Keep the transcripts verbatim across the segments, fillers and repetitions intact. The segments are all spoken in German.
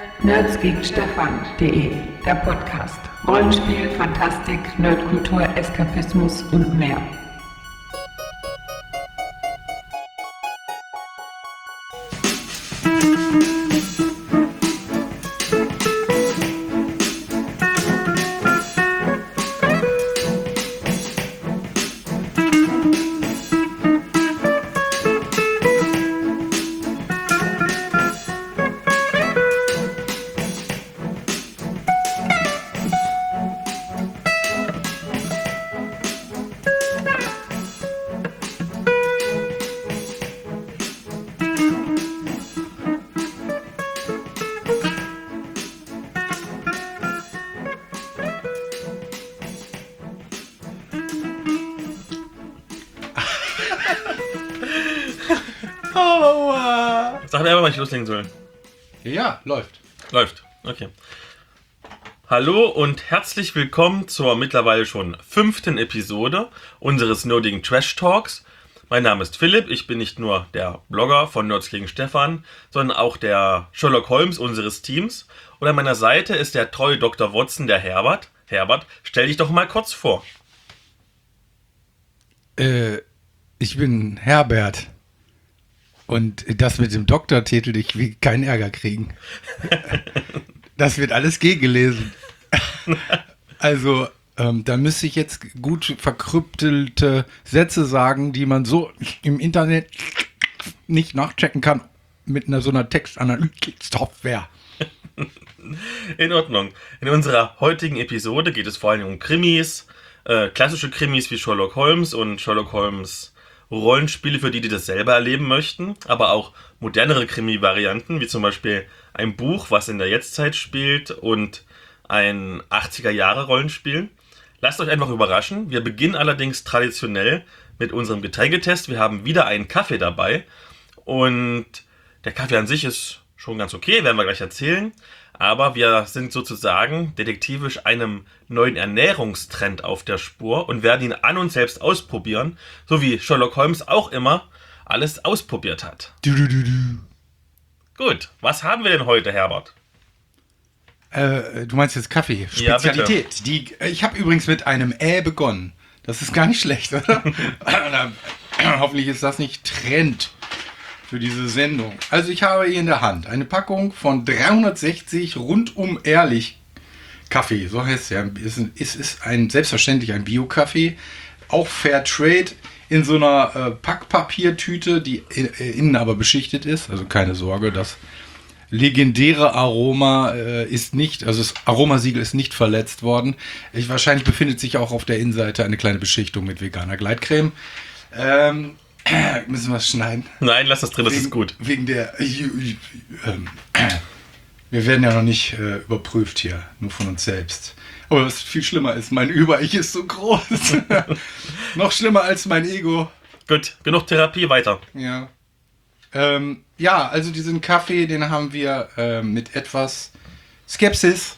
nerds gegen stefan punkt de, der Podcast. Rollenspiel, Fantastik, Nerdkultur, Eskapismus und mehr. Sag mir einfach, wann ich loslegen soll. Ja, läuft. Läuft, okay. Hallo und herzlich willkommen zur mittlerweile schon fünften Episode unseres nerdigen Trash Talks. Mein Name ist Philipp, ich bin nicht nur der Blogger von Nerds gegen Stefan, sondern auch der Sherlock Holmes unseres Teams. Und an meiner Seite ist der treue Doktor Watson, der Herbert. Herbert, stell dich doch mal kurz vor. Äh, ich bin Herbert. Und das mit dem Doktortitel, ich will keinen Ärger kriegen. Das wird alles gegengelesen. Also, ähm, da müsste ich jetzt gut verkrüptelte Sätze sagen, die man so im Internet nicht nachchecken kann mit einer so einer Textanalyse-Software. In Ordnung. In unserer heutigen Episode geht es vor allem um Krimis, äh, klassische Krimis wie Sherlock Holmes und Sherlock Holmes Rollenspiele für die, die das selber erleben möchten, aber auch modernere Krimi-Varianten, wie zum Beispiel ein Buch, was in der Jetztzeit spielt und ein achtziger-Jahre-Rollenspiel. Lasst euch einfach überraschen. Wir beginnen allerdings traditionell mit unserem Getränketest. Wir haben wieder einen Kaffee dabei und der Kaffee an sich ist schon ganz okay, werden wir gleich erzählen. Aber wir sind sozusagen detektivisch einem neuen Ernährungstrend auf der Spur und werden ihn an uns selbst ausprobieren, so wie Sherlock Holmes auch immer alles ausprobiert hat. Du, du, du, du. Gut, was haben wir denn heute, Herbert? Äh, du meinst jetzt Kaffee, Ja, Spezialität. Die, ich habe übrigens mit einem Ä begonnen. Das ist gar nicht schlecht, oder? Hoffentlich ist das nicht Trend für diese Sendung. Also ich habe hier in der Hand eine Packung von dreihundertsechzig rundum ehrlich Kaffee. So heißt es ja. Es ist, ist ein, selbstverständlich ein Bio-Kaffee. Auch Fair Trade in so einer äh, Packpapiertüte, die in, äh, innen aber beschichtet ist. Also keine Sorge, das legendäre Aroma äh, ist nicht, also das Aromasiegel ist nicht verletzt worden. Ich, wahrscheinlich befindet sich auch auf der Innenseite eine kleine Beschichtung mit veganer Gleitcreme. Ähm, Müssen wir es schneiden? Nein, lass das drin, das wegen, ist gut. Wegen der... Äh, äh, wir werden ja noch nicht äh, überprüft hier, nur von uns selbst. Aber was viel schlimmer ist, mein Über-Ich ist so groß. Noch schlimmer als mein Ego. Gut, genug Therapie, weiter. Ja. Ähm, ja, also diesen Kaffee, den haben wir äh, mit etwas Skepsis.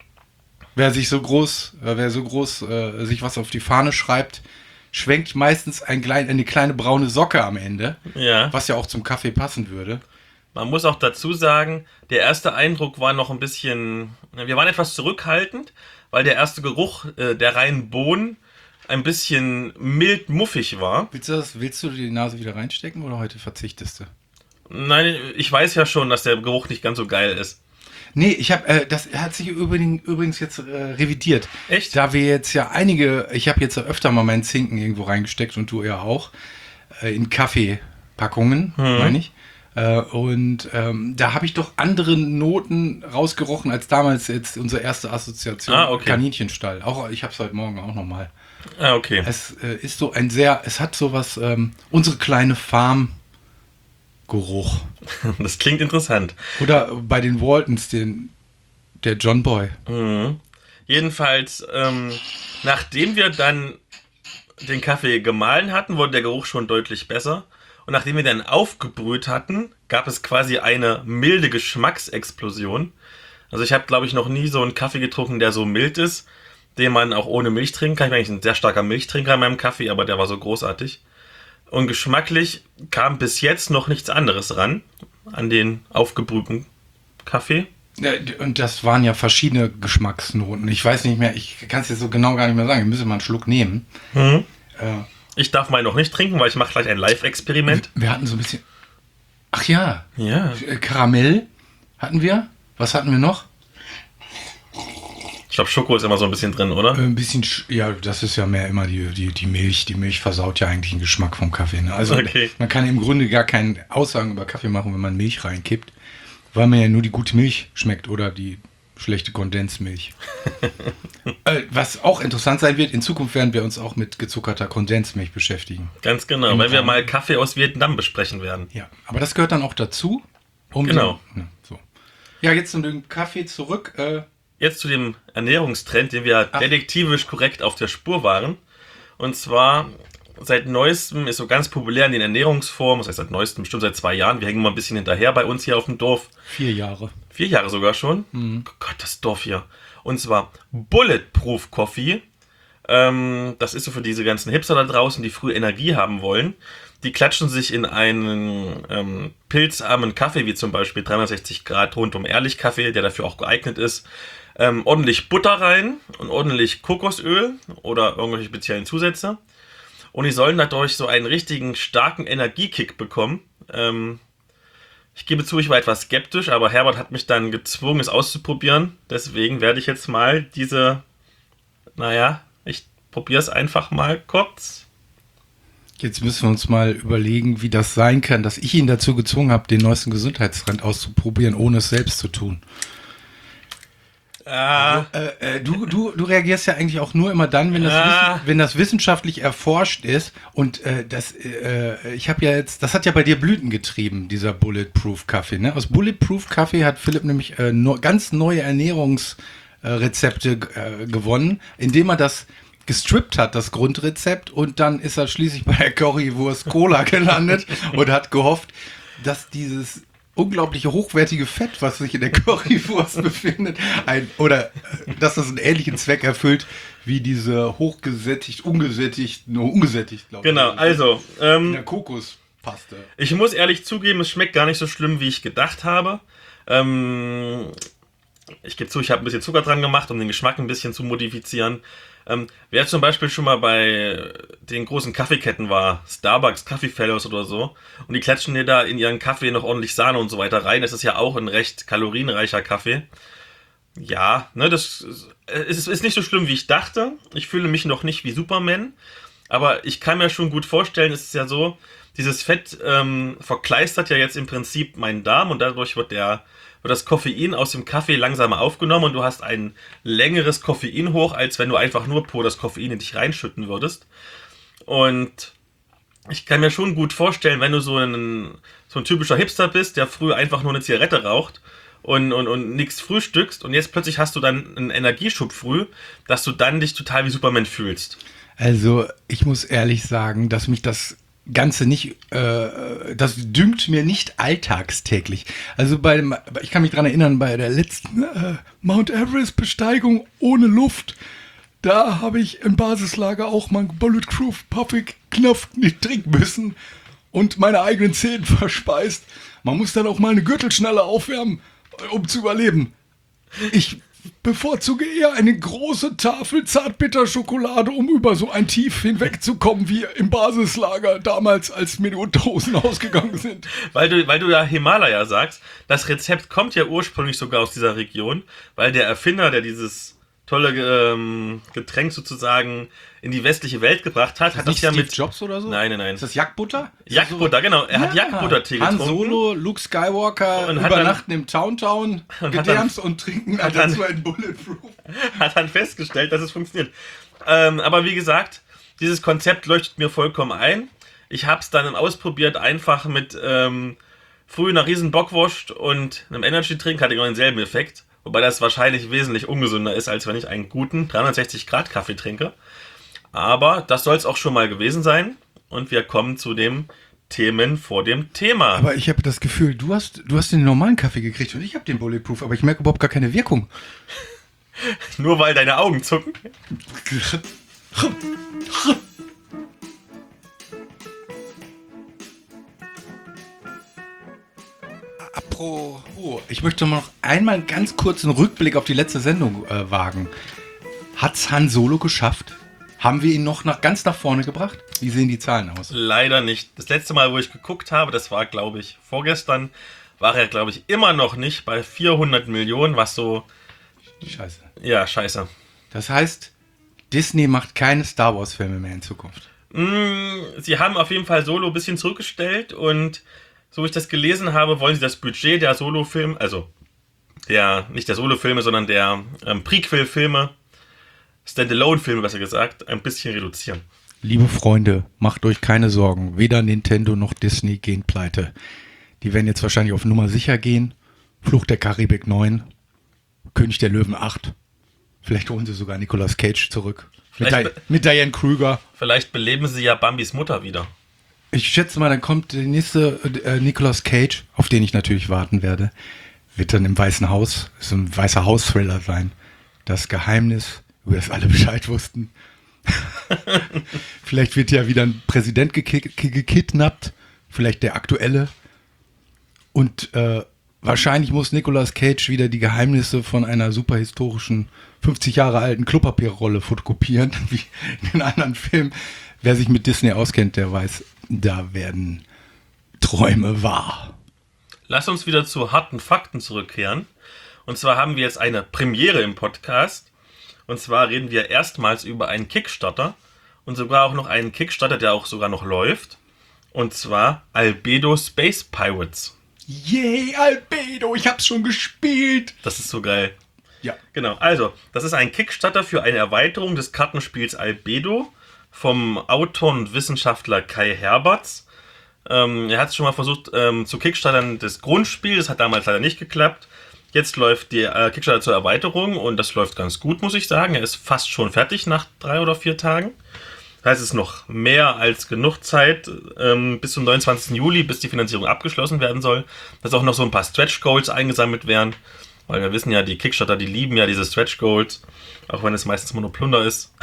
Wer sich so groß, äh, wer so groß äh, sich was auf die Fahne schreibt, schwenkt meistens ein klein, eine kleine braune Socke am Ende, Ja. was ja auch zum Kaffee passen würde. Man muss auch dazu sagen, der erste Eindruck war noch ein bisschen, wir waren etwas zurückhaltend, weil der erste Geruch äh, der reinen Bohnen ein bisschen mild muffig war. Willst du, das, willst du die Nase wieder reinstecken oder heute verzichtest du? Nein, ich weiß ja schon, dass der Geruch nicht ganz so geil ist. Nee, ich habe, äh, das hat sich übrigens, übrigens jetzt äh, revidiert. Echt? Da wir jetzt ja einige, ich habe jetzt ja öfter mal meinen Zinken irgendwo reingesteckt und du ja auch, äh, in Kaffeepackungen, Hm. meine ich. Äh, und ähm, da habe ich doch andere Noten rausgerochen als damals jetzt unsere erste Assoziation. Ah, okay. Kaninchenstall. Auch, ich habe es heute Morgen auch nochmal. Ah, okay. Es äh, ist so ein sehr, es hat sowas, ähm, unsere kleine Farm Geruch. Das klingt interessant. Oder bei den Waltons, den, der John Boy. Mhm. Jedenfalls, ähm, nachdem wir dann den Kaffee gemahlen hatten, wurde der Geruch schon deutlich besser. Und nachdem wir dann aufgebrüht hatten, gab es quasi eine milde Geschmacksexplosion. Also ich habe, glaube ich, noch nie so einen Kaffee getrunken, der so mild ist, den man auch ohne Milch trinken kann. Ich bin eigentlich ein sehr starker Milchtrinker in meinem Kaffee, aber der war so großartig. Und geschmacklich kam bis jetzt noch nichts anderes ran an den aufgebrühten Kaffee. Ja, und das waren ja verschiedene Geschmacksnoten. Ich weiß nicht mehr, ich kann es jetzt so genau gar nicht mehr sagen. Ich müsste mal einen Schluck nehmen. Mhm. Äh, Ich darf meinen noch nicht trinken, weil ich mache gleich ein Live-Experiment. wir hatten so ein bisschen... Ach ja, Ja. äh, Karamell hatten wir. Was hatten wir noch? Ich glaube, Schoko ist immer so ein bisschen drin, oder? Äh, ein bisschen, sch- ja, das ist ja mehr immer die, die, die Milch. Die Milch versaut ja eigentlich den Geschmack vom Kaffee. Ne? Also Okay. man kann im Grunde gar keine Aussagen über Kaffee machen, wenn man Milch reinkippt, weil man ja nur die gute Milch schmeckt oder die schlechte Kondensmilch. äh, was auch interessant sein wird, in Zukunft werden wir uns auch mit gezuckerter Kondensmilch beschäftigen. Ganz genau, Im weil wir Rahmen. mal Kaffee aus Vietnam besprechen werden. Ja, aber das gehört dann auch dazu. Um Genau. Den, ne, so. Ja, jetzt zu dem Kaffee zurück. Äh, Jetzt zu dem Ernährungstrend, den wir Ach. detektivisch korrekt auf der Spur waren. Und zwar, seit neuestem ist so ganz populär in den Ernährungsformen, das heißt seit neuestem, bestimmt seit zwei Jahren, wir hängen mal ein bisschen hinterher bei uns hier auf dem Dorf. vier Jahre. Vier Jahre sogar schon. Mhm. Gott, das Dorf hier. Und zwar Bulletproof Coffee. Ähm, das ist so für diese ganzen Hipster da draußen, die früh Energie haben wollen. Die klatschen sich in einen ähm, pilzarmen Kaffee, wie zum Beispiel dreihundertsechzig Grad rundum ehrlich Kaffee, der dafür auch geeignet ist, ähm, ordentlich Butter rein und ordentlich Kokosöl oder irgendwelche speziellen Zusätze. Und die sollen dadurch so einen richtigen starken Energiekick bekommen. Ähm, ich gebe zu, ich war etwas skeptisch, aber Herbert hat mich dann gezwungen, es auszuprobieren. Deswegen werde ich jetzt mal diese, naja, ich probiere es einfach mal kurz. Jetzt müssen wir uns mal überlegen, wie das sein kann, dass ich ihn dazu gezwungen habe, den neuesten Gesundheitstrend auszuprobieren, ohne es selbst zu tun. Ah, Äh, äh, du, du, du reagierst ja eigentlich auch nur immer dann, wenn das, Ah. Wissen, wenn das wissenschaftlich erforscht ist. Und äh, das, äh, ich habe ja jetzt, das hat ja bei dir Blüten getrieben, dieser Bulletproof Kaffee. Ne? Aus Bulletproof Kaffee hat Philipp nämlich äh, no, ganz neue Ernährungsrezepte äh, gewonnen, indem er das gestrippt hat, das Grundrezept, und dann ist er schließlich bei der Currywurst Cola gelandet und hat gehofft, dass dieses unglaubliche hochwertige Fett, was sich in der Currywurst befindet, ein, oder äh, dass das einen ähnlichen Zweck erfüllt wie diese hochgesättigt, ungesättigt, nur ungesättigt, glaube ich. genau, also, In ähm, der Kokospaste. ich muss ehrlich zugeben, es schmeckt gar nicht so schlimm, wie ich gedacht habe. Ähm, ich gebe zu, ich habe ein bisschen Zucker dran gemacht, um den Geschmack ein bisschen zu modifizieren. Ähm, wer zum Beispiel schon mal bei den großen Kaffeeketten war, Starbucks, Coffee Fellows oder so, und die klatschen dir da in ihren Kaffee noch ordentlich Sahne und so weiter rein, das ist ja auch ein recht kalorienreicher Kaffee. Ja, ne, das ist, ist nicht so schlimm, wie ich dachte. Ich fühle mich noch nicht wie Superman, aber ich kann mir schon gut vorstellen, es ist ja so, dieses Fett ähm, verkleistert ja jetzt im Prinzip meinen Darm und dadurch wird der wird das Koffein aus dem Kaffee langsamer aufgenommen und du hast ein längeres Koffein hoch, als wenn du einfach nur pur das Koffein in dich reinschütten würdest. Und ich kann mir schon gut vorstellen, wenn du so ein, so ein typischer Hipster bist, der früh einfach nur eine Zigarette raucht und, und, und nichts frühstückst und jetzt plötzlich hast du dann einen Energieschub früh, dass du dann dich total wie Superman fühlst. Also, ich muss ehrlich sagen, dass mich das Ganze nicht, äh, das dünkt mir nicht alltagstäglich. Also bei dem, ich kann mich dran erinnern, bei der letzten äh, Mount Everest Besteigung ohne Luft, da habe ich im Basislager auch mal einen Bulletproof Puffig Knopf nicht trinken müssen und meine eigenen Zähne verspeist. Man muss dann auch mal eine Gürtelschnalle aufwärmen, um zu überleben. Ich bevorzuge eher eine große Tafel Zartbitterschokolade, um über so ein Tief hinwegzukommen, wie im Basislager damals, als mir die Unterhosen ausgegangen sind. Weil du, weil du ja Himalaya sagst, das Rezept kommt ja ursprünglich sogar aus dieser Region, weil der Erfinder, der dieses tolle ähm, Getränk sozusagen in die westliche Welt gebracht hat, hat das ja mit Jobs oder so? Nein, nein, nein. Ist das Jagdbutter? Ist Jagdbutter, genau. Er hat Ja. Jagdbuttertee Han getrunken. Solo, Luke Skywalker Und hat übernachten im Towntown, Und hat gedärmst und trinken hat dazu dann- ein Bulletproof. Hat dann festgestellt, dass es funktioniert. Ähm, aber wie gesagt, dieses Konzept leuchtet mir vollkommen ein. Ich habe es dann ausprobiert, einfach mit ähm, früh einer riesen Bockwurst und einem Energy-Drink, hatte genau denselben Effekt. Wobei das wahrscheinlich wesentlich ungesünder ist, als wenn ich einen guten dreihundertsechzig Grad Kaffee trinke. Aber das soll es auch schon mal gewesen sein. Und wir kommen zu den Themen vor dem Thema. Aber ich habe das Gefühl, du hast, du hast den normalen Kaffee gekriegt und ich habe den Bulletproof, aber ich merke überhaupt gar keine Wirkung. Nur weil deine Augen zucken. Apropos, oh, ich möchte noch einmal einen ganz kurzen Rückblick auf die letzte Sendung äh, wagen. Hat's Han Solo geschafft? Haben wir ihn noch nach, ganz nach vorne gebracht? Wie sehen die Zahlen aus? Leider nicht. Das letzte Mal, wo ich geguckt habe, das war, glaube ich, vorgestern, war er, glaube ich, immer noch nicht bei vierhundert Millionen, was so... Scheiße. Ja, scheiße. Das heißt, Disney macht keine Star Wars Filme mehr in Zukunft. Mm, sie haben auf jeden Fall Solo ein bisschen zurückgestellt und so wie ich das gelesen habe, wollen sie das Budget der Solo-Filme, also der, nicht der Solo-Filme, sondern der ähm, Prequel-Filme, Standalone-Filme besser gesagt, ein bisschen reduzieren. Liebe Freunde, macht euch keine Sorgen. Weder Nintendo noch Disney gehen pleite. Die werden jetzt wahrscheinlich auf Nummer sicher gehen. Fluch der Karibik neun, König der Löwen acht. Vielleicht holen sie sogar Nicolas Cage zurück. Mit, Di- mit Diane Kruger. Vielleicht beleben sie ja Bambis Mutter wieder. Ich schätze mal, dann kommt der nächste äh, Nicolas Cage, auf den ich natürlich warten werde. Wird dann im Weißen Haus, so ein Weißer Haus-Thriller sein. Das Geheimnis, über das alle Bescheid wussten. Vielleicht wird ja wieder ein Präsident geki- gekidnappt. Vielleicht der aktuelle. Und äh, wahrscheinlich muss Nicolas Cage wieder die Geheimnisse von einer super historischen, fünfzig Jahre alten Klopapierrolle fotokopieren, wie in den anderen Filmen. Wer sich mit Disney auskennt, der weiß, da werden Träume wahr. Lass uns wieder zu harten Fakten zurückkehren. Und zwar haben wir jetzt eine Premiere im Podcast. Und zwar reden wir erstmals über einen Kickstarter. Und sogar auch noch einen Kickstarter, der auch sogar noch läuft. Und zwar Albedo Space Pirates. Yay, Albedo, ich hab's schon gespielt. Das ist so geil. Ja. Genau, also, das ist ein Kickstarter für eine Erweiterung des Kartenspiels Albedo vom Autor und Wissenschaftler Kai Herberts. Ähm, er hat es schon mal versucht ähm, zu Kickstartern das Grundspiel, das hat damals leider nicht geklappt. Jetzt läuft die äh, Kickstarter zur Erweiterung und das läuft ganz gut, muss ich sagen. Er ist fast schon fertig nach drei oder vier Tagen. Das heißt, es ist noch mehr als genug Zeit ähm, bis zum neunundzwanzigsten Juli, bis die Finanzierung abgeschlossen werden soll. Dass auch noch so ein paar Stretch Goals eingesammelt werden. Weil wir wissen ja, die Kickstarter, die lieben ja diese Stretch Goals. Auch wenn es meistens nur Plunder ist.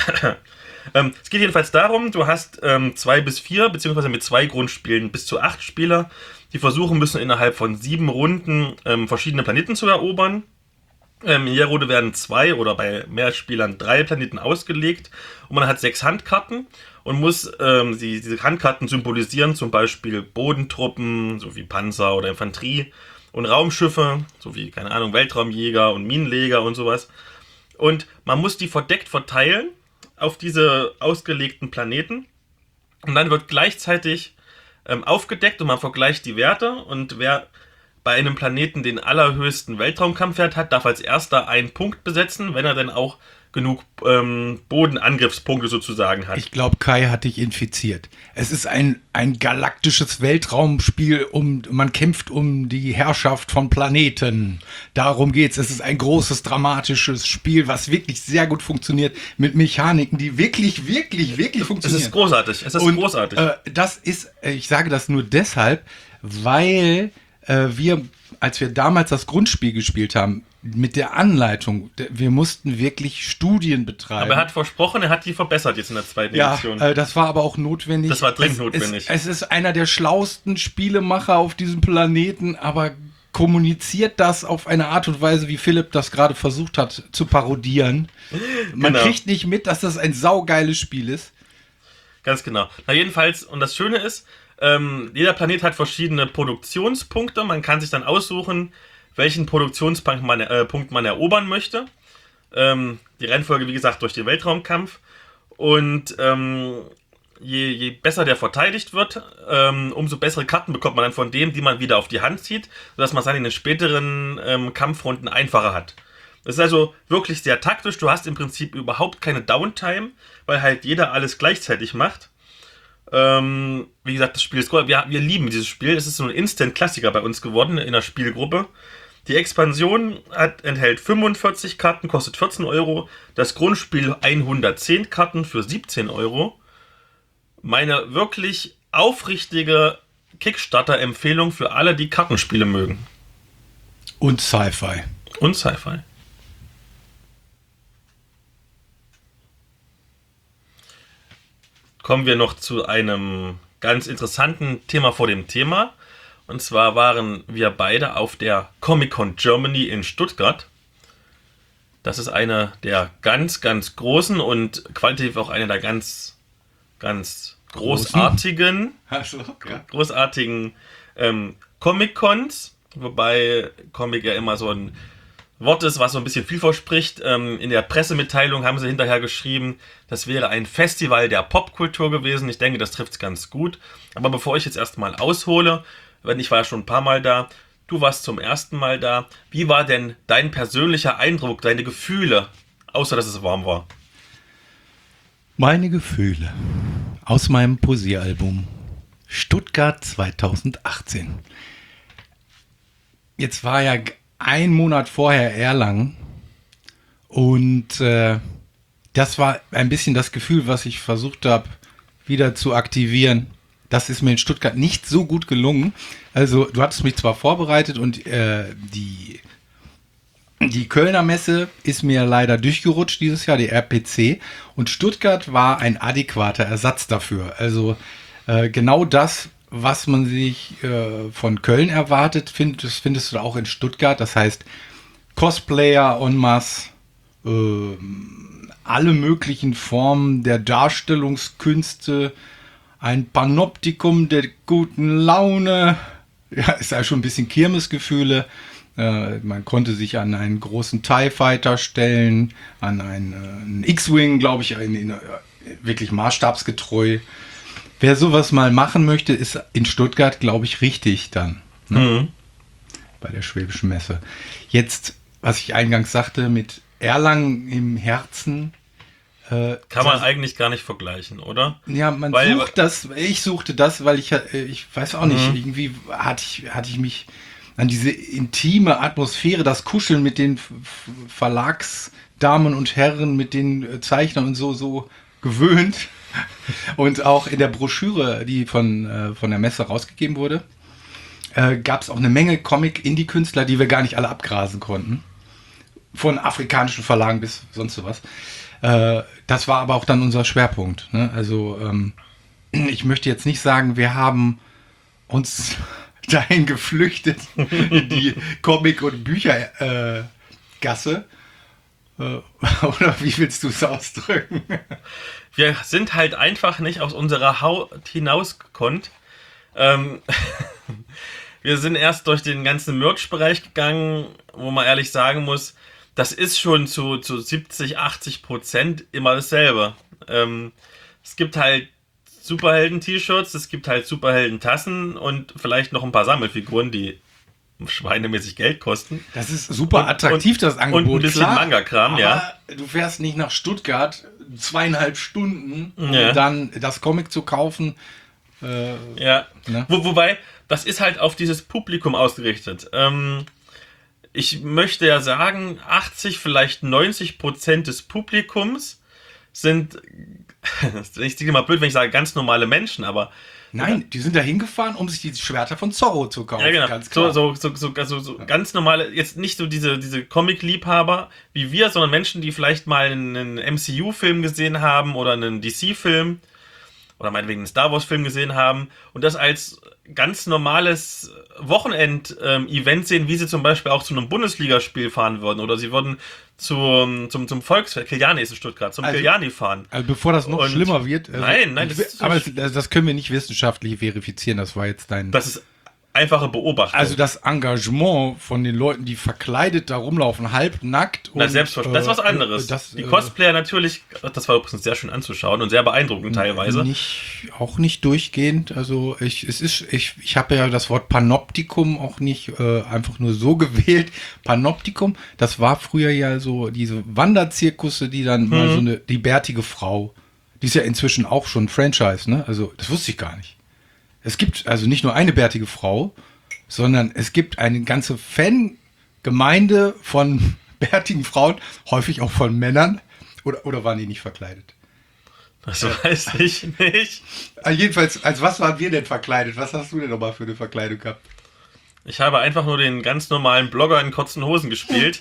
ähm, es geht jedenfalls darum, du hast ähm, zwei bis vier, beziehungsweise mit zwei Grundspielen bis zu acht Spieler, die versuchen müssen, innerhalb von sieben Runden ähm, verschiedene Planeten zu erobern. Ähm, in jeder Runde werden zwei oder bei mehr Spielern drei Planeten ausgelegt und man hat sechs Handkarten und muss ähm, die, diese Handkarten symbolisieren, zum Beispiel Bodentruppen, so wie Panzer oder Infanterie und Raumschiffe, so wie, keine Ahnung, Weltraumjäger und Minenleger und sowas. Und man muss die verdeckt verteilen auf diese ausgelegten Planeten und dann wird gleichzeitig ähm, aufgedeckt und man vergleicht die Werte und wer bei einem Planeten den allerhöchsten Weltraumkampfwert hat, darf als erster einen Punkt besetzen, wenn er dann auch genug ähm, Bodenangriffspunkte sozusagen hat. Ich glaube, Kai hat dich infiziert. Es ist ein, ein galaktisches Weltraumspiel, um man kämpft um die Herrschaft von Planeten. Darum geht's. Es ist ein großes, dramatisches Spiel, was wirklich sehr gut funktioniert, mit Mechaniken, die wirklich, wirklich, wirklich Es funktionieren. ist großartig. Es ist Und, großartig. Äh, das ist, ich sage das nur deshalb, weil äh, wir, als wir damals das Grundspiel gespielt haben, mit der Anleitung, wir mussten wirklich Studien betreiben. Aber er hat versprochen, er hat die verbessert jetzt in der zweiten Ja, Edition. äh, das war aber auch notwendig. Das war dringend es, notwendig. Es, es ist einer der schlauesten Spielemacher auf diesem Planeten, aber kommuniziert das auf eine Art und Weise, wie Philipp das gerade versucht hat zu parodieren. Man Genau. kriegt nicht mit, dass das ein saugeiles Spiel ist. Ganz genau. Na jedenfalls, und das Schöne ist, ähm, jeder Planet hat verschiedene Produktionspunkte. Man kann sich dann aussuchen, welchen Produktionspunkt man, äh, Punkt man erobern möchte. Ähm, die Reihenfolge, wie gesagt, durch den Weltraumkampf. Und ähm, je, je besser der verteidigt wird, ähm, umso bessere Karten bekommt man dann von dem, die man wieder auf die Hand zieht, sodass man es dann in den späteren ähm, Kampfrunden einfacher hat. Das ist also wirklich sehr taktisch. Du hast im Prinzip überhaupt keine Downtime, weil halt jeder alles gleichzeitig macht. Ähm, wie gesagt, das Spiel ist cool. Wir, wir lieben dieses Spiel. Es ist so ein Instant-Klassiker bei uns geworden in der Spielgruppe. Die Expansion hat, enthält fünfundvierzig Karten, kostet vierzehn Euro. Das Grundspiel hundertzehn Karten für siebzehn Euro. Meine wirklich aufrichtige Kickstarter-Empfehlung für alle, die Kartenspiele mögen. Und Sci-Fi. Und Sci-Fi. Kommen wir noch zu einem ganz interessanten Thema vor dem Thema. Und zwar waren wir beide auf der Comic-Con Germany in Stuttgart. Das ist eine der ganz, ganz großen und qualitativ auch eine der ganz, ganz großartigen, Ach so, ja. großartigen ähm, Comic-Cons. Wobei Comic ja immer so ein Wort ist, was so ein bisschen viel verspricht. Ähm, in der Pressemitteilung haben sie hinterher geschrieben, das wäre ein Festival der Popkultur gewesen. Ich denke, das trifft es ganz gut. Aber bevor ich jetzt erstmal aushole, wenn ich war ja schon ein paar Mal da, du warst zum ersten Mal da. Wie war denn dein persönlicher Eindruck, deine Gefühle, außer dass es warm war? Meine Gefühle aus meinem Posieralbum Stuttgart zweitausendachtzehn. Jetzt war ja ein Monat vorher Erlangen und äh, das war ein bisschen das Gefühl, was ich versucht habe, wieder zu aktivieren. Das ist mir in Stuttgart nicht so gut gelungen. Also du hattest mich zwar vorbereitet und äh, die, die Kölner Messe ist mir leider durchgerutscht dieses Jahr, die R P C. Und Stuttgart war ein adäquater Ersatz dafür. Also äh, genau das, was man sich äh, von Köln erwartet, find, das findest du auch in Stuttgart. Das heißt Cosplayer en masse, äh, alle möglichen Formen der Darstellungskünste, ein Panoptikum der guten Laune. Ja, ist ja schon ein bisschen Kirmesgefühle. Äh, man konnte sich an einen großen TIE Fighter stellen, an einen, äh, einen X-Wing, glaube ich, in, in, wirklich maßstabsgetreu. Wer sowas mal machen möchte, ist in Stuttgart, glaube ich, richtig dann. Ne? Mhm. Bei der Schwäbischen Messe. Jetzt, was ich eingangs sagte, mit Erlangen im Herzen. Äh, Kann man das, eigentlich gar nicht vergleichen, oder? Ja, man Weil- sucht das, ich suchte das, weil ich, äh, ich weiß auch nicht, Mhm. irgendwie hatte ich, hatte ich mich an diese intime Atmosphäre, das Kuscheln mit den F- F- Verlagsdamen und Herren, mit den äh, Zeichnern und so, so gewöhnt. Und auch in der Broschüre, die von, äh, von der Messe rausgegeben wurde, äh, gab es auch eine Menge Comic-Indie-Künstler, die wir gar nicht alle abgrasen konnten. Von afrikanischen Verlagen bis sonst sowas. Äh, das war aber auch dann unser Schwerpunkt. Ne? Also ähm, ich möchte jetzt nicht sagen, wir haben uns dahin geflüchtet in die Comic- und Büchergasse. Äh, Gasse. äh, oder wie willst du es ausdrücken? Wir sind halt einfach nicht aus unserer Haut hinausgekonnt. Ähm, wir sind erst durch den ganzen Merch-Bereich gegangen, wo man ehrlich sagen muss, das ist schon zu, zu siebzig, achtzig Prozent immer dasselbe. Ähm, es gibt halt Superhelden-T-Shirts, es gibt halt Superhelden-Tassen und vielleicht noch ein paar Sammelfiguren, die schweinemäßig Geld kosten. Das ist super Und- attraktiv, und- das Angebot. und ein bisschen klar, Manga-Kram, aber ja. Du fährst nicht nach Stuttgart zweieinhalb Stunden, um Ja. dann das Comic zu kaufen. Äh, Ja, Ne? Wo, wobei, das ist halt auf dieses Publikum ausgerichtet. Ähm, ich möchte ja sagen, achtzig, vielleicht neunzig Prozent des Publikums sind, ich denke mal blöd, wenn ich sage, ganz normale Menschen, aber Nein, die sind da hingefahren, um sich die Schwerter von Zorro zu kaufen. ja, genau. Ganz So, klar. so, so, so, also so ganz normale, jetzt nicht so diese, diese Comic-Liebhaber wie wir, sondern Menschen, die vielleicht mal einen M C U-Film gesehen haben oder einen D C-Film oder meinetwegen einen Star Wars-Film gesehen haben und das als ganz normales Wochenend-Event sehen, wie sie zum Beispiel auch zu einem Bundesligaspiel fahren würden oder sie würden zum, zum, zum Volksfest, Kiliani ist in Stuttgart, zum Also- Kiliani fahren. Also bevor das noch Und- schlimmer wird. Also, Nein, nein, das ich- ist- aber das, das das können wir nicht wissenschaftlich verifizieren. Das war jetzt dein. Das ist einfache Beobachtung. Also das Engagement von den Leuten, die verkleidet da rumlaufen, halbnackt. Na, und, selbstverständlich. Das ist was äh, anderes. Das, die äh, Cosplayer natürlich, das war übrigens sehr schön anzuschauen und sehr beeindruckend teilweise. Nicht, auch nicht durchgehend. Also ich, es ist, ich, ich habe ja das Wort Panoptikum auch nicht äh, einfach nur so gewählt. Panoptikum, das war früher ja so diese Wanderzirkusse, die dann mal so eine, die bärtige Frau, die ist ja inzwischen auch schon ein Franchise, ne? Also das wusste ich gar nicht. Es gibt also nicht nur eine bärtige Frau, sondern es gibt eine ganze Fangemeinde von bärtigen Frauen, häufig auch von Männern. Oder, oder waren die nicht verkleidet? Das weiß ich nicht. Ah, jedenfalls, als was waren wir denn verkleidet? Was hast du denn nochmal für eine Verkleidung gehabt? Ich habe einfach nur den ganz normalen Blogger in kurzen Hosen gespielt.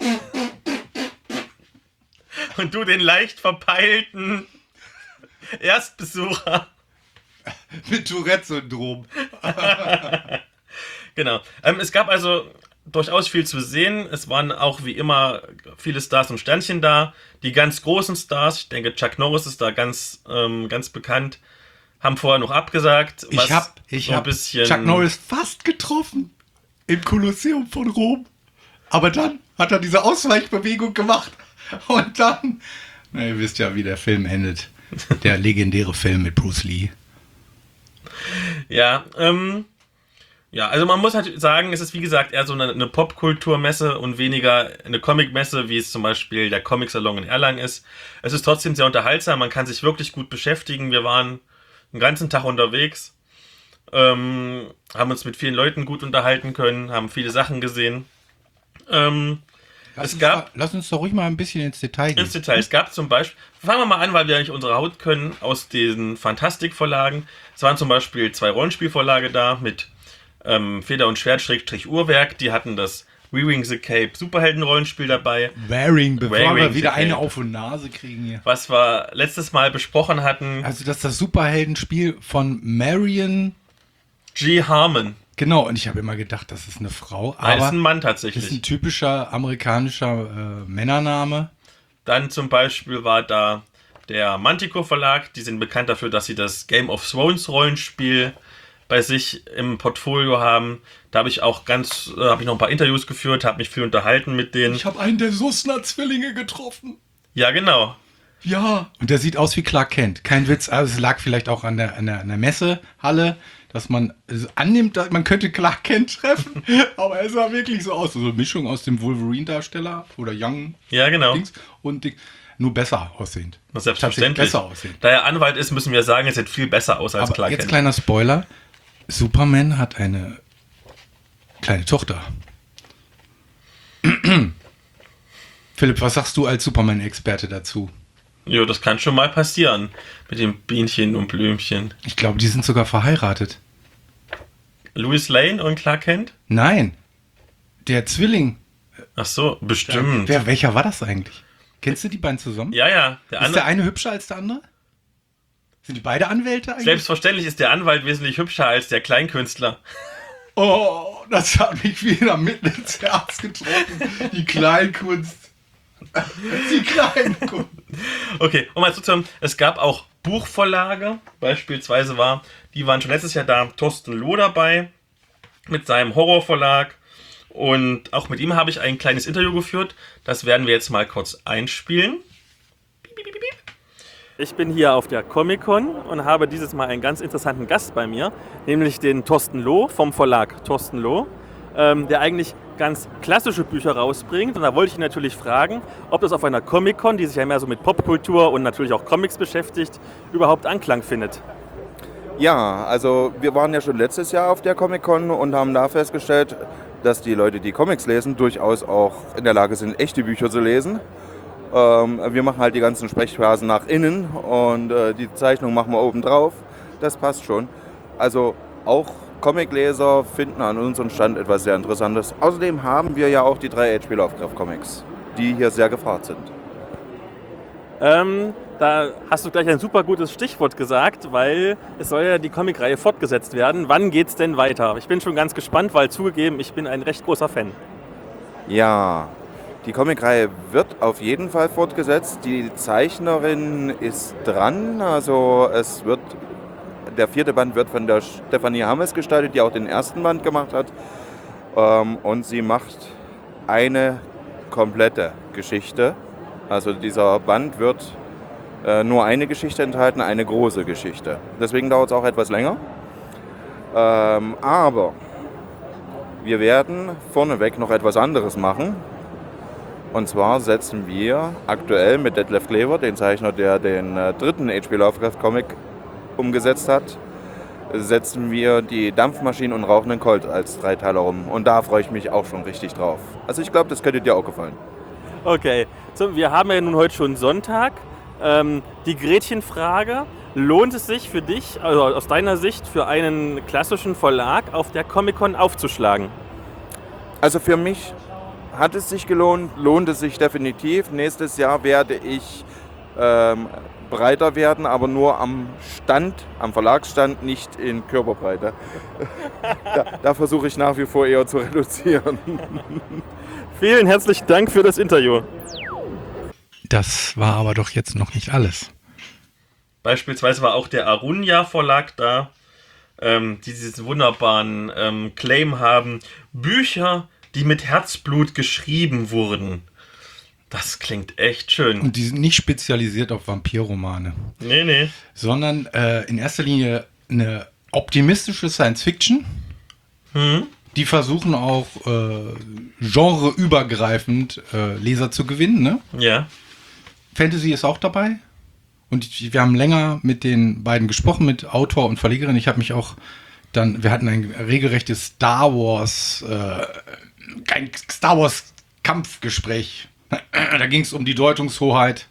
Und du den leicht verpeilten Erstbesucher. Mit Tourette-Syndrom. Genau. Ähm, es gab also durchaus viel zu sehen. Es waren auch wie immer viele Stars und Sternchen da. Die ganz großen Stars, ich denke Chuck Norris ist da ganz, ähm, ganz bekannt, haben vorher noch abgesagt. Ich habe ich so ein hab bisschen Chuck Norris fast getroffen im Kolosseum von Rom. Aber dann hat er diese Ausweichbewegung gemacht. Und dann, na, ihr wisst ja, wie der Film endet. Der legendäre Film mit Bruce Lee. Ja, ähm, ja, also man muss halt sagen, es ist wie gesagt eher so eine, eine Popkulturmesse und weniger eine Comicmesse, wie es zum Beispiel der Comic-Salon in Erlangen ist. Es ist trotzdem sehr unterhaltsam, man kann sich wirklich gut beschäftigen. Wir waren den ganzen Tag unterwegs, ähm, haben uns mit vielen Leuten gut unterhalten können, haben viele Sachen gesehen. Ähm, Lass, es uns gab, mal, lass uns doch ruhig mal ein bisschen ins Detail gehen. ins Detail. Es gab zum Beispiel, fangen wir mal an, weil wir nicht unsere Haut können, aus den Fantastik-Vorlagen. Es waren zum Beispiel zwei Rollenspielvorlage da mit ähm, Feder und Schwert Schrägstrich Uhrwerk. Die hatten das Wearing the Cape Superhelden-Rollenspiel dabei. Wearing, bevor Wearing wir wieder the eine Cape. auf und Nase kriegen hier. Was wir letztes Mal besprochen hatten. Also das ist das Superheldenspiel von Marion. G. Harmon. Genau, und ich habe immer gedacht, das ist eine Frau. Nein, Aber ist ein Mann das ist tatsächlich. ein typischer amerikanischer äh, Männername. Dann zum Beispiel war da der Manticore Verlag. Die sind bekannt dafür, dass sie das Game of Thrones Rollenspiel bei sich im Portfolio haben. Da habe ich auch ganz, äh, habe ich noch ein paar Interviews geführt, habe mich viel unterhalten mit denen. Ich habe einen der Sussner-Zwillinge getroffen. Ja, genau. Ja. Und der sieht aus wie Clark Kent. Kein Witz, also es lag vielleicht auch an der, an der, an der Messehalle, dass man also annimmt, dass man könnte Clark Kent treffen, aber er sah wirklich so aus. So eine Mischung aus dem Wolverine-Darsteller oder Young Ja, genau. Dings und Ding, nur besser aussehend. Das ist selbstverständlich. Besser aussehend. Da er Anwalt ist, müssen wir sagen, er sieht viel besser aus als Aber Clark jetzt Kent. kleiner Spoiler. Superman hat eine kleine Tochter. Philipp, was sagst du als Superman-Experte dazu? Jo, das kann schon mal passieren. Mit dem Bienchen und Blümchen. Ich glaube, die sind sogar verheiratet. Louis Lane und Clark Kent? Nein, der Zwilling. Ach so, bestimmt. Wer, welcher war das eigentlich? Kennst du die beiden zusammen? Ja, ja. Der Ist andere, der eine hübscher als der andere? Sind die beide Anwälte eigentlich? selbstverständlich ist der Anwalt wesentlich hübscher als der Kleinkünstler. Oh, das hat mich wieder mitten ins Herz getroffen. Die Kleinkunst. Die Kleinkunst. Okay, um mal zuzuhören, es gab auch Buchvorlage. Beispielsweise war, die waren schon letztes Jahr da, Thorsten Loh dabei mit seinem Horrorverlag. Und auch mit ihm habe ich ein kleines Interview geführt. Das werden wir jetzt mal kurz einspielen. Ich bin hier auf der Comic-Con und habe dieses Mal einen ganz interessanten Gast bei mir, nämlich den Thorsten Loh vom Verlag Thorsten Loh, ähm, der eigentlich ganz klassische Bücher rausbringt. Und da wollte ich ihn natürlich fragen, ob das auf einer Comic-Con, die sich ja mehr so mit Popkultur und natürlich auch Comics beschäftigt, überhaupt Anklang findet. Ja, also wir waren ja schon letztes Jahr auf der Comic-Con und haben da festgestellt, dass die Leute, die Comics lesen, durchaus auch in der Lage sind, echte Bücher zu lesen. Ähm, wir machen halt die ganzen Sprechphrasen nach innen und äh, die Zeichnung machen wir oben drauf. Das passt schon. Also auch Comicleser finden an unserem Stand etwas sehr Interessantes. Außerdem haben wir ja auch die drei H P Lovecraft Comics, die hier sehr gefragt sind. Ähm, da hast du gleich ein super gutes Stichwort gesagt, weil es soll ja die Comicreihe fortgesetzt werden. Wann geht's denn weiter? Ich bin schon ganz gespannt, weil zugegeben, ich bin ein recht großer Fan. Ja, die Comicreihe wird auf jeden Fall fortgesetzt. Die Zeichnerin ist dran. Also es wird, der vierte Band wird von der Stefanie Hammes gestaltet, die auch den ersten Band gemacht hat. Ähm, und sie macht eine komplette Geschichte. Also dieser Band wird äh, nur eine Geschichte enthalten, eine große Geschichte. Deswegen dauert es auch etwas länger. Ähm, aber wir werden vorneweg noch etwas anderes machen. Und zwar setzen wir aktuell mit Detlef Klever, den Zeichner, der den äh, dritten H P Lovecraft Comic umgesetzt hat, setzen wir die Dampfmaschinen und rauchenden Colt als Dreiteiler um. Und da freue ich mich auch schon richtig drauf. Also ich glaube, das könnte dir auch gefallen. Okay, so, wir haben ja nun heute schon Sonntag. Ähm, die Gretchenfrage, lohnt es sich für dich, also aus deiner Sicht, für einen klassischen Verlag auf der Comic-Con aufzuschlagen? Also für mich hat es sich gelohnt, lohnt es sich definitiv. Nächstes Jahr werde ich ähm, breiter werden, aber nur am Stand, am Verlagsstand, nicht in Körperbreite. Da, da versuche ich nach wie vor eher zu reduzieren. Vielen herzlichen Dank für das Interview. Das war aber doch jetzt noch nicht alles. Beispielsweise war auch der Arunia Verlag da, ähm, die diesen wunderbaren ähm, Claim haben. Bücher, die mit Herzblut geschrieben wurden. Das klingt echt schön. Und die sind nicht spezialisiert auf Vampirromane. Nee, nee. Sondern äh, in erster Linie eine optimistische Science-Fiction. Hm? Die versuchen auch äh, genreübergreifend äh, Leser zu gewinnen. Ne? Ja. Fantasy ist auch dabei. Und ich, wir haben länger mit den beiden gesprochen, mit Autor und Verlegerin. Ich habe mich auch dann, wir hatten ein regelrechtes Star Wars, äh, ein Star Wars Kampfgespräch. Da ging es um die Deutungshoheit.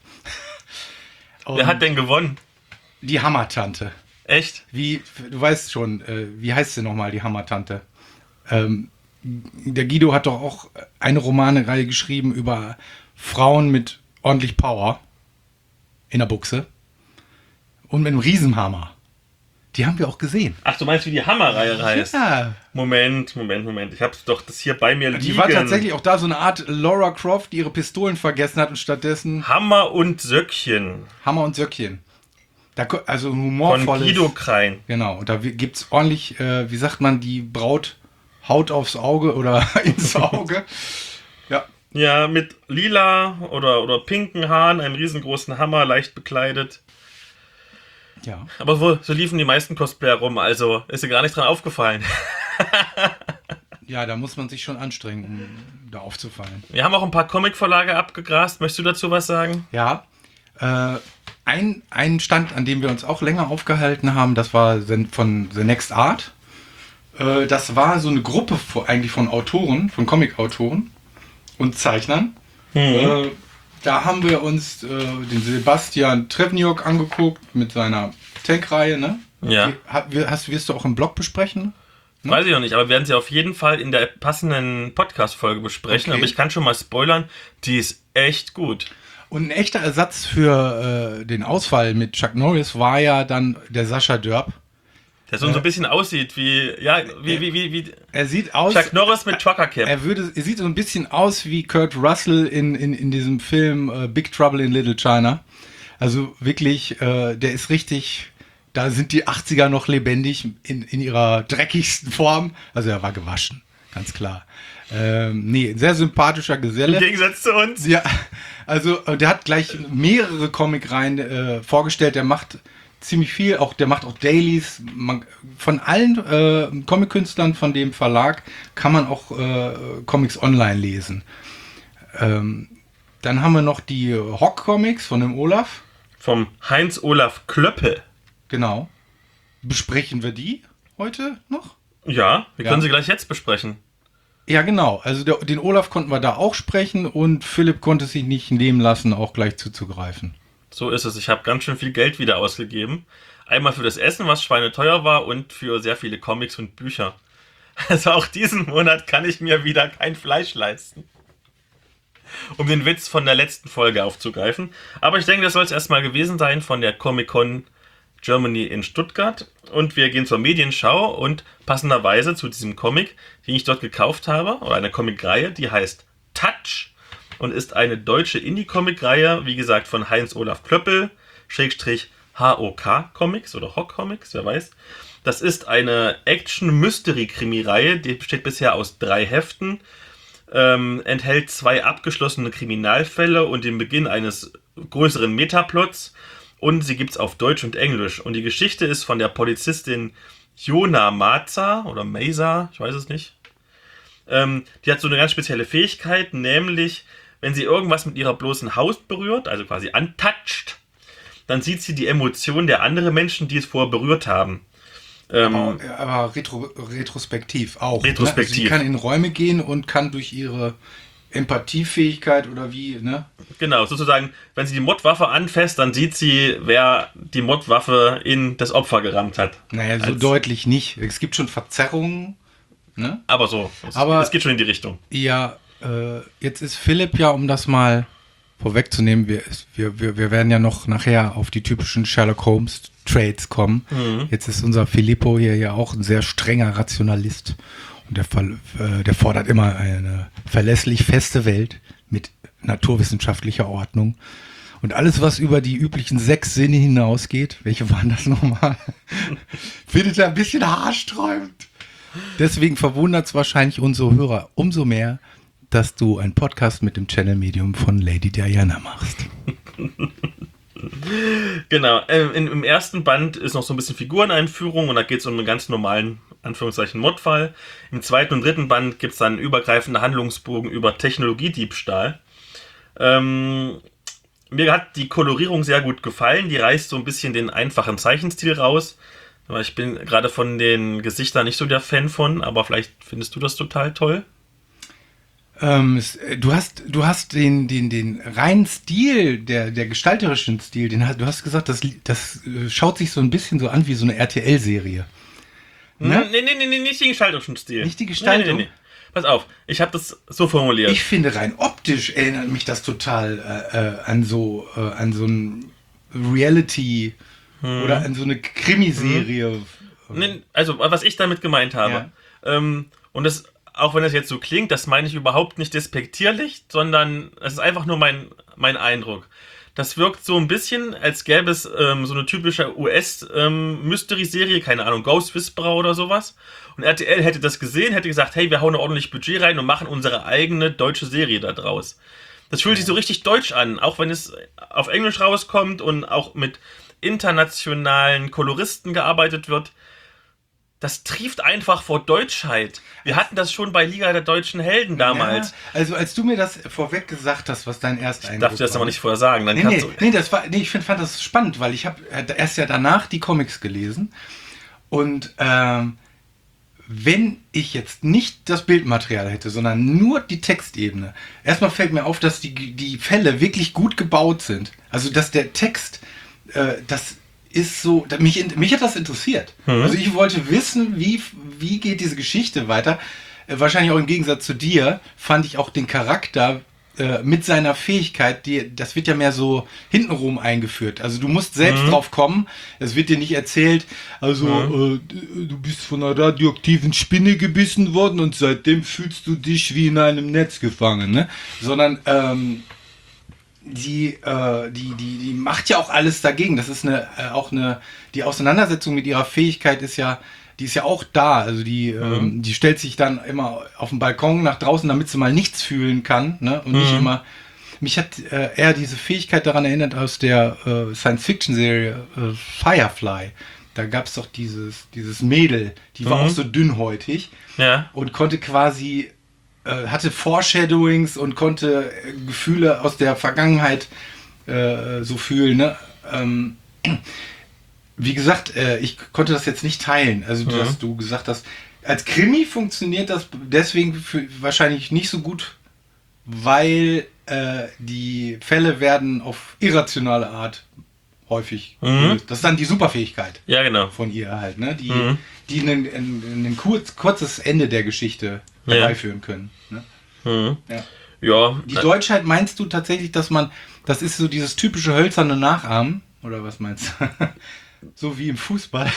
Und Wer hat denn gewonnen? die Hammertante. Echt? Wie, du weißt schon, äh, wie heißt sie nochmal, die Hammertante? Ähm, der Guido hat doch auch eine Romanreihe geschrieben über Frauen mit ordentlich Power in der Buchse und mit einem Riesenhammer. Die haben wir auch gesehen. Ach, du meinst, wie die Hammerreihe heißt? Ja. Moment, Moment, Moment. Ich hab's doch das hier bei mir liegen. Die war tatsächlich auch da so eine Art Laura Croft, die ihre Pistolen vergessen hat und stattdessen Hammer und Söckchen Hammer und Söckchen. Da, ko- also von humorvolles. Guido Krein. Genau, und da wi- gibt's ordentlich, äh, wie sagt man, die Braut haut aufs Auge oder ins Auge. Ja. Ja, mit lila oder, oder pinken Haaren, einem riesengroßen Hammer, leicht bekleidet. Ja. Aber wo, so liefen die meisten Cosplayer rum, also ist dir gar nicht dran aufgefallen. Ja, da muss man sich schon anstrengen, um da aufzufallen. Wir haben auch ein paar Comic-Verlage abgegrast. Möchtest du dazu was sagen? Ja, äh, ein, ein Stand, an dem wir uns auch länger aufgehalten haben, das war von The Next Art. Äh, das war so eine Gruppe von, eigentlich von Autoren, von Comic-Autoren und Zeichnern. Mhm. Äh, da haben wir uns äh, den Sebastian Trevniok angeguckt mit seiner Tank-Reihe. Ne? Ja. Hast, hast, wirst du auch im Blog besprechen? Ne? Weiß ich noch nicht, aber wir werden sie auf jeden Fall in der passenden Podcast-Folge besprechen. Okay. Aber ich kann schon mal spoilern, die ist echt gut. Und ein echter Ersatz für äh, den Ausfall mit Chuck Norris war ja dann der Sascha Dörp. Der so, Äh, so ein bisschen aussieht wie, ja, wie, wie, wie, wie Er sieht aus. Chuck Norris mit Trucker Cap. Er, würde, er sieht so ein bisschen aus wie Kurt Russell in, in, in diesem Film äh, Big Trouble in Little China. Also wirklich, äh, der ist richtig, da sind die achtziger noch lebendig in, in ihrer dreckigsten Form. Also er war gewaschen, ganz klar. Ähm, nee, sehr sympathischer Im Geselle. Gegensatz zu uns. Ja, also äh, der hat gleich mehrere Comicreihen äh, vorgestellt. Der macht ziemlich viel, auch der macht auch Dailies. Man, von allen äh, Comic-Künstlern von dem Verlag kann man auch äh, Comics online lesen. Ähm, dann haben wir noch die Hock-Comics von dem Olaf. Vom Heinz-Olaf Klöppe. Genau. Besprechen wir die heute noch? Ja, wir Ja. können sie gleich jetzt besprechen. Ja, genau. Also der, den Olaf konnten wir da auch sprechen und Philipp konnte sich nicht nehmen lassen, auch gleich zuzugreifen. So ist es. Ich habe ganz schön viel Geld wieder ausgegeben. Einmal für das Essen, was schweineteuer war, und für sehr viele Comics und Bücher. Also auch diesen Monat kann ich mir wieder kein Fleisch leisten. Um den Witz von der letzten Folge aufzugreifen. Aber ich denke, das soll es erstmal gewesen sein von der Comic-Con Germany in Stuttgart. Und wir gehen zur Medienschau und passenderweise zu diesem Comic, den ich dort gekauft habe, oder eine Comic-Reihe, die heißt Touch und ist eine deutsche Indie-Comic-Reihe, wie gesagt, von Heinz-Olaf Klöppel, Schrägstrich H O K Comics oder Hock Comics, wer weiß. Das ist eine Action-Mystery-Krimi-Reihe, die besteht bisher aus drei Heften, ähm, enthält zwei abgeschlossene Kriminalfälle und den Beginn eines größeren Metaplots, und sie gibt es auf Deutsch und Englisch. Und die Geschichte ist von der Polizistin Jona Maza oder Mesa, ich weiß es nicht. Ähm, die hat so eine ganz spezielle Fähigkeit, nämlich, wenn sie irgendwas mit ihrer bloßen Haut berührt, also quasi antatscht, dann sieht sie die Emotionen der anderen Menschen, die es vorher berührt haben. Ähm, Aber, aber retro, retrospektiv auch. Retrospektiv. Ne? Also sie kann in Räume gehen und kann durch ihre Empathiefähigkeit oder wie, ne? Genau, sozusagen, wenn sie die Mordwaffe anfasst, dann sieht sie, wer die Mordwaffe in das Opfer gerammt hat. Naja, so Als- deutlich nicht. Es gibt schon Verzerrungen, ne? Aber so, es, Aber- es geht schon in die Richtung. Ja, äh, jetzt ist Philipp ja, um das mal vorwegzunehmen, wir, wir, wir, wir werden ja noch nachher auf die typischen Sherlock Holmes Trades kommen. Mhm. Jetzt ist unser Filippo hier ja auch ein sehr strenger Rationalist. Und der, äh, der fordert immer eine verlässlich feste Welt mit naturwissenschaftlicher Ordnung. Und alles, was über die üblichen sechs Sinne hinausgeht, welche waren das nochmal, findet er ein bisschen haarsträubend. Deswegen verwundert es wahrscheinlich unsere Hörer umso mehr, dass du einen Podcast mit dem Channel-Medium von Lady Diana machst. Genau, äh, in, im ersten Band ist noch so ein bisschen Figureneinführung und da geht es um einen ganz normalen, Anführungszeichen, Mordfall. Im zweiten und dritten Band gibt es dann einen übergreifenden Handlungsbogen über Technologiediebstahl. Ähm, mir hat die Kolorierung sehr gut gefallen, die reißt so ein bisschen den einfachen Zeichenstil raus. Ich bin gerade von den Gesichtern nicht so der Fan von, aber vielleicht findest du das total toll. Ähm, es, du hast, du hast den, den, den reinen Stil, der, der gestalterischen Stil, den hast, du hast gesagt, das, das schaut sich so ein bisschen so an wie so eine R T L-Serie. Ne? Nee, nee, nee, nee, nicht den gestalterischen Stil. Nicht die Gestaltung? Nee, nee, nee. Pass auf, ich habe das so formuliert. Ich finde, rein optisch erinnert mich das total äh, äh, an so äh, an so ein Reality hm. oder an so eine Krimiserie. Hm. Nee, also, was ich damit gemeint habe. Ja. Ähm, und das, auch wenn das jetzt so klingt, das meine ich überhaupt nicht despektierlich, sondern es ist einfach nur mein, mein Eindruck. Das wirkt so ein bisschen, als gäbe es ähm, so eine typische U S-Mystery-Serie, ähm, keine Ahnung, Ghost Whisperer oder sowas. Und R T L hätte das gesehen, hätte gesagt, hey, wir hauen ein ordentlich Budget rein und machen unsere eigene deutsche Serie da draus. Das fühlt sich so richtig deutsch an, auch wenn es auf Englisch rauskommt und auch mit internationalen Koloristen gearbeitet wird. Das trieft einfach vor Deutschheit. Wir hatten das schon bei Liga der deutschen Helden damals. Ja, also als du mir das vorweg gesagt hast, was dein erster Eindruck war. Darf ich das aber nicht vorher sagen. Dann nee, nee, du... nee, das war, nee, ich find, fand das spannend, weil ich habe erst ja danach die Comics gelesen. Und ähm, wenn ich jetzt nicht das Bildmaterial hätte, sondern nur die Textebene, erstmal fällt mir auf, dass die, die Fälle wirklich gut gebaut sind. Also dass der Text, äh, das ist so, mich, mich hat das interessiert. Mhm. Also ich wollte wissen, wie, wie geht diese Geschichte weiter. Äh, wahrscheinlich auch im Gegensatz zu dir fand ich auch den Charakter äh, mit seiner Fähigkeit, die, das wird ja mehr so hintenrum eingeführt. Also du musst selbst mhm. drauf kommen. Es wird dir nicht erzählt, also mhm. äh, du bist von einer radioaktiven Spinne gebissen worden und seitdem fühlst du dich wie in einem Netz gefangen. Ne? Sondern ähm, Die, äh, die, die, die macht ja auch alles dagegen. Das ist eine, äh, auch eine, die Auseinandersetzung mit ihrer Fähigkeit ist ja, die ist ja auch da. Also die, mhm. ähm, die stellt sich dann immer auf den Balkon nach draußen, damit sie mal nichts fühlen kann, ne? Und mhm. nicht immer. Mich hat äh, eher diese Fähigkeit daran erinnert aus der äh, Science-Fiction-Serie äh, Firefly. Da gab es doch dieses, dieses Mädel, die mhm. war auch so dünnhäutig ja. und konnte quasi hatte Foreshadowings und konnte Gefühle aus der Vergangenheit äh, so fühlen. Ne? Ähm, wie gesagt, äh, ich konnte das jetzt nicht teilen. Also, mhm. dass du gesagt hast, als Krimi funktioniert das deswegen für, wahrscheinlich nicht so gut, weil äh, die Fälle werden auf irrationale Art häufig mhm. gelöst. Das ist dann die Superfähigkeit ja, genau. von ihr halt, ne? die, mhm. die ein, ein, ein kurz, kurzes Ende der Geschichte herbeiführen können. Ne? Mhm. Ja. ja. Die Deutschheit, meinst du tatsächlich, dass man, das ist so dieses typische hölzerne Nachahmen? Oder was meinst du? So wie im Fußball.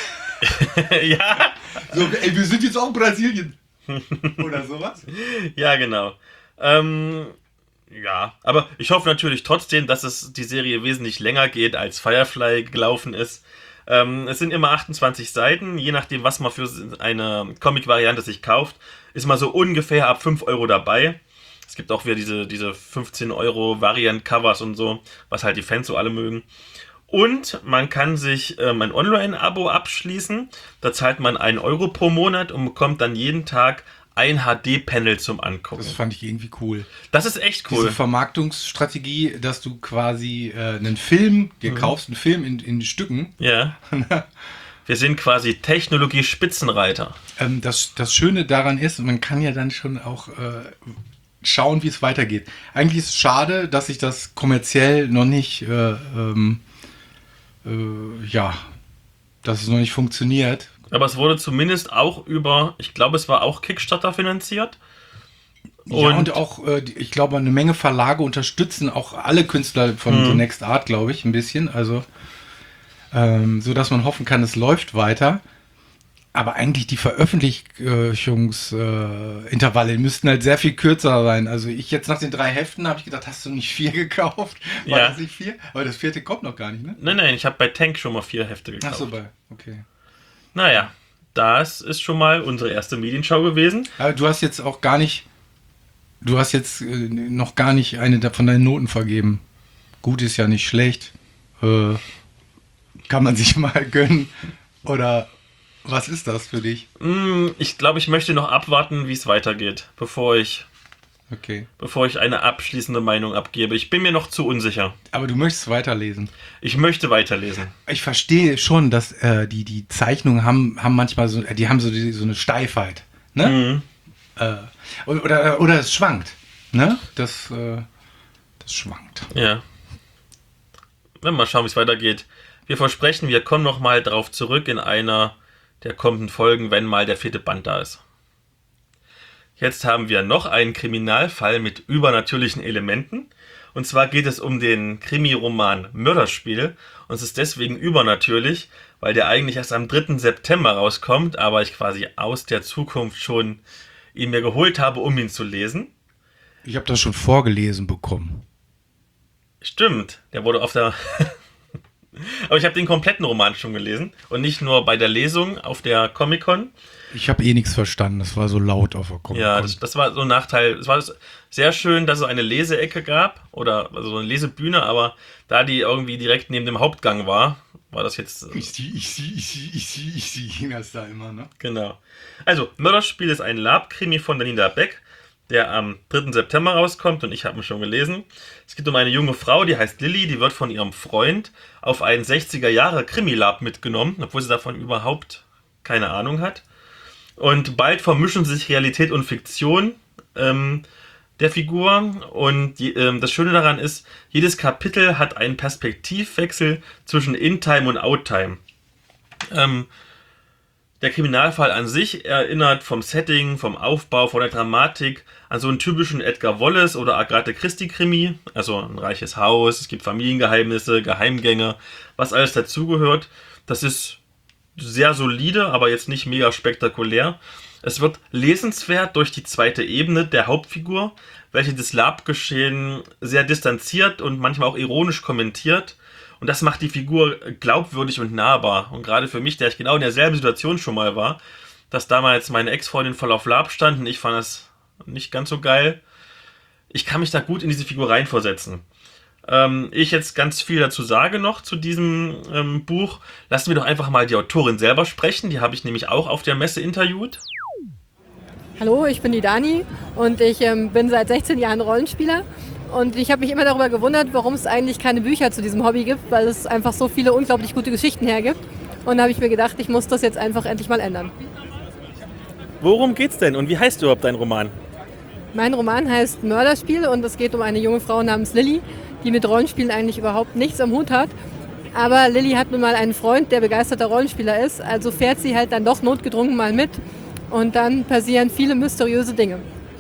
ja. So, ey, wir sind jetzt auch Brasilien. Oder sowas? Ja, genau. Ähm, ja, aber ich hoffe natürlich trotzdem, dass es die Serie wesentlich länger geht, als Firefly gelaufen ist. Ähm, es sind immer achtundzwanzig Seiten, je nachdem, was man für eine Comic-Variante sich kauft, ist man so ungefähr ab fünf Euro dabei. Es gibt auch wieder diese, diese fünfzehn Euro Variant-Covers und so, was halt die Fans so alle mögen. Und man kann sich ähm, ein Online-Abo abschließen, da zahlt man einen Euro pro Monat und bekommt dann jeden Tag ein H D-Panel zum Angucken. Das fand ich irgendwie cool. Das ist echt cool. Diese Vermarktungsstrategie, dass du quasi äh, einen Film, dir mhm. kaufst, einen Film in, in Stücken. Ja. Wir sind quasi Technologie-Spitzenreiter. Ähm, das, das Schöne daran ist, man kann ja dann schon auch äh, schauen, wie es weitergeht. Eigentlich ist es schade, dass sich das kommerziell noch nicht, äh, ähm, äh, ja, dass es noch nicht funktioniert. Aber es wurde zumindest auch über, ich glaube, es war auch Kickstarter finanziert. Ja, und, und auch, äh, ich glaube, eine Menge Verlage unterstützen auch alle Künstler von hm. The Next Art, glaube ich, ein bisschen. Also, ähm, so dass man hoffen kann, es läuft weiter. Aber eigentlich die Veröffentlichungsintervalle äh, müssten halt sehr viel kürzer sein. Also ich jetzt nach den drei Heften habe ich gedacht, hast du nicht vier gekauft? War ja. das nicht vier? Aber das vierte kommt noch gar nicht, ne? Nein, nein, ich habe bei Tank schon mal vier Hefte gekauft. Ach so, bei, okay. Naja, das ist schon mal unsere erste Medienschau gewesen. Aber du hast jetzt auch gar nicht, du hast jetzt äh, noch gar nicht eine von deinen Noten vergeben. Gut ist ja nicht schlecht. Äh, kann man sich mal gönnen. Oder... Was ist das für dich? Ich glaube, ich möchte noch abwarten, wie es weitergeht, bevor ich, okay. bevor ich eine abschließende Meinung abgebe. Ich bin mir noch zu unsicher. Aber du möchtest weiterlesen? Ich möchte weiterlesen. Ich verstehe schon, dass äh, die, die Zeichnungen haben, haben manchmal so, die haben so, die, so eine Steifheit. Ne? Mhm. Äh, oder, oder es schwankt. Ne? Das, äh, das schwankt. Ja. Mal schauen, wie es weitergeht. Wir versprechen, wir kommen noch mal drauf zurück in einer der kommenden Folgen, wenn mal der vierte Band da ist. Jetzt haben wir noch einen Kriminalfall mit übernatürlichen Elementen. Und zwar geht es um den Krimi-Roman Mörderspiel. Und es ist deswegen übernatürlich, weil der eigentlich erst am dritten September rauskommt, aber ich quasi aus der Zukunft schon ihn mir geholt habe, um ihn zu lesen. Ich habe das schon vorgelesen bekommen. Stimmt, der wurde auf der... Aber ich habe den kompletten Roman schon gelesen und nicht nur bei der Lesung auf der Comic-Con. Ich habe eh nichts verstanden, das war so laut auf der Comic-Con. Ja, das, das war so ein Nachteil. Es war sehr schön, dass es eine Leseecke gab oder also so eine Lesebühne, aber da die irgendwie direkt neben dem Hauptgang war, war das jetzt... Ich sieh, ich sieh, ich sieh, ich sieh, ich sieh, ging das da immer, ne? Genau. Also, Mörderspiel ist ein Lab-Krimi von Daniela Beck, der am dritten September rauskommt und ich habe ihn schon gelesen. Es geht um eine junge Frau, die heißt Lilly, die wird von ihrem Freund auf einen sechziger-Jahre-Krimi-Lab mitgenommen, obwohl sie davon überhaupt keine Ahnung hat. Und bald vermischen sich Realität und Fiktion ähm, der Figur und die, ähm, das Schöne daran ist, jedes Kapitel hat einen Perspektivwechsel zwischen In-Time und Out-Time. Ähm, Der Kriminalfall an sich erinnert vom Setting, vom Aufbau, von der Dramatik an so einen typischen Edgar Wallace oder Agatha Christie Krimi. Also ein reiches Haus, es gibt Familiengeheimnisse, Geheimgänge, was alles dazugehört. Das ist sehr solide, aber jetzt nicht mega spektakulär. Es wird lesenswert durch die zweite Ebene der Hauptfigur, welche das Lab-Geschehen sehr distanziert und manchmal auch ironisch kommentiert. Und das macht die Figur glaubwürdig und nahbar. Und gerade für mich, der ich genau in derselben Situation schon mal war, dass damals meine Ex-Freundin voll auf Lab stand und ich fand das nicht ganz so geil. Ich kann mich da gut in diese Figur reinversetzen. Ähm, ich jetzt ganz viel dazu sage noch zu diesem ähm, Buch. Lassen wir doch einfach mal die Autorin selber sprechen. Die habe ich nämlich auch auf der Messe interviewt. Hallo, ich bin die Dani und ich ähm, bin seit sechzehn Jahren Rollenspieler. Und ich habe mich immer darüber gewundert, warum es eigentlich keine Bücher zu diesem Hobby gibt, weil es einfach so viele unglaublich gute Geschichten hergibt. Und da habe ich mir gedacht, ich muss das jetzt einfach endlich mal ändern. Worum geht's denn und wie heißt überhaupt dein Roman? Mein Roman heißt Mörderspiel und es geht um eine junge Frau namens Lilly, die mit Rollenspielen eigentlich überhaupt nichts am Hut hat. Aber Lilly hat nun mal einen Freund, der begeisterter Rollenspieler ist, also fährt sie halt dann doch notgedrungen mal mit und dann passieren viele mysteriöse Dinge.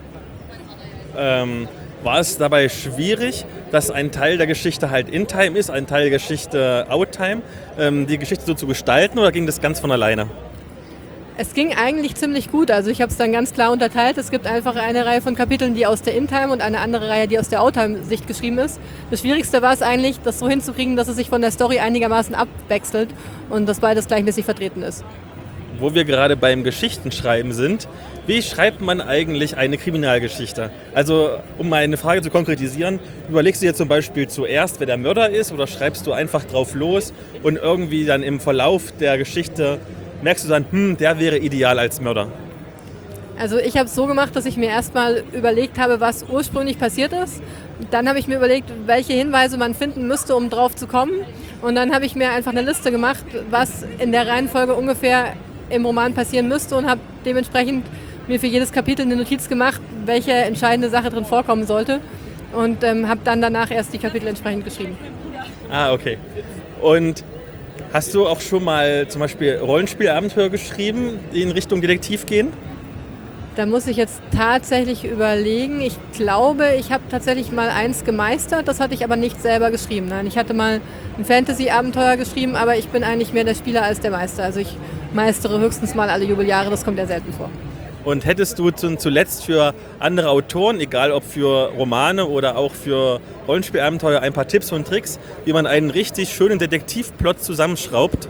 Ähm... War es dabei schwierig, dass ein Teil der Geschichte halt In-Time ist, ein Teil der Geschichte Out-Time, ähm, die Geschichte so zu gestalten oder ging das ganz von alleine? Es ging eigentlich ziemlich gut. Also ich habe es dann ganz klar unterteilt. Es gibt einfach eine Reihe von Kapiteln, die aus der In-Time und eine andere Reihe, die aus der Out-Time-Sicht geschrieben ist. Das Schwierigste war es eigentlich, das so hinzukriegen, dass es sich von der Story einigermaßen abwechselt und dass beides gleichmäßig vertreten ist. Wo wir gerade beim Geschichtenschreiben sind, wie schreibt man eigentlich eine Kriminalgeschichte? Also, um mal eine Frage zu konkretisieren, überlegst du dir zum Beispiel zuerst, wer der Mörder ist, oder schreibst du einfach drauf los und irgendwie dann im Verlauf der Geschichte merkst du dann, hm, der wäre ideal als Mörder? Also ich habe es so gemacht, dass ich mir erstmal überlegt habe, was ursprünglich passiert ist. Dann habe ich mir überlegt, welche Hinweise man finden müsste, um drauf zu kommen. Und dann habe ich mir einfach eine Liste gemacht, was in der Reihenfolge ungefähr im Roman passieren müsste und habe dementsprechend mir für jedes Kapitel eine Notiz gemacht, welche entscheidende Sache drin vorkommen sollte und ähm, habe dann danach erst die Kapitel entsprechend geschrieben. Ah, okay. Und hast du auch schon mal zum Beispiel Rollenspielabenteuer geschrieben, die in Richtung Detektiv gehen? Da muss ich jetzt tatsächlich überlegen. Ich glaube, ich habe tatsächlich mal eins gemeistert, das hatte ich aber nicht selber geschrieben. Nein, ich hatte mal ein Fantasy-Abenteuer geschrieben, aber ich bin eigentlich mehr der Spieler als der Meister. Also ich meistere höchstens mal alle Jubeljahre, das kommt ja selten vor. Und hättest du zuletzt für andere Autoren, egal ob für Romane oder auch für Rollenspielabenteuer, ein paar Tipps und Tricks, wie man einen richtig schönen Detektivplot zusammenschraubt?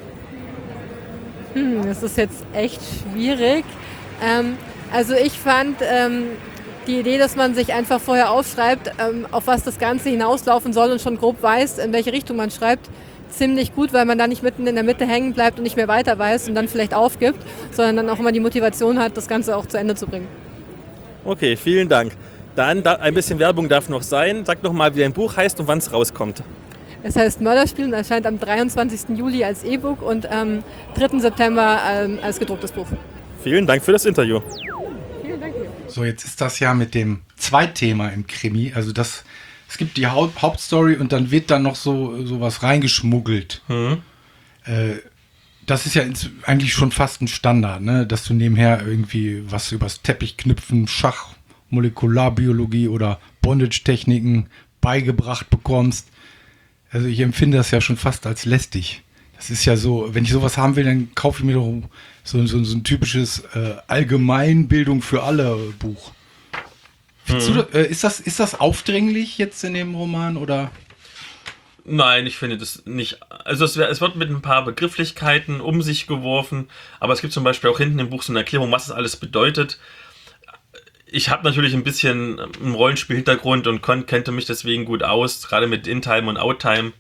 Hm, das ist jetzt echt schwierig. Ähm, also ich fand ähm, die Idee, dass man sich einfach vorher aufschreibt, ähm, auf was das Ganze hinauslaufen soll und schon grob weiß, in welche Richtung man schreibt, ziemlich gut, weil man da nicht mitten in der Mitte hängen bleibt und nicht mehr weiter weiß und dann vielleicht aufgibt, sondern dann auch immer die Motivation hat, das Ganze auch zu Ende zu bringen. Okay, vielen Dank. Dann da, ein bisschen Werbung darf noch sein. Sag doch mal, wie dein Buch heißt und wann es rauskommt. Es heißt Mörderspiel und erscheint am dreiundzwanzigsten Juli als E-Book und am dritten September ähm, als gedrucktes Buch. Vielen Dank für das Interview. Vielen Dank dir. So, jetzt ist das ja mit dem Zweitthema im Krimi. Also das, es gibt die Haupt- Hauptstory und dann wird dann noch so, so was reingeschmuggelt. Mhm. Äh, das ist ja ins, eigentlich schon fast ein Standard, ne? Dass du nebenher irgendwie was übers Teppichknüpfen, Schach, Molekularbiologie oder Bondage-Techniken beigebracht bekommst. Also ich empfinde das ja schon fast als lästig. Das ist ja so, wenn ich sowas haben will, dann kaufe ich mir doch so, so, so ein typisches äh, Allgemeinbildung für alle Buch. Findest Mhm. du, äh, ist, das, ist das aufdringlich jetzt in dem Roman oder? Nein, ich finde das nicht. Also es, wär, es wird mit ein paar Begrifflichkeiten um sich geworfen, aber es gibt zum Beispiel auch hinten im Buch so eine Erklärung, was das alles bedeutet. Ich habe natürlich ein bisschen einen Rollenspiel-Hintergrund und kon- kannte mich deswegen gut aus, gerade mit In-Time und Out-Time.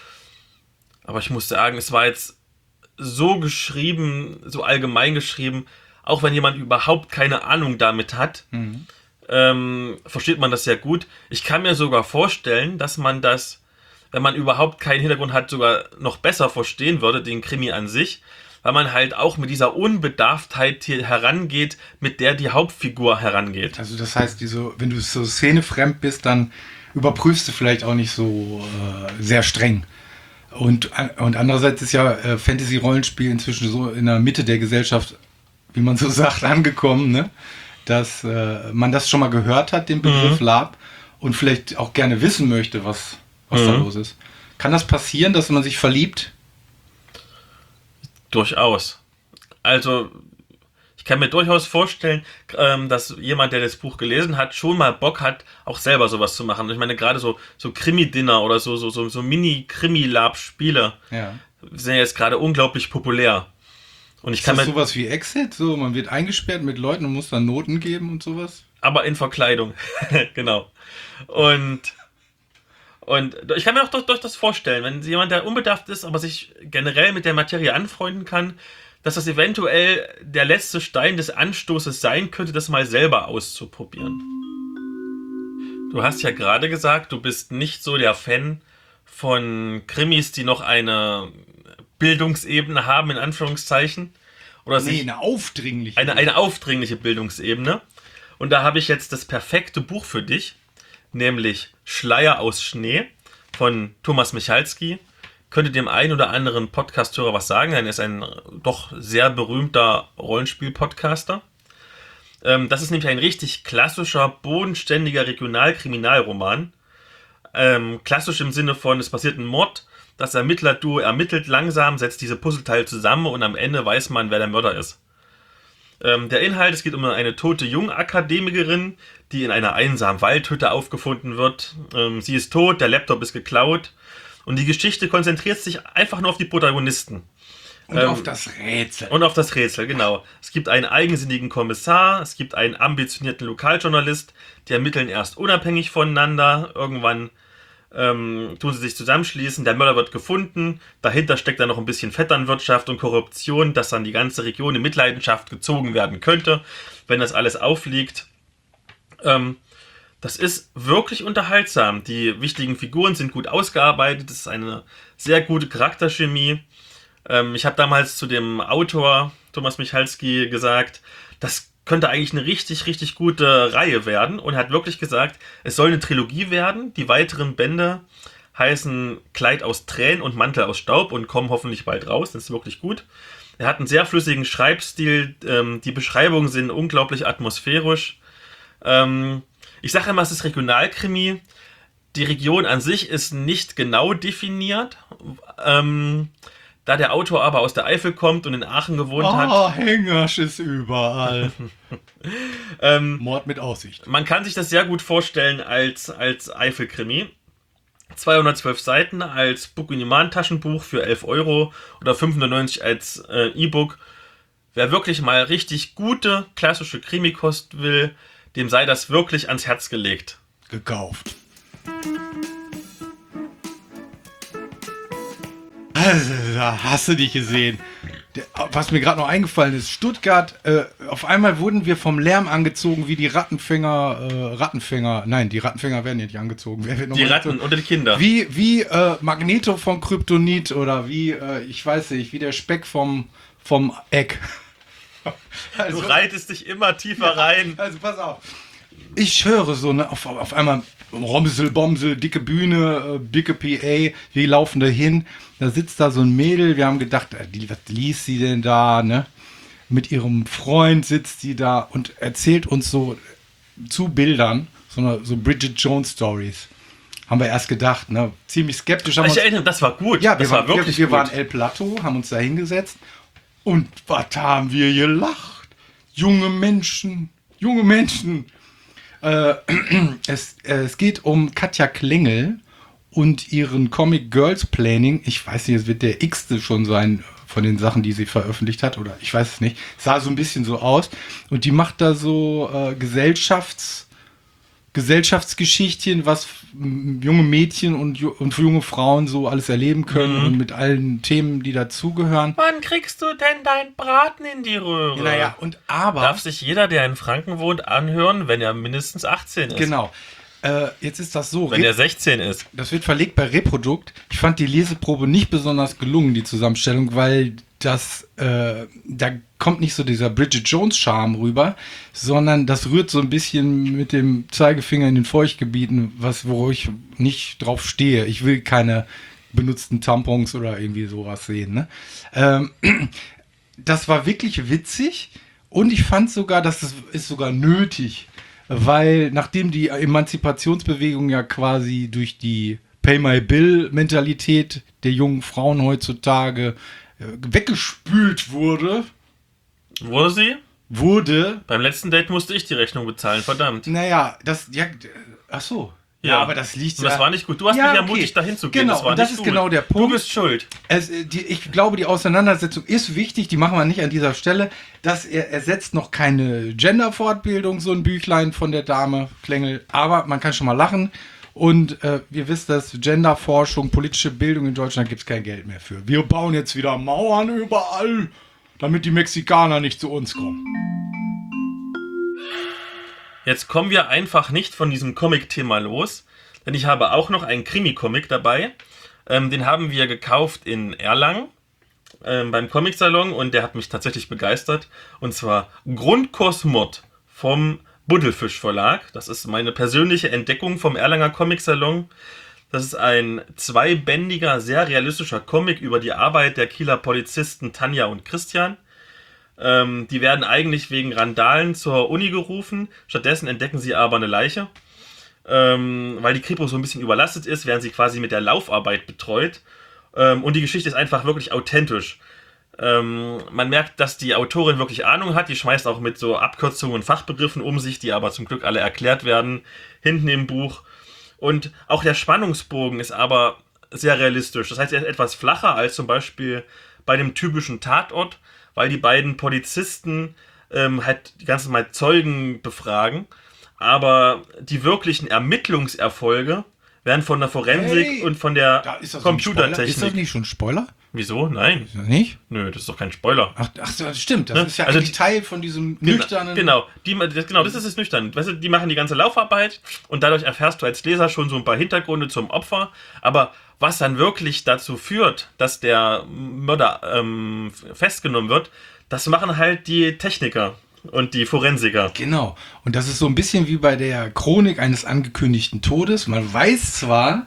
Aber ich muss sagen, es war jetzt so geschrieben, so allgemein geschrieben, auch wenn jemand überhaupt keine Ahnung damit hat, Mhm. ähm, versteht man das sehr gut. Ich kann mir sogar vorstellen, dass man das, wenn man überhaupt keinen Hintergrund hat, sogar noch besser verstehen würde, den Krimi an sich, weil man halt auch mit dieser Unbedarftheit hier herangeht, mit der die Hauptfigur herangeht. Also das heißt, diese, wenn du so szenefremd bist, dann überprüfst du vielleicht auch nicht so äh, sehr streng. Und, und andererseits ist ja äh, Fantasy-Rollenspiel inzwischen so in der Mitte der Gesellschaft, wie man so sagt, angekommen, ne? Dass äh, man das schon mal gehört hat, den Begriff Mhm. Lab, und vielleicht auch gerne wissen möchte, was, was da Mhm. los ist. Kann das passieren, dass man sich verliebt? Durchaus. Also, ich kann mir durchaus vorstellen, ähm, dass jemand, der das Buch gelesen hat, schon mal Bock hat, auch selber sowas zu machen. Ich meine, gerade so, so Krimi-Dinner oder so, so, so, so Mini-Krimi-Lab-Spiele Ja. sind ja jetzt gerade unglaublich populär. Und ich Ist kann das mir, sowas wie Exit? So, man wird eingesperrt mit Leuten und muss dann Noten geben und sowas? aber in Verkleidung. Genau. Und, und ich kann mir auch durch, durch das vorstellen, wenn jemand, der unbedarft ist, aber sich generell mit der Materie anfreunden kann, dass das eventuell der letzte Stein des Anstoßes sein könnte, das mal selber auszuprobieren. Du hast ja gerade gesagt, du bist nicht so der Fan von Krimis, die noch eine Bildungsebene haben, in Anführungszeichen. Oder Nee, sich eine aufdringliche. eine, eine aufdringliche Bildungsebene. Und da habe ich jetzt das perfekte Buch für dich, nämlich Schleier aus Schnee von Thomas Michalski. Könnte dem einen oder anderen Podcast-Hörer was sagen, denn er ist ein doch sehr berühmter Rollenspiel-Podcaster. Ähm, das ist nämlich ein richtig klassischer, bodenständiger Regionalkriminalroman. Ähm, klassisch im Sinne von, es passiert ein Mord, das Ermittler-Duo ermittelt langsam, setzt diese Puzzleteile zusammen und am Ende weiß man, wer der Mörder ist. Ähm, der Inhalt, es geht um eine tote Jungakademikerin, die in einer einsamen Waldhütte aufgefunden wird. Ähm, sie ist tot, der Laptop ist geklaut und die Geschichte konzentriert sich einfach nur auf die Protagonisten. und ähm, auf das Rätsel. Und auf das Rätsel, genau. Es gibt einen eigensinnigen Kommissar, es gibt einen ambitionierten Lokaljournalist, die ermitteln erst unabhängig voneinander. Irgendwann ähm, tun sie sich zusammenschließen, der Mörder wird gefunden, dahinter steckt dann noch ein bisschen Vetternwirtschaft und Korruption, dass dann die ganze Region in Mitleidenschaft gezogen werden könnte, wenn das alles aufliegt. Ähm, das ist wirklich unterhaltsam. Die wichtigen Figuren sind gut ausgearbeitet, es ist eine sehr gute Charakterchemie. Ähm, ich habe damals zu dem Autor Thomas Michalski gesagt, das könnte eigentlich eine richtig, richtig gute Reihe werden und er hat wirklich gesagt, es soll eine Trilogie werden. Die weiteren Bände heißen Kleid aus Tränen und Mantel aus Staub und kommen hoffentlich bald raus. Das ist wirklich gut. Er hat einen sehr flüssigen Schreibstil, ähm, die Beschreibungen sind unglaublich atmosphärisch. Ähm, ich sage immer, es ist Regionalkrimi. Die Region an sich ist nicht genau definiert. Ähm, da der Autor aber aus der Eifel kommt und in Aachen gewohnt hat. Oh, Hengersch ist überall. ähm, Mord mit Aussicht. Man kann sich das sehr gut vorstellen als, als Eifel-Krimi. zweihundertzwölf Seiten als Book-in-Demand-Taschenbuch für elf Euro oder fünfundneunzig als äh, E-Book. Wer wirklich mal richtig gute, klassische Krimikost will, dem sei das wirklich ans Herz gelegt. Gekauft. Also, da hast du dich gesehen. Der, was mir gerade noch eingefallen ist, Stuttgart, äh, auf einmal wurden wir vom Lärm angezogen wie die Rattenfänger, äh, Rattenfänger, nein, die Rattenfänger werden ja nicht angezogen. Wer wird noch Die mal Ratten angezogen? oder die Kinder. Wie, wie äh, Magneto von Kryptonit oder wie, äh, ich weiß nicht, wie der Speck vom, vom Egg. Du reitest dich immer tiefer rein. Also pass auf. Ich höre so, ne, auf, auf einmal Romsel, Bomsel, dicke Bühne, äh, dicke P A, wir laufen da hin. Da sitzt da so ein Mädel, wir haben gedacht, äh, die, was liest sie denn da, ne? Mit ihrem Freund sitzt sie da und erzählt uns so zu Bildern, so, eine, so Bridget Jones Stories. Haben wir erst gedacht, ne? Ziemlich skeptisch. Haben Ich uns, erinnere, das war gut. ja, das wir, war waren, wirklich wir, wir gut. waren El Plateau, haben uns da hingesetzt und was haben wir gelacht? Junge Menschen, junge Menschen. Äh, es, äh, es geht um Katja Klengel und ihren Comic Girls Planning. Ich weiß nicht, es wird der x-te schon sein von den Sachen, die sie veröffentlicht hat, oder ich weiß es nicht. Sah so ein bisschen so aus. Und die macht da so äh, Gesellschafts- Gesellschaftsgeschichtchen, was m, junge Mädchen und, ju- und junge Frauen so alles erleben können Mhm. und mit allen Themen, die dazugehören. Wann kriegst du denn dein Braten in die Röhre? Naja, und aber... Darf sich jeder, der in Franken wohnt, anhören, wenn er mindestens achtzehn ist. Genau. Äh, jetzt ist das so. Wenn Re- er sechzehn ist. Das wird verlegt bei Reprodukt. Ich fand die Leseprobe nicht besonders gelungen, die Zusammenstellung, weil das, äh, da kommt nicht so dieser Bridget Jones Charme rüber, sondern das rührt so ein bisschen mit dem Zeigefinger in den Feuchtgebieten, was, wo ich nicht drauf stehe. Ich will keine benutzten Tampons oder irgendwie sowas sehen. Ne? Ähm, das war wirklich witzig und ich fand sogar, dass es ist sogar nötig, weil nachdem die Emanzipationsbewegung ja quasi durch die Pay-My-Bill-Mentalität der jungen Frauen heutzutage äh, weggespült wurde, Wurde sie? wurde, Beim letzten Date musste ich die Rechnung bezahlen, verdammt. naja, das, ja, ach so. Ja, aber das liegt Und das war nicht gut. Du hast Ja, mich okay. ermutigt, dahin zu gehen. Genau, das war und das nicht ist gut. genau der Du Punkt. bist schuld. Es, äh, die, ich glaube, die Auseinandersetzung ist wichtig, die machen wir nicht an dieser Stelle. Das er, ersetzt noch keine Gender-Fortbildung, so ein Büchlein von der Dame Klengel, aber man kann schon mal lachen. Und äh, ihr wisst, dass Genderforschung, politische Bildung in Deutschland gibt es kein Geld mehr für. Wir bauen jetzt wieder Mauern überall, damit die Mexikaner nicht zu uns kommen. Jetzt kommen wir einfach nicht von diesem Comic-Thema los, denn ich habe auch noch einen Krimi-Comic dabei. Ähm, den haben wir gekauft in Erlangen ähm, beim Comic-Salon und der hat mich tatsächlich begeistert. Und zwar Grundkurs Mord vom Buddelfisch Verlag. Das ist meine persönliche Entdeckung vom Erlanger Comic-Salon. Das ist ein zweibändiger, sehr realistischer Comic über die Arbeit der Kieler Polizisten Tanja und Christian. Ähm, die werden eigentlich wegen Randalen zur Uni gerufen. Stattdessen entdecken sie aber eine Leiche. Ähm, weil die Kripo so ein bisschen überlastet ist, werden sie quasi mit der Laufarbeit betreut. Ähm, und die Geschichte ist einfach wirklich authentisch. Ähm, man merkt, dass die Autorin wirklich Ahnung hat. Die schmeißt auch mit so Abkürzungen und Fachbegriffen um sich, die aber zum Glück alle erklärt werden, hinten im Buch. Und auch der Spannungsbogen ist aber sehr realistisch. Das heißt, er ist etwas flacher als zum Beispiel bei dem typischen Tatort, weil die beiden Polizisten ähm, halt die ganze Zeit Zeugen befragen. Aber die wirklichen Ermittlungserfolge werden von der Forensik Hey, und von der Da ist das so ein Spoiler. Computertechnik. Ist das nicht schon ein Spoiler? Wieso? Nein. Ist das nicht? Nö, das ist doch kein Spoiler. Ach, ach das stimmt. Das Ne? ist ja Also eigentlich die- Teil von diesem Genau, nüchternen... Genau, die, das, genau, das ist es nüchtern. Weißt du, die machen die ganze Laufarbeit und dadurch erfährst du als Leser schon so ein paar Hintergründe zum Opfer. Aber was dann wirklich dazu führt, dass der Mörder ähm, festgenommen wird, das machen halt die Techniker und die Forensiker. Genau. Und das ist so ein bisschen wie bei der Chronik eines angekündigten Todes. Man weiß zwar,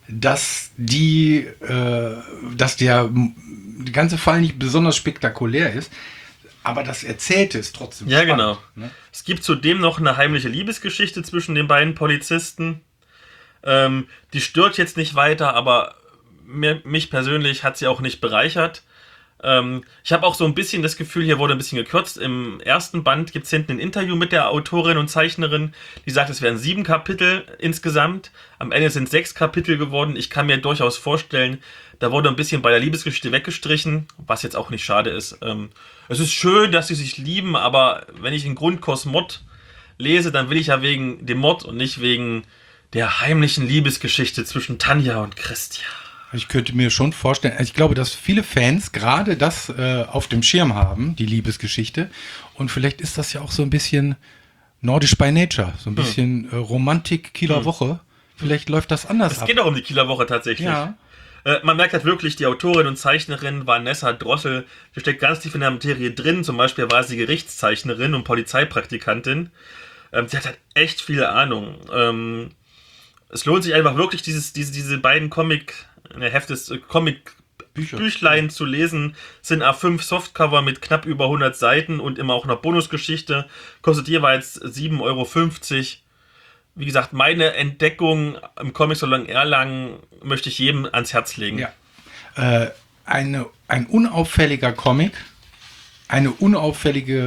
dass die, äh, dass der, der ganze Fall nicht besonders spektakulär ist, aber das Erzählte ist trotzdem Ja, spannend, genau. ne? Es gibt zudem noch eine heimliche Liebesgeschichte zwischen den beiden Polizisten. Ähm, die stört jetzt nicht weiter, aber mir, mich persönlich hat sie auch nicht bereichert. Ähm, ich habe auch so ein bisschen das Gefühl, hier wurde ein bisschen gekürzt. Im ersten Band gibt es hinten ein Interview mit der Autorin und Zeichnerin, die sagt, es wären sieben Kapitel insgesamt. Am Ende sind sechs Kapitel geworden. Ich kann mir durchaus vorstellen, da wurde ein bisschen bei der Liebesgeschichte weggestrichen, was jetzt auch nicht schade ist. Ähm, es ist schön, dass sie sich lieben, aber wenn ich den Grundkurs Mord lese, dann will ich ja wegen dem Mord und nicht wegen der heimlichen Liebesgeschichte zwischen Tanja und Christian. Ich könnte mir schon vorstellen, ich glaube, dass viele Fans gerade das äh, auf dem Schirm haben, die Liebesgeschichte. Und vielleicht ist das ja auch so ein bisschen nordisch by nature, so ein bisschen hm. äh, Romantik Kieler hm. Woche. Vielleicht läuft das anders Es ab. geht auch um die Kieler Woche tatsächlich. Ja. Äh, man merkt halt wirklich, die Autorin und Zeichnerin Vanessa Drossel, die steckt ganz tief in der Materie drin. Zum Beispiel war sie Gerichtszeichnerin und Polizeipraktikantin. Ähm, sie hat halt echt viel Ahnung. Ähm, es lohnt sich einfach wirklich, dieses, diese, diese beiden Comic- Heftes, äh, Comic-Büchlein zu lesen. Sind A fünf Softcover mit knapp über hundert Seiten und immer auch eine Bonusgeschichte. Kostet jeweils sieben Euro fünfzig. Wie gesagt, meine Entdeckung im Comic-Salon Erlangen möchte ich jedem ans Herz legen. Ja. Äh, eine, ein unauffälliger Comic, eine unauffällige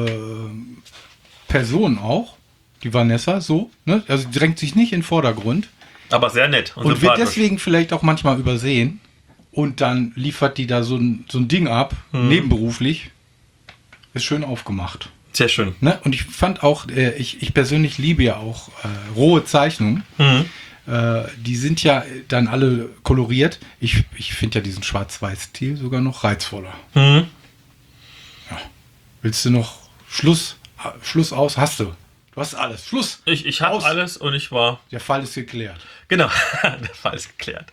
äh, Person auch, die Vanessa, so, ne? Also die drängt sich nicht in den Vordergrund. Aber sehr nett. Und, und wird deswegen vielleicht auch manchmal übersehen. Und dann liefert die da so ein, so ein Ding ab, hm. nebenberuflich. Ist schön aufgemacht. Sehr schön. Ne? Und ich fand auch, äh, ich, ich persönlich liebe ja auch äh, rohe Zeichnungen. Hm. Äh, die sind ja dann alle koloriert. Ich, ich finde ja diesen Schwarz-Weiß-Stil sogar noch reizvoller. Hm. Ja. Willst du noch Schluss, Schluss aus? Hast du. Du hast alles. Schluss. Ich, ich habe alles und ich war... Der Fall ist geklärt. Genau, der Fall ist geklärt.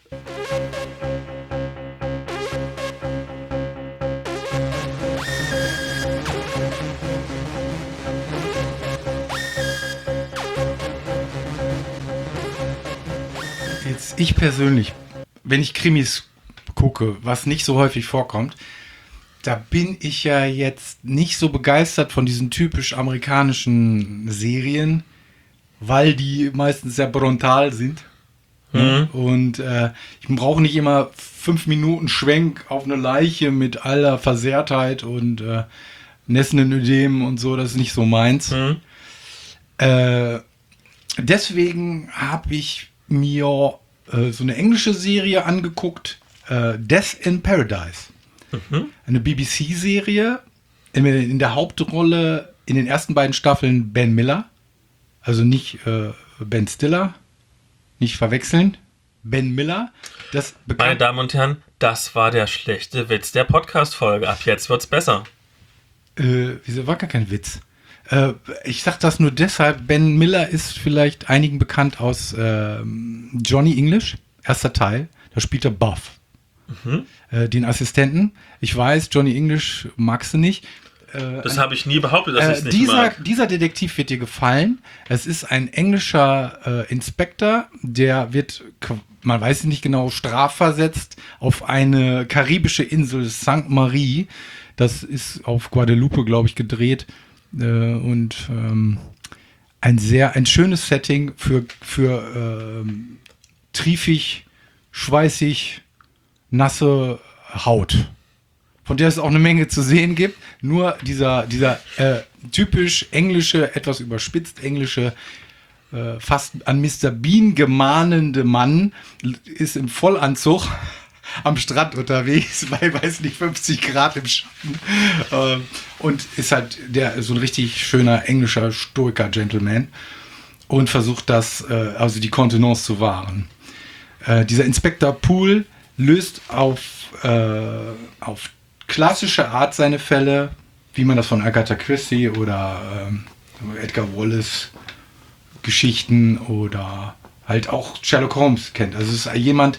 Jetzt ich persönlich, wenn ich Krimis gucke, was nicht so häufig vorkommt, da bin ich ja jetzt nicht so begeistert von diesen typisch amerikanischen Serien, weil die meistens sehr brutal sind. Mhm. Und äh, ich brauche nicht immer fünf Minuten Schwenk auf eine Leiche mit aller Versehrtheit und äh, Nessenödem und so, das ist nicht so meins. Mhm. Äh, deswegen habe ich mir äh, so eine englische Serie angeguckt, äh, Death in Paradise. Mhm. Eine B B C-Serie, in, in der Hauptrolle in den ersten beiden Staffeln Ben Miller, also nicht äh, Ben Stiller, nicht verwechseln, Ben Miller. Das Meine Damen und Herren, das war der schlechte Witz der Podcast-Folge. Ab jetzt wird's besser. Äh, wieso war gar kein Witz? Äh, ich sag das nur deshalb, Ben Miller ist vielleicht einigen bekannt aus äh, Johnny English, erster Teil, da spielt er Buff. Mhm. Äh, den Assistenten. Ich weiß, Johnny English magst du nicht. Äh, das habe ich nie behauptet, dass äh, ich es nicht dieser, mag. Dieser Detektiv wird dir gefallen. Es ist ein englischer äh, Inspektor, der wird, man weiß nicht genau, strafversetzt auf eine karibische Insel, Sankt Marie. Das ist auf Guadeloupe, glaube ich, gedreht. Äh, und ähm, ein sehr, ein schönes Setting für, für ähm, triefig, schweißig, nasse Haut, von der es auch eine Menge zu sehen gibt. Nur dieser, dieser äh, typisch englische, etwas überspitzt englische, äh, fast an Mister Bean gemahnende Mann ist im Vollanzug am Strand unterwegs, bei, weiß nicht, fünfzig Grad im Schatten. Äh, und ist halt der, so ein richtig schöner englischer Stoiker-Gentleman und versucht das, äh, also die Kontenance zu wahren. Äh, dieser Inspektor Poole löst auf, äh, auf klassische Art seine Fälle, wie man das von Agatha Christie oder ähm, Edgar Wallace Geschichten oder halt auch Sherlock Holmes kennt. Also es ist jemand,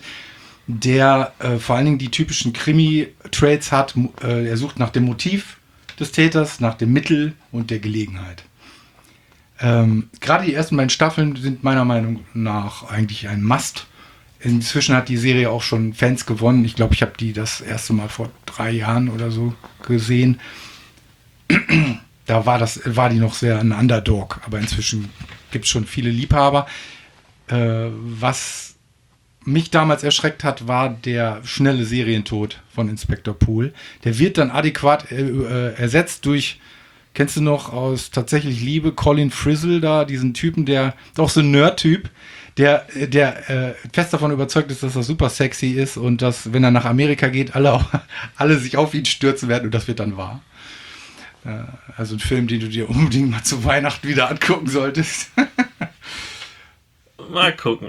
der äh, vor allen Dingen die typischen Krimi-Traits hat. Äh, er sucht nach dem Motiv des Täters, nach dem Mittel und der Gelegenheit. Ähm, gerade die ersten beiden Staffeln sind meiner Meinung nach eigentlich ein Must. Inzwischen hat die Serie auch schon Fans gewonnen. Ich glaube, ich habe die das erste Mal vor drei Jahren oder so gesehen. Da war, das, war die noch sehr ein Underdog, aber inzwischen gibt es schon viele Liebhaber. Äh, was mich damals erschreckt hat, war der schnelle Serientod von Inspektor Poole. Der wird dann adäquat äh, äh, ersetzt durch, kennst du noch aus Tatsächlich Liebe, Colin Frizzle da, diesen Typen, der auch so ein Nerd-Typ, der, der äh, fest davon überzeugt ist, dass er super sexy ist und dass, wenn er nach Amerika geht, alle, alle sich auf ihn stürzen werden und das wird dann wahr. Äh, also ein Film, den du dir unbedingt mal zu Weihnachten wieder angucken solltest. Mal gucken.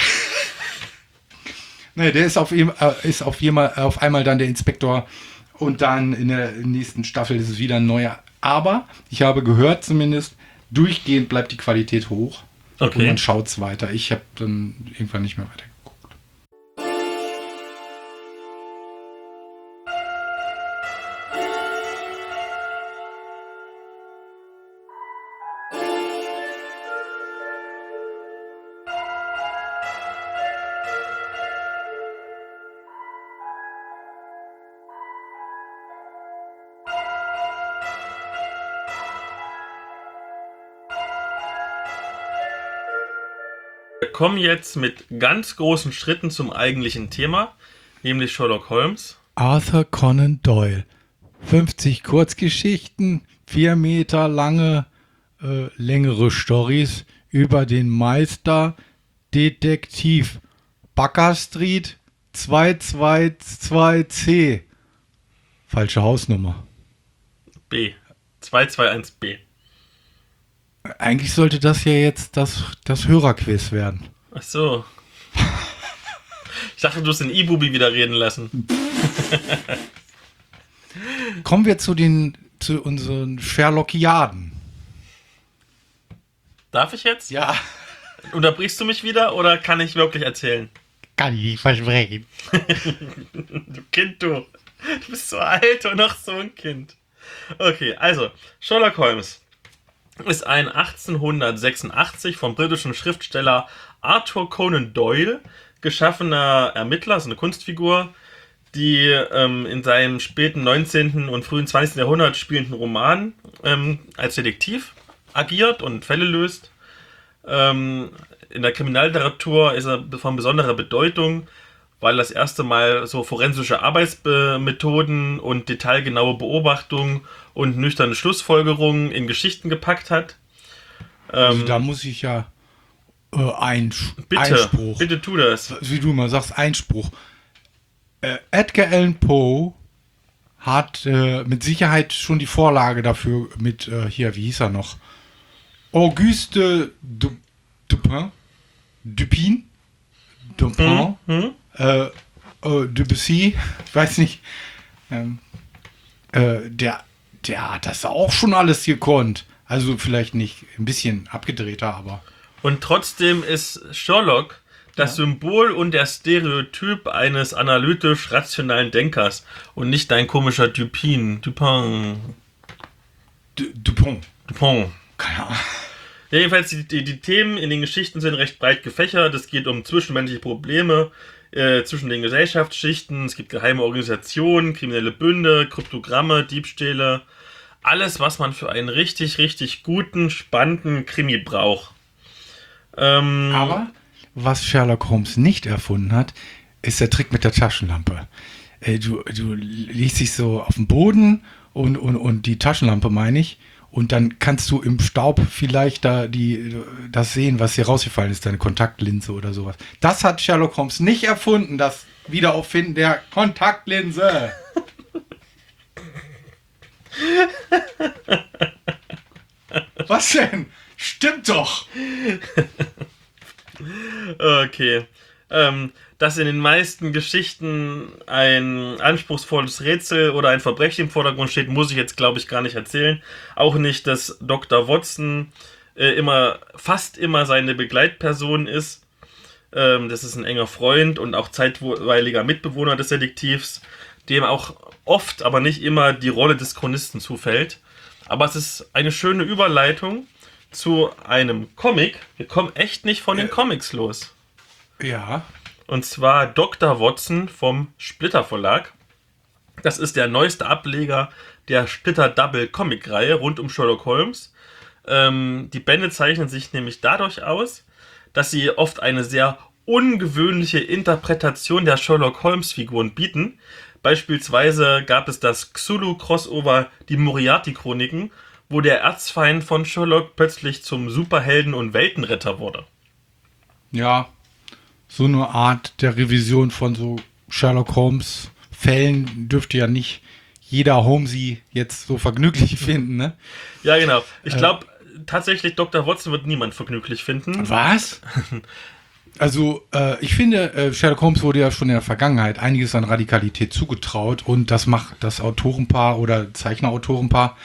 Nee, der ist auf, ihm, äh, ist auf, jemand, auf einmal dann der Inspektor und dann in der nächsten Staffel ist es wieder ein neuer. Aber ich habe gehört zumindest, durchgehend bleibt die Qualität hoch. Okay. Und man schaut es weiter. Ich habe dann irgendwann nicht mehr weitergeguckt. Wir kommen jetzt mit ganz großen Schritten zum eigentlichen Thema, nämlich Sherlock Holmes. Arthur Conan Doyle. fünfzig Kurzgeschichten, vier Meter lange, äh, längere Storys über den Meister Detektiv Baker Street zwei zwei zwei C. Falsche Hausnummer. B. zwei zwei eins B. Eigentlich sollte das ja jetzt das, das Hörerquiz werden. Ach so. Ich dachte, du hast den E-Bubi wieder reden lassen. Kommen wir zu den zu unseren Sherlockiaden. Darf ich jetzt? Ja. Unterbrichst du mich wieder oder kann ich wirklich erzählen? Kann ich nicht versprechen. Du Kind, du. Du bist so alt und noch so ein Kind. Okay, also, Sherlock Holmes ist ein achtzehnhundertsechsundachtzig vom britischen Schriftsteller Arthur Conan Doyle geschaffener Ermittler, so eine Kunstfigur, die ähm, in seinem späten neunzehnten und frühen zwanzigsten Jahrhundert spielenden Roman ähm, als Detektiv agiert und Fälle löst. Ähm, in der Kriminalliteratur ist er von besonderer Bedeutung, weil das erste Mal so forensische Arbeitsmethoden und detailgenaue Beobachtungen und nüchterne Schlussfolgerungen in Geschichten gepackt hat. Also Ähm, da muss ich ja äh, Einsch- bitte, Einspruch. bitte tu das. Wie du immer sagst, Einspruch. Äh, Edgar Allan Poe hat äh, mit Sicherheit schon die Vorlage dafür mit, äh, hier, wie hieß er noch? Auguste Du- Dupin? Dupin? Dupin? Hm? Äh, äh, Debussy? Ich weiß nicht. Ähm, äh, der, der hat das auch schon alles gekonnt. Also vielleicht nicht ein bisschen abgedrehter, aber... Und trotzdem ist Sherlock das Symbol und der Stereotyp eines analytisch-rationalen Denkers und nicht dein komischer Dupin. Dupin. Du- Dupin. Dupin. Keine Ahnung. Ja, jedenfalls, die, die, die Themen in den Geschichten sind recht breit gefächert. Es geht um zwischenmenschliche Probleme äh, zwischen den Gesellschaftsschichten. Es gibt geheime Organisationen, kriminelle Bünde, Kryptogramme, Diebstähle. Alles, was man für einen richtig, richtig guten, spannenden Krimi braucht. Ähm, Aber was Sherlock Holmes nicht erfunden hat, ist der Trick mit der Taschenlampe. Äh, du, du legst dich so auf den Boden und, und, und die Taschenlampe meine ich. Und dann kannst du im Staub vielleicht da die, das sehen, was hier rausgefallen ist, deine Kontaktlinse oder sowas. Das hat Sherlock Holmes nicht erfunden, das Wiederauffinden der Kontaktlinse. Was denn? Stimmt doch. Okay. Ähm, dass in den meisten Geschichten ein anspruchsvolles Rätsel oder ein Verbrechen im Vordergrund steht, muss ich jetzt, glaube ich, gar nicht erzählen. Auch nicht, dass Doktor Watson äh, immer, fast immer seine Begleitperson ist. Ähm, das ist ein enger Freund und auch zeitweiliger Mitbewohner des Detektivs, dem auch oft, aber nicht immer die Rolle des Chronisten zufällt. Aber es ist eine schöne Überleitung zu einem Comic. Wir kommen echt nicht von den Comics los. Ja. Und zwar Doktor Watson vom Splitter Verlag. Das ist der neueste Ableger der Splitter Double Comic-Reihe rund um Sherlock Holmes. Ähm, die Bände zeichnen sich nämlich dadurch aus, dass sie oft eine sehr ungewöhnliche Interpretation der Sherlock Holmes-Figuren bieten. Beispielsweise gab es das Cthulhu-Crossover Die Moriarty-Chroniken, wo der Erzfeind von Sherlock plötzlich zum Superhelden und Weltenretter wurde. Ja, so eine Art der Revision von so Sherlock Holmes Fällen dürfte ja nicht jeder Holmesy jetzt so vergnüglich finden, ne? Ja, genau. Ich glaube, äh, tatsächlich Doktor Watson wird niemand vergnüglich finden. Was? Also, äh, ich finde, äh, Sherlock Holmes wurde ja schon in der Vergangenheit einiges an Radikalität zugetraut und das macht das Autorenpaar oder Zeichnerautorenpaar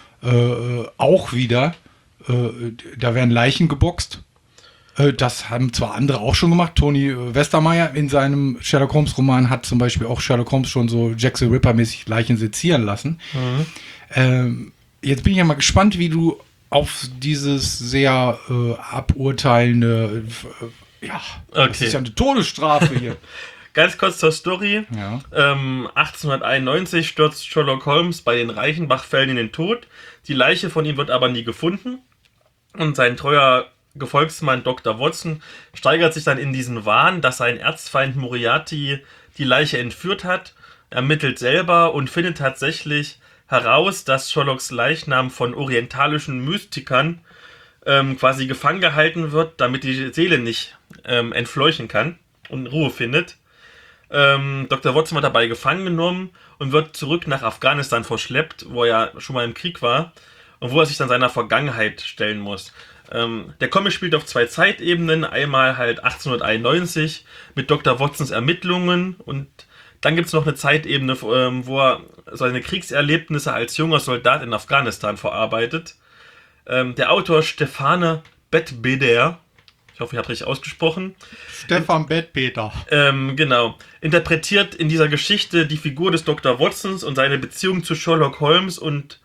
äh, auch wieder. Äh, da werden Leichen geboxt. Äh, das haben zwar andere auch schon gemacht. Tony Westermeyer in seinem Sherlock Holmes Roman hat zum Beispiel auch Sherlock Holmes schon so Jack the Ripper mäßig Leichen sezieren lassen. Mhm. Ähm, jetzt bin ich ja mal gespannt, wie du auf dieses sehr äh, aburteilende äh, ja, okay. Das ist ja eine Todesstrafe hier. Ganz kurz zur Story. Ja. Ähm, achtzehnhunderteinundneunzig stürzt Sherlock Holmes bei den Reichenbach-Fällen in den Tod. Die Leiche von ihm wird aber nie gefunden. Und sein treuer Gefolgsmann Doktor Watson steigert sich dann in diesen Wahn, dass sein Erzfeind Moriarty die Leiche entführt hat, ermittelt selber und findet tatsächlich heraus, dass Sherlocks Leichnam von orientalischen Mystikern ähm, quasi gefangen gehalten wird, damit die Seele nicht ähm, entfleuchen kann und Ruhe findet. Ähm, Doktor Watson wird dabei gefangen genommen und wird zurück nach Afghanistan verschleppt, wo er schon mal im Krieg war und wo er sich dann seiner Vergangenheit stellen muss. Ähm, der Comic spielt auf zwei Zeitebenen, einmal halt achtzehnhunderteinundneunzig mit Doktor Watsons Ermittlungen und dann gibt es noch eine Zeitebene, ähm, wo er seine Kriegserlebnisse als junger Soldat in Afghanistan verarbeitet. Ähm, der Autor Stefane Bedbeder, ich hoffe, ich habe richtig ausgesprochen. Stefan Bedbeder. Ähm, genau. Interpretiert in dieser Geschichte die Figur des Doktor Watsons und seine Beziehung zu Sherlock Holmes und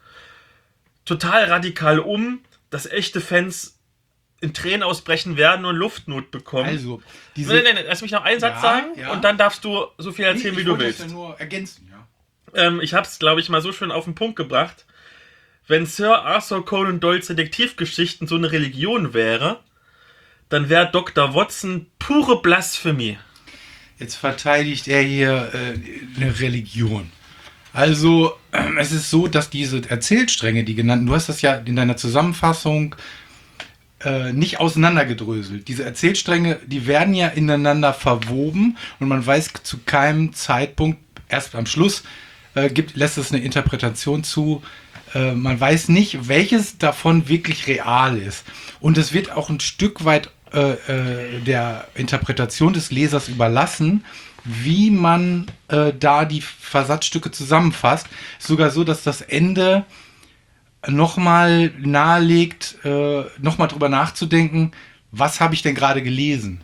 total radikal um, dass echte Fans in Tränen ausbrechen werden und Luftnot bekommen. Also, diese... Nein, nein, nein, lass mich noch einen Satz Ja, sagen ja. und dann darfst du so viel erzählen, Nee, wie du ich wollte willst. das ja nur ergänzen, ja. Ähm, ich habe es, glaube ich, mal so schön auf den Punkt gebracht. Wenn Sir Arthur Conan Doyles Detektivgeschichten so eine Religion wäre, dann wäre Doktor Watson pure Blasphemie. Jetzt verteidigt er hier äh, eine Religion. Also, äh, es ist so, dass diese Erzählstränge, die genannten, du hast das ja in deiner Zusammenfassung äh, nicht auseinandergedröselt. Diese Erzählstränge, die werden ja ineinander verwoben und man weiß zu keinem Zeitpunkt, erst am Schluss, äh, gibt, lässt es eine Interpretation zu. Äh, man weiß nicht, welches davon wirklich real ist. Und es wird auch ein Stück weit äh, äh, der Interpretation des Lesers überlassen, wie man äh, da die Versatzstücke zusammenfasst. Ist sogar so, dass das Ende nochmal nahelegt, äh, nochmal drüber nachzudenken, was habe ich denn gerade gelesen?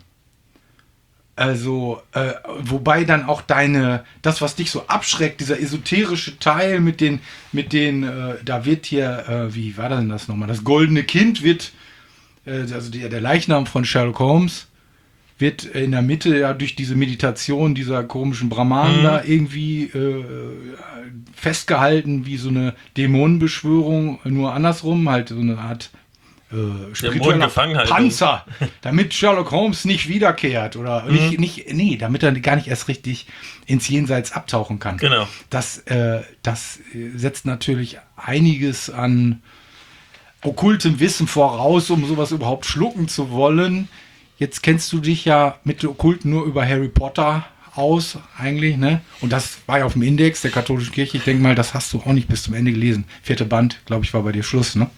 Also, äh, wobei dann auch deine, das, was dich so abschreckt, dieser esoterische Teil mit den, mit den, äh, da wird hier, äh, wie war denn das nochmal? Das goldene Kind wird, äh, also der, der Leichnam von Sherlock Holmes, wird in der Mitte ja durch diese Meditation dieser komischen Brahmanen mhm. da irgendwie äh, festgehalten, wie so eine Dämonenbeschwörung, nur andersrum, halt so eine Art äh, spiritueller Panzer, damit Sherlock Holmes nicht wiederkehrt oder mhm. nicht, nicht, nee, damit er gar nicht erst richtig ins Jenseits abtauchen kann. Genau. Das, äh, das setzt natürlich einiges an okkultem Wissen voraus, um sowas überhaupt schlucken zu wollen. Jetzt kennst du dich ja mit dem Okkulten nur über Harry Potter aus, eigentlich, ne? Und das war ja auf dem Index der katholischen Kirche. Ich denke mal, das hast du auch nicht bis zum Ende gelesen. Vierte Band, glaube ich, war bei dir Schluss, ne?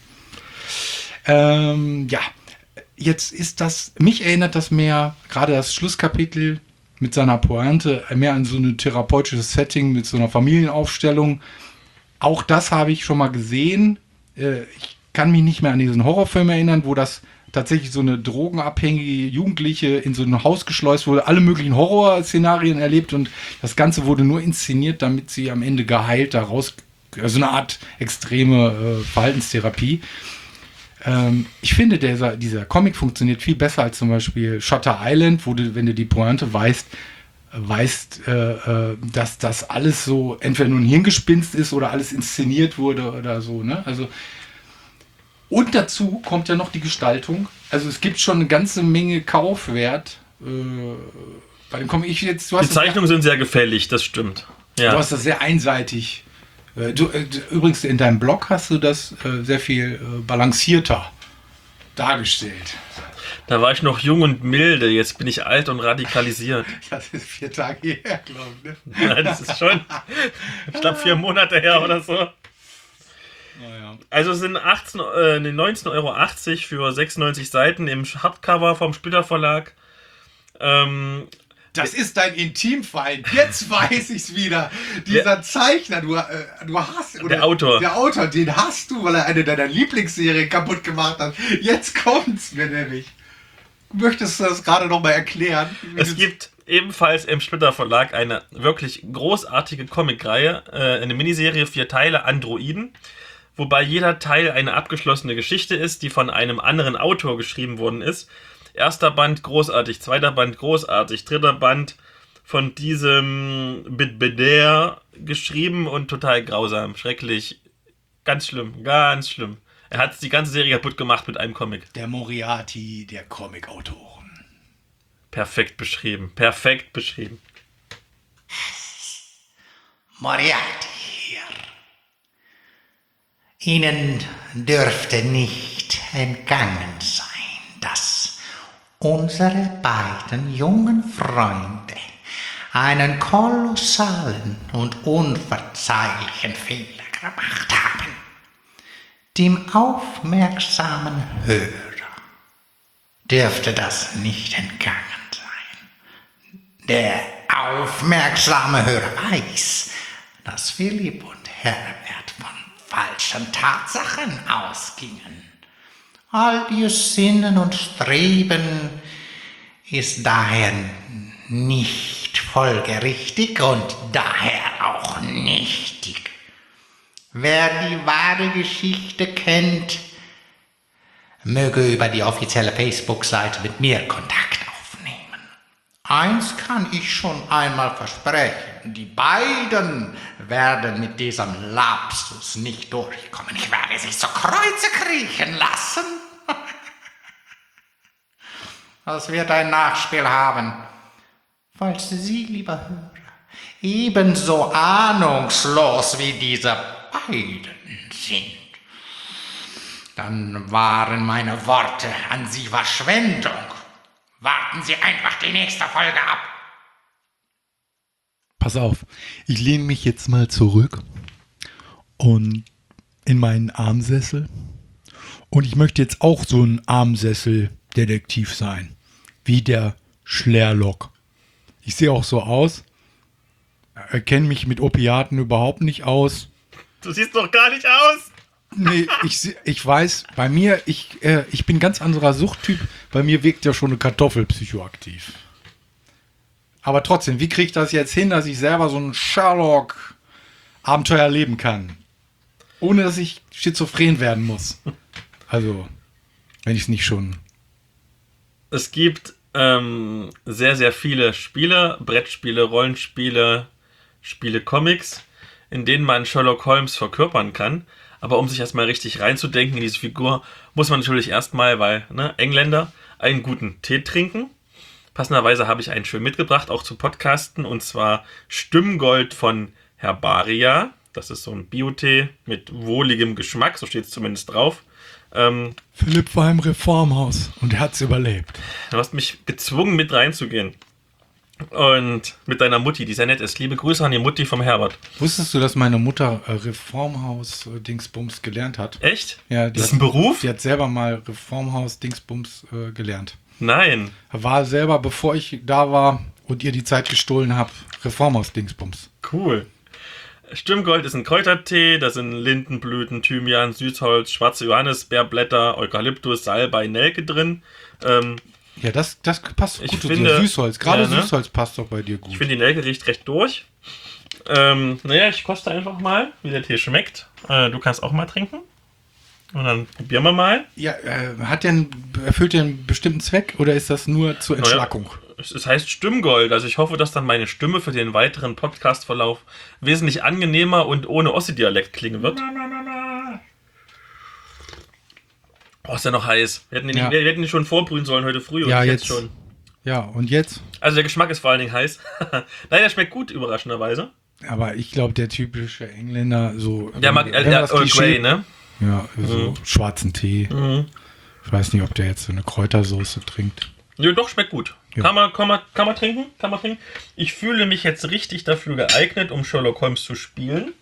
Ähm, ja, jetzt ist das, mich erinnert das mehr, gerade das Schlusskapitel mit seiner Pointe, mehr an so ein therapeutisches Setting mit so einer Familienaufstellung. Auch das habe ich schon mal gesehen. Äh, ich kann mich nicht mehr an diesen Horrorfilm erinnern, wo das tatsächlich so eine drogenabhängige Jugendliche in so ein Haus geschleust wurde, alle möglichen Horrorszenarien erlebt und das Ganze wurde nur inszeniert, damit sie am Ende geheilt daraus, also eine Art extreme äh, Verhaltenstherapie. Ähm, ich finde, dieser, dieser Comic funktioniert viel besser als zum Beispiel Shutter Island, wo du, wenn du die Pointe weißt, weißt, äh, äh, dass das alles so entweder nur ein Hirngespinst ist oder alles inszeniert wurde oder so, ne? Also, und dazu kommt ja noch die Gestaltung. Also es gibt schon eine ganze Menge Kaufwert. Äh, bei dem Comic ich jetzt, du hast Die Zeichnungen sind sehr gefällig, das stimmt. Ja. Du hast das sehr einseitig. Äh, du, äh, übrigens, in deinem Blog hast du das äh, sehr viel äh, balancierter dargestellt. Da war ich noch jung und milde, jetzt bin ich alt und radikalisiert. Das ist vier Tage her, glaube ich. Ne? Nein, das ist schon, ich glaube, vier Monate her oder so. Naja. Also es sind achtzehn, äh, neunzehn Euro achtzig für sechsundneunzig Seiten im Hardcover vom Splitter Verlag. Ähm, Das ist dein Intimfeind. Jetzt weiß ich's wieder. Dieser Der- Zeichner, du, äh, du hast... Oder Der Autor. Der Autor, den hast du, weil er eine deiner Lieblingsserien kaputt gemacht hat. Jetzt kommt's mir nämlich. Möchtest du das gerade noch mal erklären? Es gibt ebenfalls im Splitter Verlag eine wirklich großartige Comicreihe, äh, eine Miniserie, vier Teile, Androiden, wobei jeder Teil eine abgeschlossene Geschichte ist, die von einem anderen Autor geschrieben worden ist. Erster Band großartig, zweiter Band großartig, dritter Band von diesem Bidbeder geschrieben und total grausam, schrecklich, ganz schlimm, ganz schlimm. Er hat die ganze Serie kaputt gemacht mit einem Comic. Der Moriarty der Comic-Autoren. Perfekt beschrieben, perfekt beschrieben. Moriarty hier. Ihnen dürfte nicht entgangen sein, dass unsere beiden jungen Freunde einen kolossalen und unverzeihlichen Fehler gemacht haben. Dem aufmerksamen Hörer dürfte das nicht entgangen sein. Der aufmerksame Hörer weiß, dass Philipp und Herbert von falschen Tatsachen ausgingen. All ihr Sinnen und Streben ist daher nicht folgerichtig und daher auch nichtig. Wer die wahre Geschichte kennt, möge über die offizielle Facebook-Seite mit mir Kontakt aufnehmen. Eins kann ich schon einmal versprechen, die beiden werden mit diesem Lapsus nicht durchkommen. Ich werde sie zu Kreuze kriechen lassen. Das wird ein Nachspiel haben. Falls Sie, lieber Hörer, ebenso ahnungslos wie diese beiden sind, dann waren meine Worte an Sie Verschwendung. Warten Sie einfach die nächste Folge ab. Pass auf, ich lehne mich jetzt mal zurück und in meinen Armsessel. Und ich möchte jetzt auch so ein Armsessel-Detektiv sein, wie der Schlerlock. Ich sehe auch so aus, erkenne mich mit Opiaten überhaupt nicht aus. Du siehst doch gar nicht aus. Nee, ich, seh- ich weiß, bei mir, ich, äh, ich bin ganz anderer Suchttyp. Bei mir wirkt ja schon eine Kartoffel psychoaktiv. Aber trotzdem, wie kriege ich das jetzt hin, dass ich selber so ein Sherlock-Abenteuer erleben kann? Ohne, dass ich schizophren werden muss. Also, wenn ich es nicht schon... Es gibt ähm, sehr, sehr viele Spiele, Brettspiele, Rollenspiele, Spiele, Comics, in denen man Sherlock Holmes verkörpern kann. Aber um sich erstmal richtig reinzudenken in diese Figur, muss man natürlich erstmal, weil ne, Engländer, einen guten Tee trinken. Passenderweise habe ich einen schön mitgebracht, auch zu Podcasten, und zwar Stimmgold von Herbaria. Das ist so ein Biotee mit wohligem Geschmack, so steht es zumindest drauf. Ähm, Philipp war im Reformhaus und er hat es überlebt. du hast mich gezwungen, mit reinzugehen. Und mit deiner Mutti, die sehr nett ist. Liebe Grüße an die Mutti vom Herbert. Wusstest du, dass meine Mutter äh, Reformhaus-Dingsbums gelernt hat? Echt? Ja, die Das ist hat, ein Beruf? Die hat selber mal Reformhaus-Dingsbums äh, gelernt. Nein. War selber, bevor ich da war und ihr die Zeit gestohlen habe, Reformhaus-Dingsbums. Cool. Stimmgold ist ein Kräutertee, da sind Lindenblüten, Thymian, Süßholz, schwarze Johannisbeerblätter, Eukalyptus, Salbei, Nelke drin. Ähm, Ja, das, das passt doch Ich gut zu finde- dir. Süßholz. Gerade ja, ne? Süßholz passt doch bei dir gut. ich finde, die Nelke riecht recht durch. Ähm, naja, ich koste einfach mal, wie der Tee schmeckt. Äh, du kannst auch mal trinken. Und dann probieren wir mal. Ja, äh, hat der einen, erfüllt der einen bestimmten Zweck oder ist das nur zur Entschlackung? Naja, es, es heißt Stimmgold. Also ich hoffe, dass dann meine Stimme für den weiteren Podcast-Verlauf wesentlich angenehmer und ohne Ossi-Dialekt klingen wird. Oh, ist ja noch heiß. Wir hätten ihn, Ja. wir, wir hätten ihn schon vorbrühen sollen heute früh. Und Ja, jetzt jetzt. schon. Ja, und jetzt? Also der Geschmack ist vor allen Dingen heiß. Nein, der schmeckt gut, überraschenderweise. Aber ich glaube, der typische Engländer, so. Der mag wenn äh, man der das Earl Klischee- Grey, ne? Ja, so schwarzen Tee. Mhm. Ich weiß nicht, ob der jetzt so eine Kräutersoße trinkt. Ja, doch, schmeckt gut. Ja. Kann, man, kann, man, kann man trinken? Kann man trinken? Ich fühle mich jetzt richtig dafür geeignet, um Sherlock Holmes zu spielen.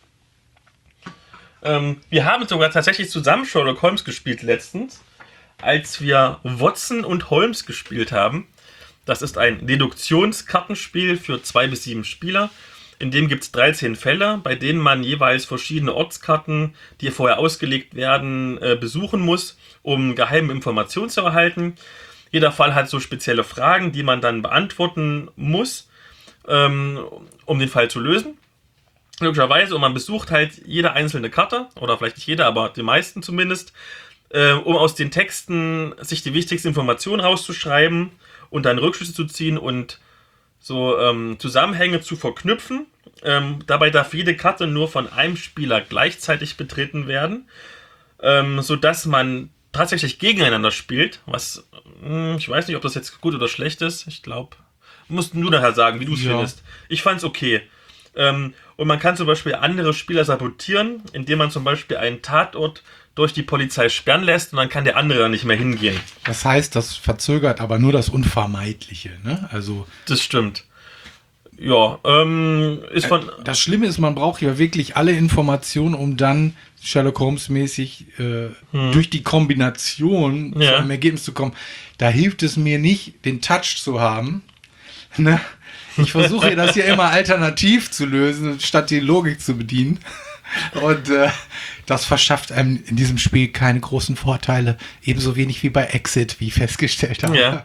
Ähm, wir haben sogar tatsächlich zusammen Sherlock Holmes gespielt letztens, als wir Watson und Holmes gespielt haben. Das ist ein Deduktionskartenspiel für zwei bis sieben Spieler. In dem gibt es dreizehn Fälle, bei denen man jeweils verschiedene Ortskarten, die vorher ausgelegt werden, äh, besuchen muss, um geheime Informationen zu erhalten. Jeder Fall hat so spezielle Fragen, die man dann beantworten muss, ähm, um den Fall zu lösen. Logischerweise, und man besucht halt jede einzelne Karte, oder vielleicht nicht jede, aber die meisten zumindest, äh, um aus den Texten sich die wichtigsten Informationen rauszuschreiben und dann Rückschlüsse zu ziehen und so ähm, Zusammenhänge zu verknüpfen. Ähm, dabei darf jede Karte nur von einem Spieler gleichzeitig betreten werden, ähm, sodass man tatsächlich gegeneinander spielt, was, mh, ich weiß nicht, ob das jetzt gut oder schlecht ist. Ich glaube, musst du nachher sagen, wie du es Ja. findest. Ich fand's okay. Ähm, und man kann zum Beispiel andere Spieler sabotieren, indem man zum Beispiel einen Tatort durch die Polizei sperren lässt und dann kann der andere nicht mehr hingehen. Das heißt, das verzögert aber nur das Unvermeidliche, ne? Also Das stimmt. Ja, ähm, ist von... das Schlimme ist, man braucht ja wirklich alle Informationen, um dann Sherlock Holmes mäßig äh, durch die Kombination Ja. zu einem Ergebnis zu kommen. Da hilft es mir nicht, den Touch zu haben. Ne? Ich versuche das ja immer alternativ zu lösen, statt die Logik zu bedienen. Und äh, das verschafft einem in diesem Spiel keine großen Vorteile. Ebenso wenig wie bei Exit, wie ich festgestellt habe. Ja.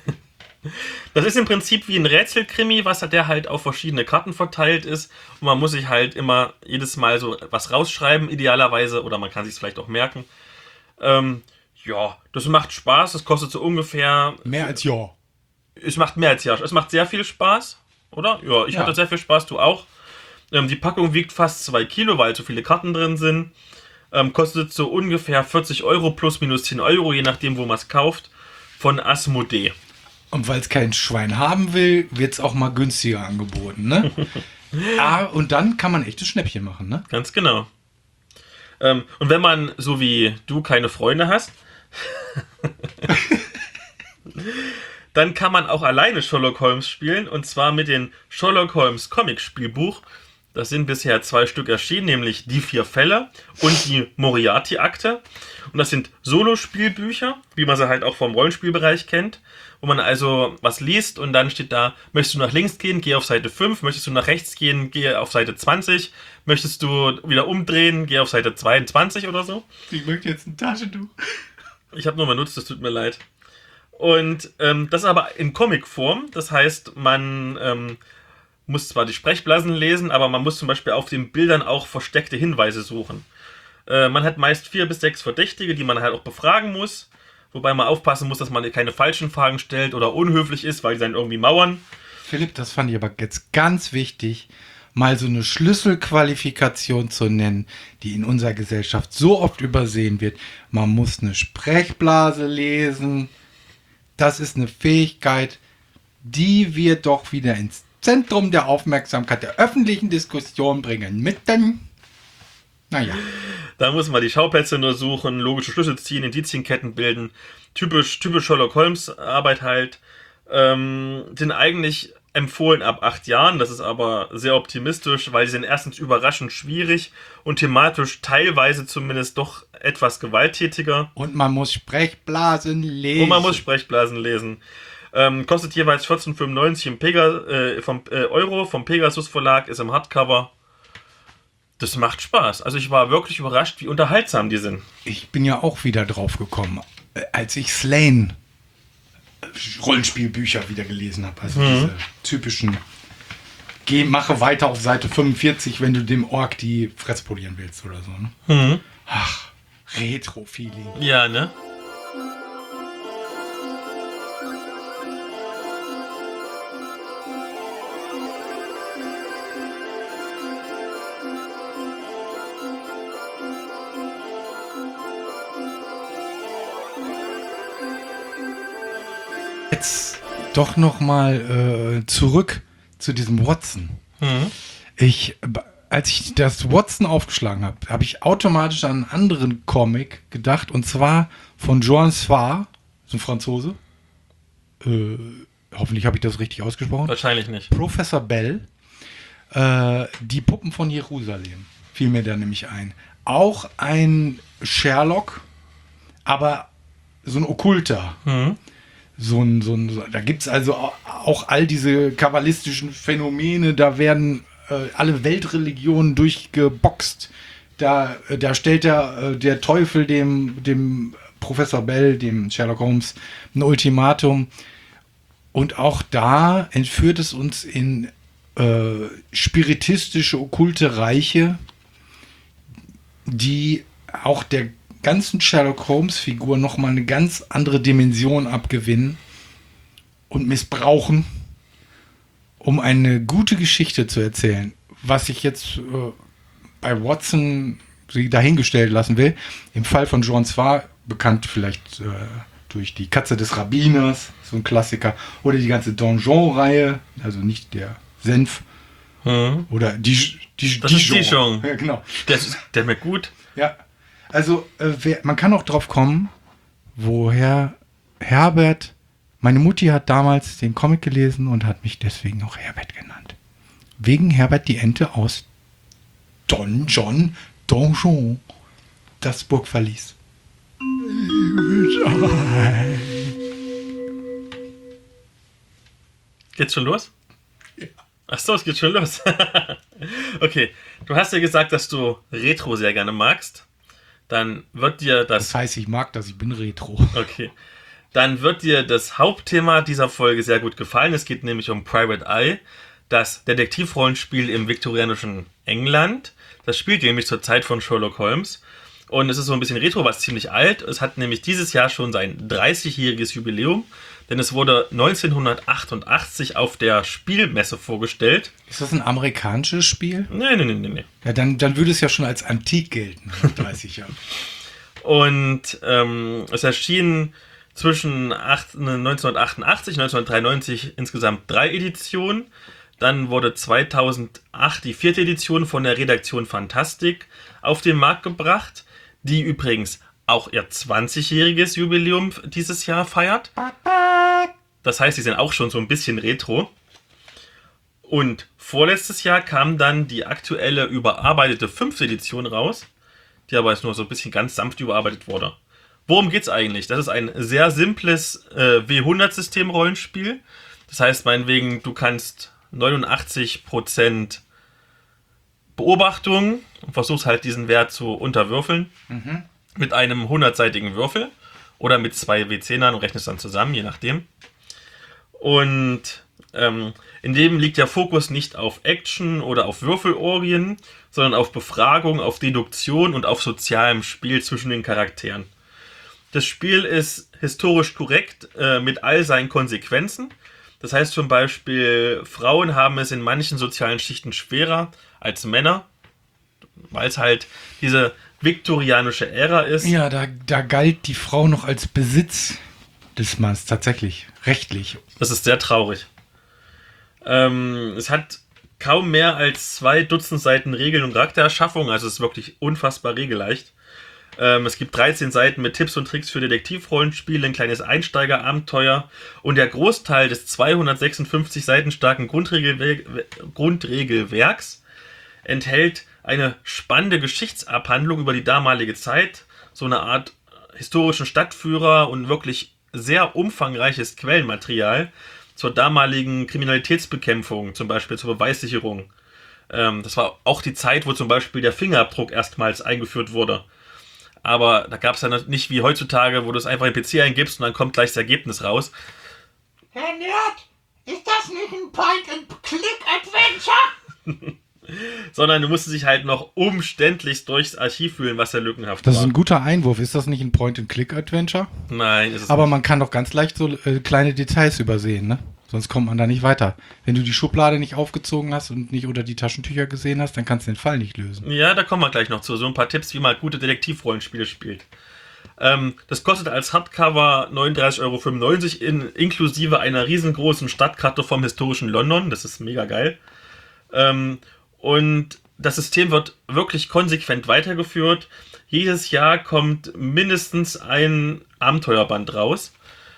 Das ist im Prinzip wie ein Rätselkrimi, was der halt auf verschiedene Karten verteilt ist. Und man muss sich halt immer jedes Mal so was rausschreiben, idealerweise. Oder man kann sich es vielleicht auch merken. Ähm, ja, das macht Spaß. Das kostet so ungefähr... Mehr als ja. Es macht mehr als ja. Es macht sehr viel Spaß, oder? Ja, ich Ja. hatte sehr viel Spaß, du auch. Ähm, die Packung wiegt fast zwei Kilo, weil so viele Karten drin sind. Ähm, kostet so ungefähr vierzig Euro plus minus zehn Euro, je nachdem, wo man es kauft. Von Asmodee. Und weil es kein Schwein haben will, wird es auch mal günstiger angeboten, ne? Ah, und dann kann man echtes Schnäppchen machen, ne? Ganz genau. Ähm, und wenn man, so wie du, keine Freunde hast, dann kann man auch alleine Sherlock Holmes spielen. Und zwar mit dem Sherlock Holmes Comic-Spielbuch. Das sind bisher zwei Stück erschienen, nämlich die vier Fälle und die Moriarty-Akte. Und das sind Solo-Spielbücher, wie man sie halt auch vom Rollenspielbereich kennt, wo man also was liest und dann steht da, möchtest du nach links gehen, geh auf Seite fünf, möchtest du nach rechts gehen, geh auf Seite zwanzig, möchtest du wieder umdrehen, geh auf Seite zweiundzwanzig oder so. Ich möchte jetzt ein Taschentuch. Ich habe nur benutzt, das tut mir leid. Und ähm, das ist aber in Comicform, das heißt, man ähm, muss zwar die Sprechblasen lesen, aber man muss zum Beispiel auf den Bildern auch versteckte Hinweise suchen. Äh, man hat meist vier bis sechs Verdächtige, die man halt auch befragen muss, wobei man aufpassen muss, dass man keine falschen Fragen stellt oder unhöflich ist, weil die dann irgendwie mauern. Philipp, das fand ich aber jetzt ganz wichtig, mal so eine Schlüsselqualifikation zu nennen, die in unserer Gesellschaft so oft übersehen wird. Man muss eine Sprechblase lesen. Das ist eine Fähigkeit, die wir doch wieder ins Zentrum der Aufmerksamkeit der öffentlichen Diskussion bringen. Mitten. Naja. Da muss man die Schauplätze nur suchen, logische Schlüsse ziehen, Indizienketten bilden. Typisch, typisch Sherlock Holmes Arbeit halt. Ähm, sind eigentlich empfohlen ab acht Jahren. Das ist aber sehr optimistisch, weil sie sind erstens überraschend schwierig und thematisch teilweise zumindest doch etwas gewalttätiger. Und man muss Sprechblasen lesen. Und man muss Sprechblasen lesen. Ähm, kostet jeweils vierzehn fünfundneunzig im Pega, äh, vom, äh, Euro vom Pegasus Verlag, ist im Hardcover. Das macht Spaß. Also ich war wirklich überrascht, wie unterhaltsam die sind. Ich bin ja auch wieder drauf gekommen, äh, als ich Slane äh, Rollenspielbücher wieder gelesen habe. Also diese typischen Geh, mache weiter auf Seite fünfundvierzig, wenn du dem Ork die Fresse polieren willst oder so. Ne? Ach, Retro-Feeling. Ja, ne? Jetzt doch noch mal äh, zurück zu diesem Watson. Mhm. Ich, als ich das Watson aufgeschlagen habe, habe ich automatisch an einen anderen Comic gedacht, und zwar von Joan Sfar, so ein Franzose. Äh, hoffentlich habe ich das richtig ausgesprochen. Wahrscheinlich nicht. Professor Bell, äh, die Puppen von Jerusalem, fiel mir da nämlich ein. Auch ein Sherlock, aber so ein Okkulter. Mhm. So ein, so ein, so, da gibt es also auch all diese kabbalistischen Phänomene, da werden äh, alle Weltreligionen durchgeboxt. Da, äh, da stellt der, äh, der Teufel dem, dem Professor Bell, dem Sherlock Holmes, ein Ultimatum. Und auch da entführt es uns in äh, spiritistische, okkulte Reiche, die auch der ganzen Sherlock Holmes-Figur nochmal eine ganz andere Dimension abgewinnen und missbrauchen, um eine gute Geschichte zu erzählen. Was ich jetzt äh, bei Watson dahingestellt lassen will, im Fall von Joan Sfar, bekannt vielleicht äh, durch die Katze des Rabbiners, so ein Klassiker, oder die ganze Donjon-Reihe, also nicht der Senf, Mhm. oder die, die, Das ist Dijon. Ja, genau. Der, ist- der mir gut. Ja, also äh, wer, man kann auch drauf kommen, woher Herbert, meine Mutti hat damals den Comic gelesen und hat mich deswegen auch Herbert genannt. Wegen Herbert die Ente aus Don John Donjon, das Burgverlies. Geht's schon los? Ach so, es geht schon los. Okay, du hast ja gesagt, dass du Retro sehr gerne magst. Dann wird dir das... Das heißt, ich mag das, ich bin Retro. Okay. Dann wird dir das Hauptthema dieser Folge sehr gut gefallen. Es geht nämlich um Private Eye, das Detektivrollenspiel im viktorianischen England. Das spielt nämlich zur Zeit von Sherlock Holmes. Und es ist so ein bisschen retro, was ziemlich alt. Es hat nämlich dieses Jahr schon sein dreißigjähriges Jubiläum. Denn es wurde neunzehnhundertachtundachtzig auf der Spielmesse vorgestellt. Ist das ein amerikanisches Spiel? Nee, nee, nee, nee, nee. Ja, dann, dann würde es ja schon als antik gelten, dreißig Jahre. Und ähm, es erschien zwischen acht, neunzehnhundertachtundachtzig und neunzehnhundertdreiundneunzig insgesamt drei Editionen. Dann wurde zweitausendacht die vierte Edition von der Redaktion Fantastik auf den Markt gebracht, die übrigens auch ihr zwanzigjähriges Jubiläum dieses Jahr feiert. Das heißt, sie sind auch schon so ein bisschen retro. Und vorletztes Jahr kam dann die aktuelle überarbeitete fünfte Edition raus, die aber jetzt nur so ein bisschen ganz sanft überarbeitet wurde. Worum geht's eigentlich? Das ist ein sehr simples äh, W hundert-System-Rollenspiel. Das heißt, meinetwegen, du kannst neunundachtzig Prozent Beobachtung und versuchst halt diesen Wert zu unterwürfeln Mhm. mit einem hundertseitigen Würfel oder mit zwei W zehnern und rechnest dann zusammen, je nachdem. Und ähm, in dem liegt der Fokus nicht auf Action oder auf Würfelorgien, sondern auf Befragung, auf Deduktion und auf sozialem Spiel zwischen den Charakteren. Das Spiel ist historisch korrekt äh, mit all seinen Konsequenzen. Das heißt zum Beispiel, Frauen haben es in manchen sozialen Schichten schwerer als Männer, weil es halt diese viktorianische Ära ist. Ja, da, da galt die Frau noch als Besitz des Manns, tatsächlich, rechtlich. Das ist sehr traurig. Ähm, es hat kaum mehr als zwei Dutzend Seiten Regeln und Charaktererschaffung, also es ist wirklich unfassbar regelleicht. Ähm, es gibt dreizehn Seiten mit Tipps und Tricks für Detektivrollenspiele, ein kleines Einsteigerabenteuer und der Großteil des zweihundertsechsundfünfzig Seiten starken Grundregelwer- Grundregelwerks enthält eine spannende Geschichtsabhandlung über die damalige Zeit, so eine Art historischen Stadtführer und wirklich sehr umfangreiches Quellenmaterial zur damaligen Kriminalitätsbekämpfung, zum Beispiel zur Beweissicherung. Ähm, das war auch die Zeit, wo zum Beispiel der Fingerabdruck erstmals eingeführt wurde. Aber da gab es ja nicht wie heutzutage, wo du es einfach in den P C eingibst und dann kommt gleich das Ergebnis raus. Herr Nerd, ist das nicht ein Point-and-Click-Adventure? sondern du musst dich halt noch umständlich durchs Archiv fühlen, was ja lückenhaft Das war. ist ein guter Einwurf. Ist das nicht ein Point-and-Click-Adventure? Nein, ist es Aber nicht. man kann doch ganz leicht so äh, kleine Details übersehen, ne? Sonst kommt man da nicht weiter. Wenn du die Schublade nicht aufgezogen hast und nicht unter die Taschentücher gesehen hast, dann kannst du den Fall nicht lösen. Ja, da kommen wir gleich noch zu. So ein paar Tipps, wie man gute Detektivrollenspiele spielt. Ähm, das kostet als Hardcover neununddreißig Euro fünfundneunzig in, inklusive einer riesengroßen Stadtkarte vom historischen London. Das ist mega geil. Ähm, und das System wird wirklich konsequent weitergeführt. Jedes Jahr kommt mindestens ein Abenteuerband raus.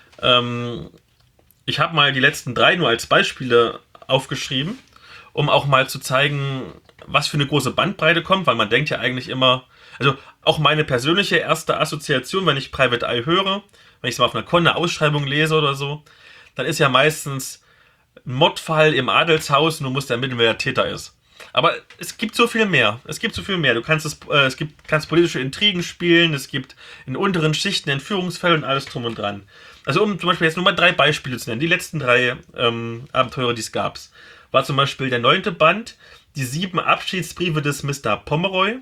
Ähm, ich habe mal die letzten drei nur als Beispiele aufgeschrieben, um auch mal zu zeigen, was für eine große Bandbreite kommt, weil man denkt ja eigentlich immer, also auch meine persönliche erste Assoziation, wenn ich Private Eye höre, wenn ich es mal auf einer Con, eine Ausschreibung lese oder so, dann ist ja meistens ein Mordfall im Adelshaus und du musst ermitteln, wer der Täter ist. Aber es gibt so viel mehr. Es gibt so viel mehr. Du kannst es, äh, es gibt, kannst politische Intrigen spielen, es gibt in unteren Schichten Entführungsfälle und alles drum und dran. Also um zum Beispiel jetzt nur mal drei Beispiele zu nennen, die letzten drei ähm, Abenteurer, die es gab, war zum Beispiel der neunte Band, die sieben Abschiedsbriefe des Mister Pomeroy.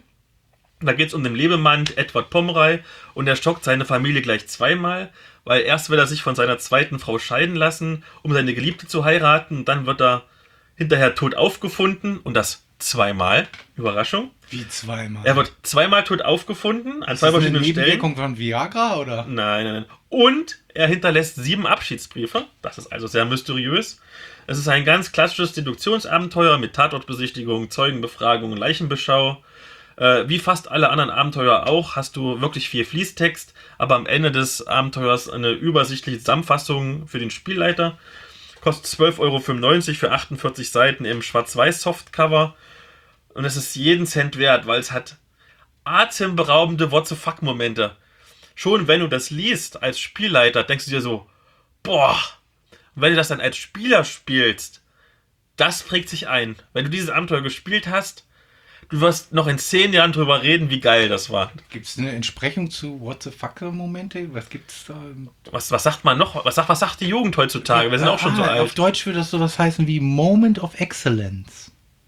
Da geht es um den Lebemann Edward Pomeroy und er schockt seine Familie gleich zweimal, weil erst will er sich von seiner zweiten Frau scheiden lassen, um seine Geliebte zu heiraten, und dann wird er hinterher tot aufgefunden und das zweimal. Überraschung. Wie zweimal? Er wird zweimal tot aufgefunden, an Ist zwei das eine verschiedenen Stellen. Nebenwirkung von Viagra, oder? Nein, nein, nein. Und er hinterlässt sieben Abschiedsbriefe. Das ist also sehr mysteriös. Es ist ein ganz klassisches Deduktionsabenteuer mit Tatortbesichtigung, Zeugenbefragung, Leichenbeschau. Äh, wie fast alle anderen Abenteuer auch, hast du wirklich viel Fließtext, aber am Ende des Abenteuers eine übersichtliche Zusammenfassung für den Spielleiter. Kostet zwölf Euro fünfundneunzig für achtundvierzig Seiten im Schwarz-Weiß-Softcover. Und es ist jeden Cent wert, weil es hat atemberaubende What-the-fuck-Momente. Schon wenn du das liest als Spielleiter, denkst du dir so, boah, und wenn du das dann als Spieler spielst, das prägt sich ein. Wenn du dieses Abenteuer gespielt hast, du wirst noch in zehn Jahren drüber reden, wie geil das war. Gibt es eine Entsprechung zu What the Fuck-Momente? Was gibt's da? Was, was sagt man noch? Was sagt, was sagt die Jugend heutzutage? Wir sind auch schon so Ah, alt. Auf Deutsch würde das sowas heißen wie Moment of Excellence.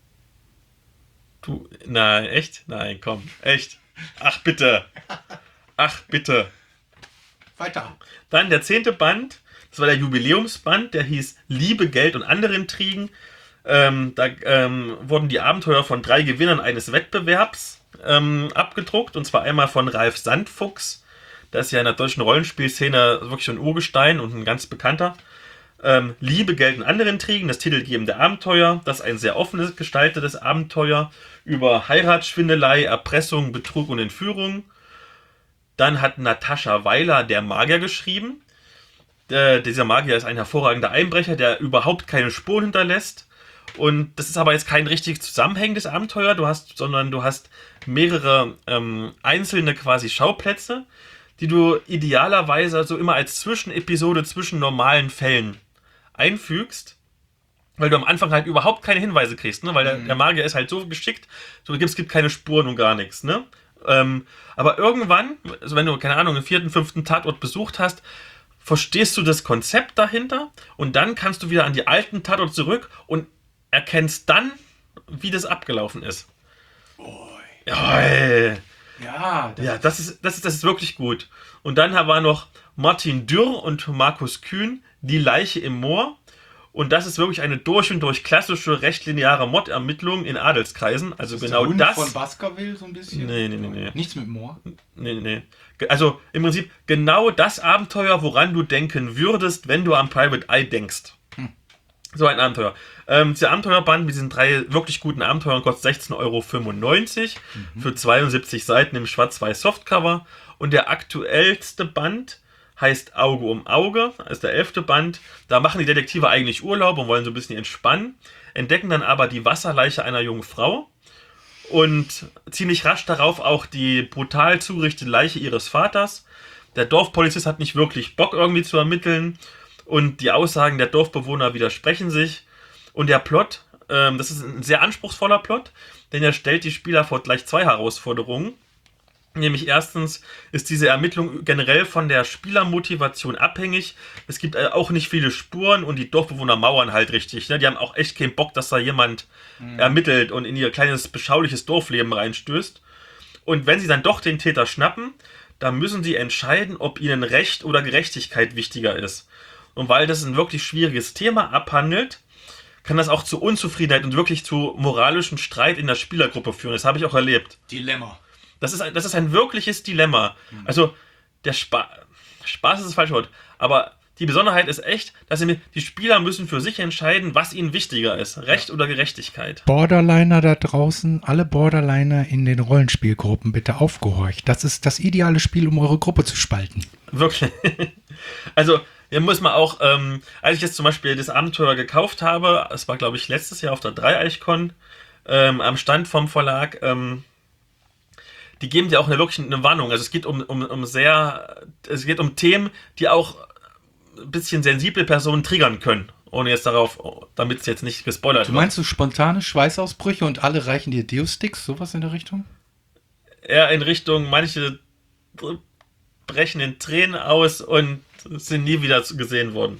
Du, nein, echt? Nein, komm, echt. Ach, bitte. Ach, bitte. Weiter. Dann der zehnte Band, das war der Jubiläumsband, der hieß Liebe, Geld und andere Intrigen. Ähm, da ähm, wurden die Abenteuer von drei Gewinnern eines Wettbewerbs ähm, abgedruckt, und zwar einmal von Ralf Sandfuchs. Das ist ja in der deutschen Rollenspielszene wirklich ein Urgestein und ein ganz bekannter. Ähm, Liebe, Geld und andere Intrigen, das titelgebende Abenteuer. Das ist ein sehr offenes gestaltetes Abenteuer über Heiratsschwindelei, Erpressung, Betrug und Entführung. Dann hat Natascha Weiler der Magier geschrieben. Äh, dieser Magier ist ein hervorragender Einbrecher, der überhaupt keine Spuren hinterlässt. Und das ist aber jetzt kein richtig zusammenhängendes Abenteuer, du hast, sondern du hast mehrere ähm, einzelne quasi Schauplätze, die du idealerweise so immer als Zwischenepisode zwischen normalen Fällen einfügst, weil du am Anfang halt überhaupt keine Hinweise kriegst, ne? Weil der, der Magier ist halt so geschickt, so, es gibt keine Spuren und gar nichts, ne? Ähm, aber irgendwann, also wenn du, keine Ahnung, den vierten, fünften Tatort besucht hast, verstehst du das Konzept dahinter und dann kannst du wieder an die alten Tatort zurück und erkennst dann, wie das abgelaufen ist. Oi. Oi. Ja, das Ja, das ist, das, ist, das ist wirklich gut. Und dann war noch Martin Dürr und Markus Kühn, Die Leiche im Moor. Und das ist wirklich eine durch und durch klassische, rechtlineare Mordermittlung in Adelskreisen. Also ist genau der Hund das. von Baskerville so ein bisschen? Nee, nee, nee, nee. Nichts mit Moor? Nee, nee. Also im Prinzip genau das Abenteuer, woran du denken würdest, wenn du an Private Eye denkst. Hm. So ein Abenteuer. Ähm, dieser Abenteuerband mit diesen drei wirklich guten Abenteuern kostet sechzehn Euro fünfundneunzig mhm. für zweiundsiebzig Seiten im schwarz-weiß Softcover. Und der aktuellste Band heißt Auge um Auge, das ist der elfte Band. Da machen die Detektive eigentlich Urlaub und wollen so ein bisschen entspannen, entdecken dann aber die Wasserleiche einer jungen Frau und ziemlich rasch darauf auch die brutal zugerichtete Leiche ihres Vaters. Der Dorfpolizist hat nicht wirklich Bock irgendwie zu ermitteln und die Aussagen der Dorfbewohner widersprechen sich. Und der Plot, ähm, das ist ein sehr anspruchsvoller Plot, denn er stellt die Spieler vor gleich zwei Herausforderungen. Nämlich erstens ist diese Ermittlung generell von der Spielermotivation abhängig. Es gibt auch nicht viele Spuren und die Dorfbewohner mauern halt richtig. Ne? Die haben auch echt keinen Bock, dass da jemand mhm. ermittelt und in ihr kleines, beschauliches Dorfleben reinstößt. Und wenn sie dann doch den Täter schnappen, dann müssen sie entscheiden, ob ihnen Recht oder Gerechtigkeit wichtiger ist. Und weil das ein wirklich schwieriges Thema abhandelt, kann das auch zu Unzufriedenheit und wirklich zu moralischem Streit in der Spielergruppe führen. Das habe ich auch erlebt. Dilemma. Das ist ein, das ist ein wirkliches Dilemma. Also, der Spa- Spaß ist das falsche Wort, aber die Besonderheit ist echt, dass sie, die Spieler müssen für sich entscheiden, was ihnen wichtiger ist, Recht oder Gerechtigkeit. Borderliner da draußen, alle Borderliner in den Rollenspielgruppen, bitte aufgehorcht. Das ist das ideale Spiel, um eure Gruppe zu spalten. Wirklich. Also, hier muss man auch, ähm, als ich jetzt zum Beispiel das Abenteuer gekauft habe, es war, glaube ich, letztes Jahr auf der Dreieichkon, ähm, am Stand vom Verlag, ähm, die geben dir auch eine, wirklich eine Warnung. Also es geht um, um, um sehr, es geht um Themen, die auch ein bisschen sensible Personen triggern können. Ohne jetzt darauf, damit es jetzt nicht gespoilert wird. Du meinst so spontane Schweißausbrüche und alle reichen dir Deo-Sticks? Sowas in der Richtung? Eher in Richtung, manche brechen in Tränen aus und sind nie wieder gesehen worden.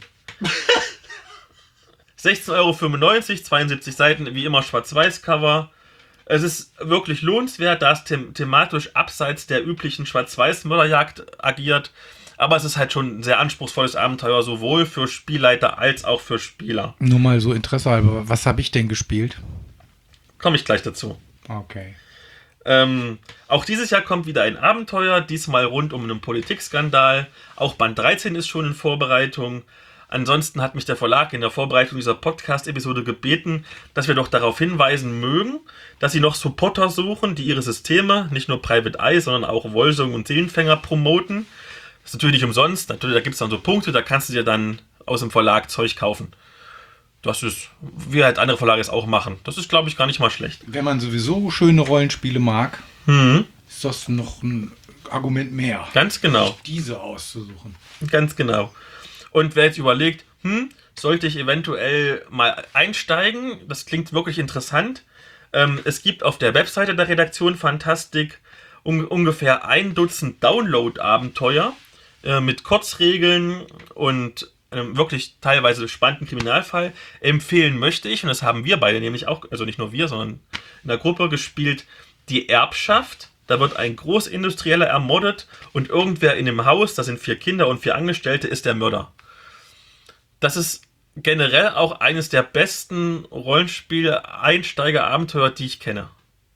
sechzehn Euro fünfundneunzig, zweiundsiebzig Seiten, wie immer Schwarz-Weiß-Cover. Es ist wirklich lohnenswert, da es them- thematisch abseits der üblichen Schwarz-Weiß-Mörderjagd agiert. Aber es ist halt schon ein sehr anspruchsvolles Abenteuer, sowohl für Spielleiter als auch für Spieler. Nur mal so Interesse halber, was habe ich denn gespielt? Komme ich gleich dazu. Okay. Ähm, auch dieses Jahr kommt wieder ein Abenteuer, diesmal rund um einen Politikskandal. Auch Band dreizehn ist schon in Vorbereitung. Ansonsten hat mich der Verlag in der Vorbereitung dieser Podcast-Episode gebeten, dass wir doch darauf hinweisen mögen, dass sie noch Supporter suchen, die ihre Systeme, nicht nur Private Eye, sondern auch Wolsung und Seelenfänger promoten. Das ist natürlich nicht umsonst. Natürlich, da gibt es dann so Punkte, da kannst du dir dann aus dem Verlag Zeug kaufen. Das ist, wie halt andere Verlage es auch machen. Das ist, glaube ich, gar nicht mal schlecht. Wenn man sowieso schöne Rollenspiele mag, Mhm. ist das noch ein Argument mehr, Ganz genau. diese auszusuchen. Ganz genau. Und wer jetzt überlegt, hm, sollte ich eventuell mal einsteigen, das klingt wirklich interessant. Ähm, es gibt auf der Webseite der Redaktion Fantastik un- ungefähr ein Dutzend Download-Abenteuer äh, mit Kurzregeln und einem wirklich teilweise spannenden Kriminalfall. Empfehlen möchte ich, und das haben wir beide nämlich auch, also nicht nur wir, sondern in der Gruppe gespielt, die Erbschaft. Da wird ein Großindustrieller ermordet und irgendwer in dem Haus, da sind vier Kinder und vier Angestellte, ist der Mörder. Das ist generell auch eines der besten Rollenspiel-Einsteiger-Abenteuer, die ich kenne.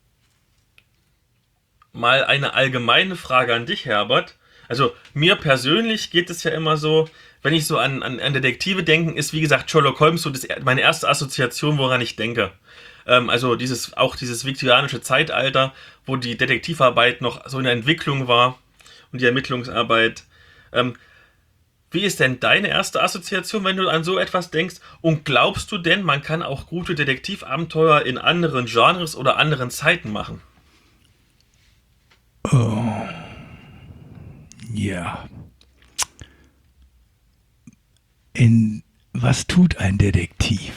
Mal eine allgemeine Frage an dich, Herbert. Also mir persönlich geht es ja immer so, wenn ich so an, an, an Detektive denke, ist wie gesagt Sherlock Holmes so das, meine erste Assoziation, woran ich denke. Ähm, also dieses auch dieses viktorianische Zeitalter, wo die Detektivarbeit noch so in der Entwicklung war und die Ermittlungsarbeit. Ähm, Wie ist denn deine erste Assoziation, wenn du an so etwas denkst? Und glaubst du denn, man kann auch gute Detektivabenteuer in anderen Genres oder anderen Zeiten machen? Oh. Ja. In was tut ein Detektiv?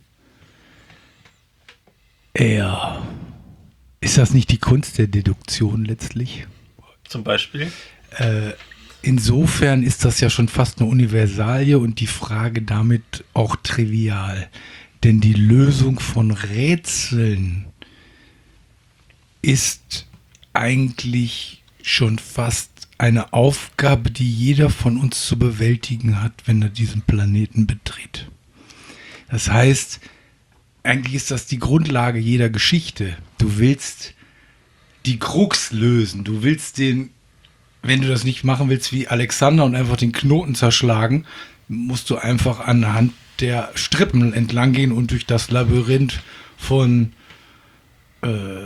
Er. Ist das nicht die Kunst der Deduktion letztlich? Zum Beispiel? Äh, insofern ist das ja schon fast eine Universalie und die Frage damit auch trivial. Denn die Lösung von Rätseln ist eigentlich schon fast eine Aufgabe, die jeder von uns zu bewältigen hat, wenn er diesen Planeten betritt. Das heißt, eigentlich ist das die Grundlage jeder Geschichte. Du willst die Krux lösen. Du willst den, wenn du das nicht machen willst wie Alexander und einfach den Knoten zerschlagen, musst du einfach anhand der Strippen entlang gehen und durch das Labyrinth von äh,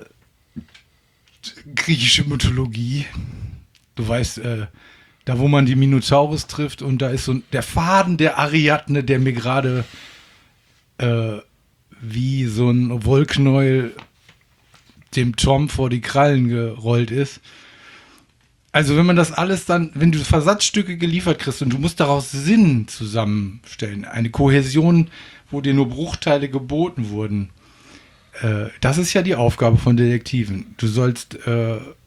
griechische Mythologie. Du weißt, äh, da wo man die Minotaurus trifft und da ist so der Faden der Ariadne, der mir gerade äh, wie so ein Wollknäuel dem Tom vor die Krallen gerollt ist. Also wenn man das alles dann, wenn du Versatzstücke geliefert kriegst und du musst daraus Sinn zusammenstellen, eine Kohäsion, wo dir nur Bruchteile geboten wurden, äh, das ist ja die Aufgabe von Detektiven. Du sollst äh,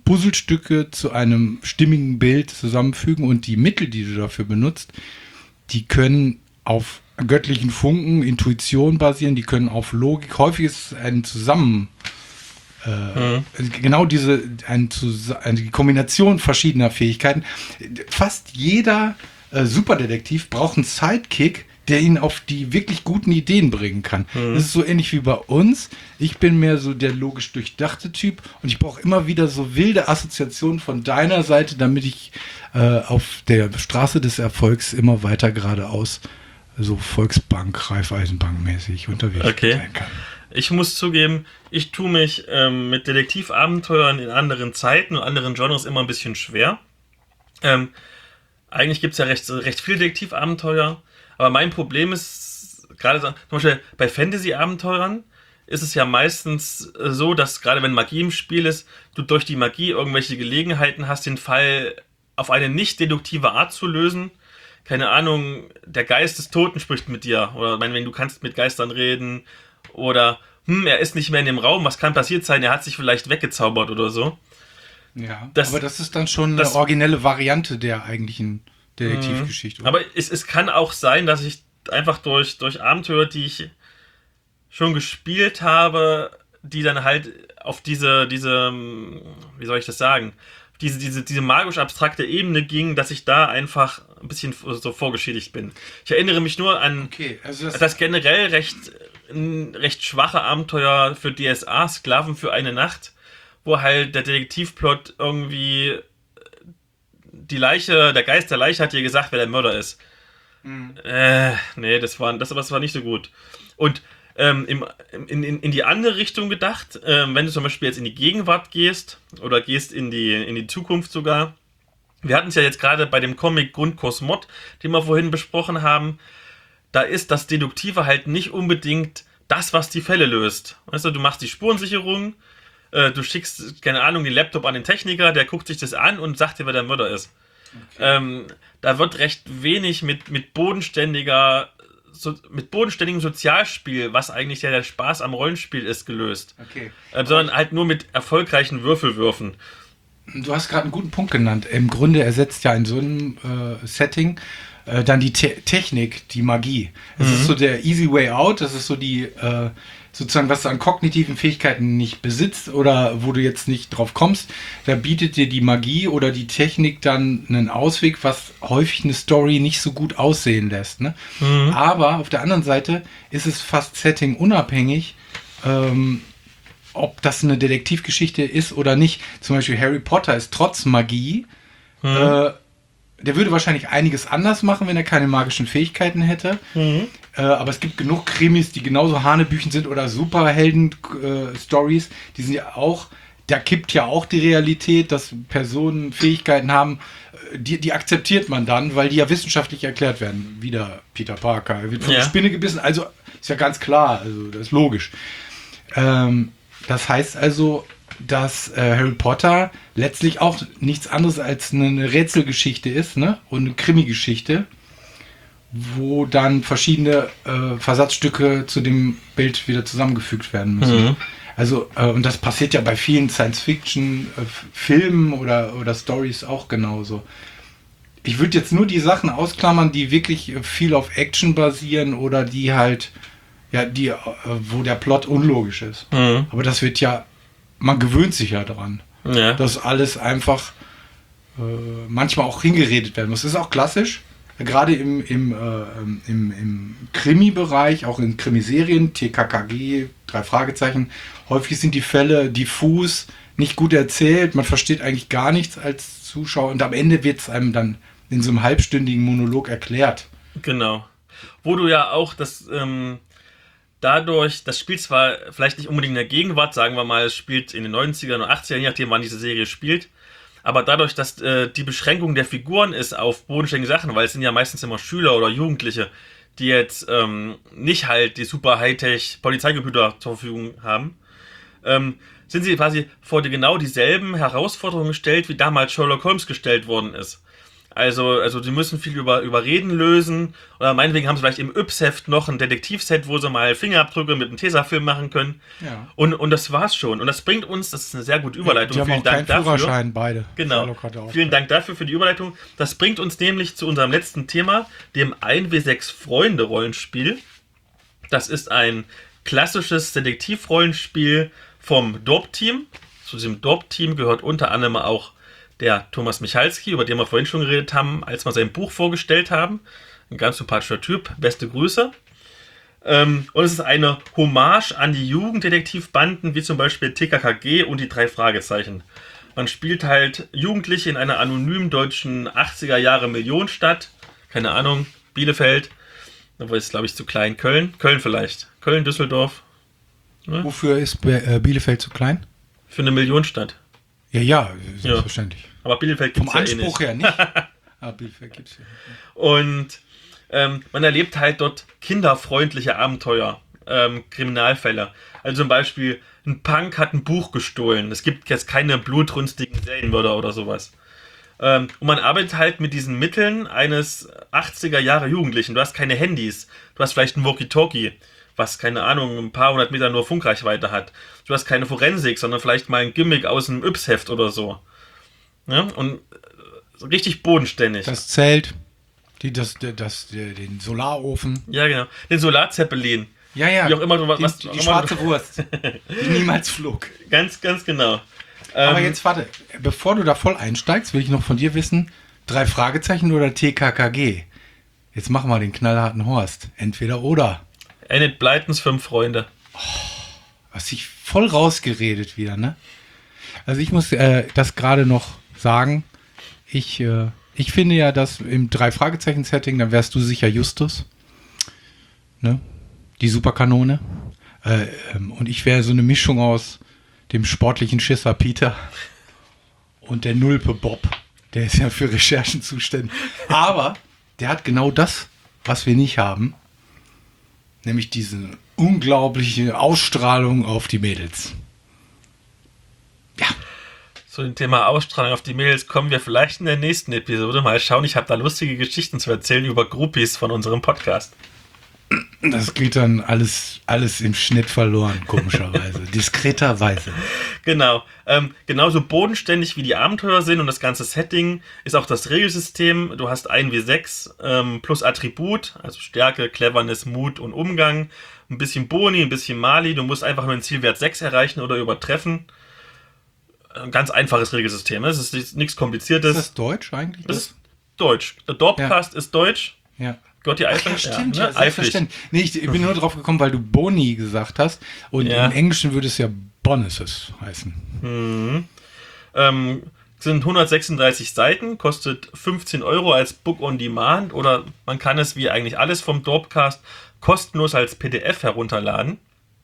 Puzzlestücke zu einem stimmigen Bild zusammenfügen und die Mittel, die du dafür benutzt, die können auf göttlichen Funken, Intuition basieren, die können auf Logik. Häufig ist es ein Zusammen, äh, mhm. genau diese ein, eine Kombination verschiedener Fähigkeiten. Fast jeder äh, Superdetektiv braucht einen Sidekick, der ihn auf die wirklich guten Ideen bringen kann. Mhm. Das ist so ähnlich wie bei uns. Ich bin mehr so der logisch durchdachte Typ und ich brauche immer wieder so wilde Assoziationen von deiner Seite, damit ich äh, auf der Straße des Erfolgs immer weiter geradeaus so Volksbank, Raiffeisenbank mäßig unterwegs okay. sein kann. Ich muss zugeben, ich tue mich ähm, mit Detektivabenteuern in anderen Zeiten und anderen Genres immer ein bisschen schwer. Ähm, eigentlich gibt es ja recht, recht viele Detektivabenteuer, aber mein Problem ist, gerade zum Beispiel bei Fantasy-Abenteuern ist es ja meistens so, dass gerade wenn Magie im Spiel ist, du durch die Magie irgendwelche Gelegenheiten hast, den Fall auf eine nicht deduktive Art zu lösen. Keine Ahnung, der Geist des Toten spricht mit dir. Oder wenn du kannst mit Geistern reden. Oder, hm, er ist nicht mehr in dem Raum, was kann passiert sein? Er hat sich vielleicht weggezaubert oder so. Ja, das, aber das ist dann schon das, eine originelle Variante der eigentlichen Detektivgeschichte. Aber es, es kann auch sein, dass ich einfach durch, durch Abenteuer, die ich schon gespielt habe, die dann halt auf diese, diese, wie soll ich das sagen, diese, diese, diese magisch-abstrakte Ebene ging, dass ich da einfach ein bisschen so vorgeschädigt bin. Ich erinnere mich nur an okay, also das, das generell recht, recht schwache Abenteuer für D S A, Sklaven für eine Nacht, wo halt der Detektivplot irgendwie die Leiche, der Geist der Leiche hat dir gesagt, wer der Mörder ist. Mhm. Äh, nee, das war, das, das war nicht so gut. Und ähm, im, in, in, in die andere Richtung gedacht, ähm, wenn du zum Beispiel jetzt in die Gegenwart gehst oder gehst in die, in die Zukunft sogar. Wir hatten es ja jetzt gerade bei dem Comic Grundkurs Mod, den wir vorhin besprochen haben. Da ist das Deduktive halt nicht unbedingt das, was die Fälle löst. Weißt du, du machst die Spurensicherung, äh, du schickst, keine Ahnung, den Laptop an den Techniker, der guckt sich das an und sagt dir, wer der Mörder ist. Okay. Ähm, da wird recht wenig mit, mit bodenständiger So, mit bodenständigem Sozialspiel, was eigentlich ja der Spaß am Rollenspiel ist, gelöst. Okay. Äh, sondern halt nur mit erfolgreichen Würfelwürfen. Du hast gerade einen guten Punkt genannt. Im Grunde ersetzt ja in so einem äh, Setting äh, dann die Te- Technik, die Magie. Es mhm. ist so der easy way out, das ist so die, äh, sozusagen, was du an kognitiven Fähigkeiten nicht besitzt oder wo du jetzt nicht drauf kommst, da bietet dir die Magie oder die Technik dann einen Ausweg, was häufig eine Story nicht so gut aussehen lässt. Ne? Mhm. Aber auf der anderen Seite ist es fast setting-unabhängig, ähm, ob das eine Detektivgeschichte ist oder nicht. Zum Beispiel Harry Potter ist trotz Magie, mhm. äh, der würde wahrscheinlich einiges anders machen, wenn er keine magischen Fähigkeiten hätte. Mhm. Äh, aber es gibt genug Krimis, die genauso Hanebüchen sind oder Superhelden-Stories, äh, die sind ja auch, da kippt ja auch die Realität, dass Personen Fähigkeiten haben, die, die akzeptiert man dann, weil die ja wissenschaftlich erklärt werden. Wieder Peter Parker, er wird von ja. der Spinne gebissen, also ist ja ganz klar, also das ist logisch. Ähm, das heißt also, dass äh, Harry Potter letztlich auch nichts anderes als eine Rätselgeschichte ist, ne? Und eine Krimi-Geschichte, wo dann verschiedene äh, Versatzstücke zu dem Bild wieder zusammengefügt werden müssen. Mhm. Also, äh, und das passiert ja bei vielen Science-Fiction-Filmen äh, oder, oder Stories auch genauso. Ich würde jetzt nur die Sachen ausklammern, die wirklich viel auf Action basieren oder die halt, ja, die, äh, wo der Plot unlogisch ist. Mhm. Aber das wird ja, man gewöhnt sich ja dran, ja. dass alles einfach äh, manchmal auch hingeredet werden muss. Das ist auch klassisch, gerade im, im, äh, im, im Krimi-Bereich, auch in Krimiserien, T K K G, drei Fragezeichen, häufig sind die Fälle diffus, nicht gut erzählt, man versteht eigentlich gar nichts als Zuschauer und am Ende wird es einem dann in so einem halbstündigen Monolog erklärt. Genau. Wo du ja auch das... Ähm Dadurch, das spielt zwar vielleicht nicht unbedingt in der Gegenwart, sagen wir mal, es spielt in den neunzigern oder achtzigern, je nachdem, wann diese Serie spielt, aber dadurch, dass äh, die Beschränkung der Figuren ist auf bodenständige Sachen, weil es sind ja meistens immer Schüler oder Jugendliche, die jetzt ähm, nicht halt die super Hightech Polizeicomputer zur Verfügung haben, ähm, sind sie quasi vor die, genau dieselben Herausforderungen gestellt, wie damals Sherlock Holmes gestellt worden ist. Also, also die müssen viel über, über Reden lösen. Oder meinetwegen haben sie vielleicht im Yps-Heft noch ein Detektivset, wo sie mal Fingerabdrücke mit einem Tesafilm machen können. Ja. Und, und das war's schon. Und das bringt uns, das ist eine sehr gute Überleitung. Die haben Vielen auch Dank keinen dafür. Führerschein, beide. Genau. Sherlock hatte auch Vielen Dank dafür für die Überleitung. Das bringt uns nämlich zu unserem letzten Thema, dem eins W sechs Freunde-Rollenspiel. Das ist ein klassisches Detektivrollenspiel vom Dorp-Team. Zu diesem Dorp-Team gehört unter anderem auch der Thomas Michalski, über den wir vorhin schon geredet haben, als wir sein Buch vorgestellt haben. Ein ganz sympathischer Typ. Beste Grüße. Ähm, und es ist eine Hommage an die Jugenddetektivbanden, wie zum Beispiel T K K G und die drei Fragezeichen. Man spielt halt Jugendliche in einer anonymen deutschen achtziger Jahre Millionenstadt. Keine Ahnung, Bielefeld. Aber ist, glaube ich, zu klein. Köln? Köln vielleicht. Köln, Düsseldorf. Ne? Wofür ist Be- äh, Bielefeld zu klein? Für eine Millionenstadt. Ja, ja, selbstverständlich. Aber Bielefeld gibt Vom es ja eh Anspruch nicht. her nicht. Ah, Bielefeld gibt's ja. Und ähm, man erlebt halt dort kinderfreundliche Abenteuer, ähm, Kriminalfälle. Also zum Beispiel, ein Punk hat ein Buch gestohlen. Es gibt jetzt keine blutrünstigen Serienmörder oder sowas. Ähm, und man arbeitet halt mit diesen Mitteln eines achtziger Jahre Jugendlichen. Du hast keine Handys. Du hast vielleicht ein Walkie-Talkie, was, keine Ahnung, ein paar hundert Meter nur Funkreichweite hat. Du hast keine Forensik, sondern vielleicht mal ein Gimmick aus einem Yps-Heft oder so. Ja? Und richtig bodenständig. Das Zelt, die, das, das, den Solarofen. Ja, genau. Den Solarzeppelin. Ja, ja. Wie auch immer du die, was. die, auch die immer schwarze du, Wurst, die niemals flog. Ganz, ganz genau. Aber Ähm, jetzt warte, bevor du da voll einsteigst, will ich noch von dir wissen, drei Fragezeichen oder T K K G? Jetzt machen wir den knallharten Horst. Entweder oder. Enid Blytons Fünf Freunde. Was sich voll rausgeredet wieder, ne? Also ich muss äh, das gerade noch sagen. Ich, äh, ich finde ja, dass im Drei-Fragezeichen-Setting, dann wärst du sicher Justus. Ne? Die Superkanone. Äh, ähm, und ich wäre so eine Mischung aus dem sportlichen Schisser Peter und der Nulpe Bob. Der ist ja für Recherchen zuständig. Aber der hat genau das, was wir nicht haben. Nämlich diese unglaubliche Ausstrahlung auf die Mädels. Ja. Zu dem Thema Ausstrahlung auf die Mädels kommen wir vielleicht in der nächsten Episode. Mal schauen, ich habe da lustige Geschichten zu erzählen über Groupies von unserem Podcast. Das geht dann alles, alles im Schnitt verloren, komischerweise. Diskreterweise. Genau. Ähm, genauso bodenständig wie die Abenteuer sind und das ganze Setting ist auch das Regelsystem. Du hast eins W sechs ähm, plus Attribut, also Stärke, Cleverness, Mut und Umgang. Ein bisschen Boni, ein bisschen Mali. Du musst einfach nur den Zielwert sechs erreichen oder übertreffen. Ein ganz einfaches Regelsystem. Es ist nichts Kompliziertes. Ist das Deutsch eigentlich? Das ist Deutsch. Der Dorpcast Ja. ist Deutsch. Ja. Gott, die Ach, Eifel. ja, stimmt, ja, ja, ne? Eifrig. selbstverständlich. Nee, ich, ich bin nur drauf gekommen, weil du Boni gesagt hast. Und Ja. im Englischen würde es ja Bonuses heißen. Mhm. Ähm, sind hundertsechsunddreißig Seiten, kostet fünfzehn Euro als Book on Demand oder man kann es wie eigentlich alles vom Dorpcast kostenlos als P D F herunterladen.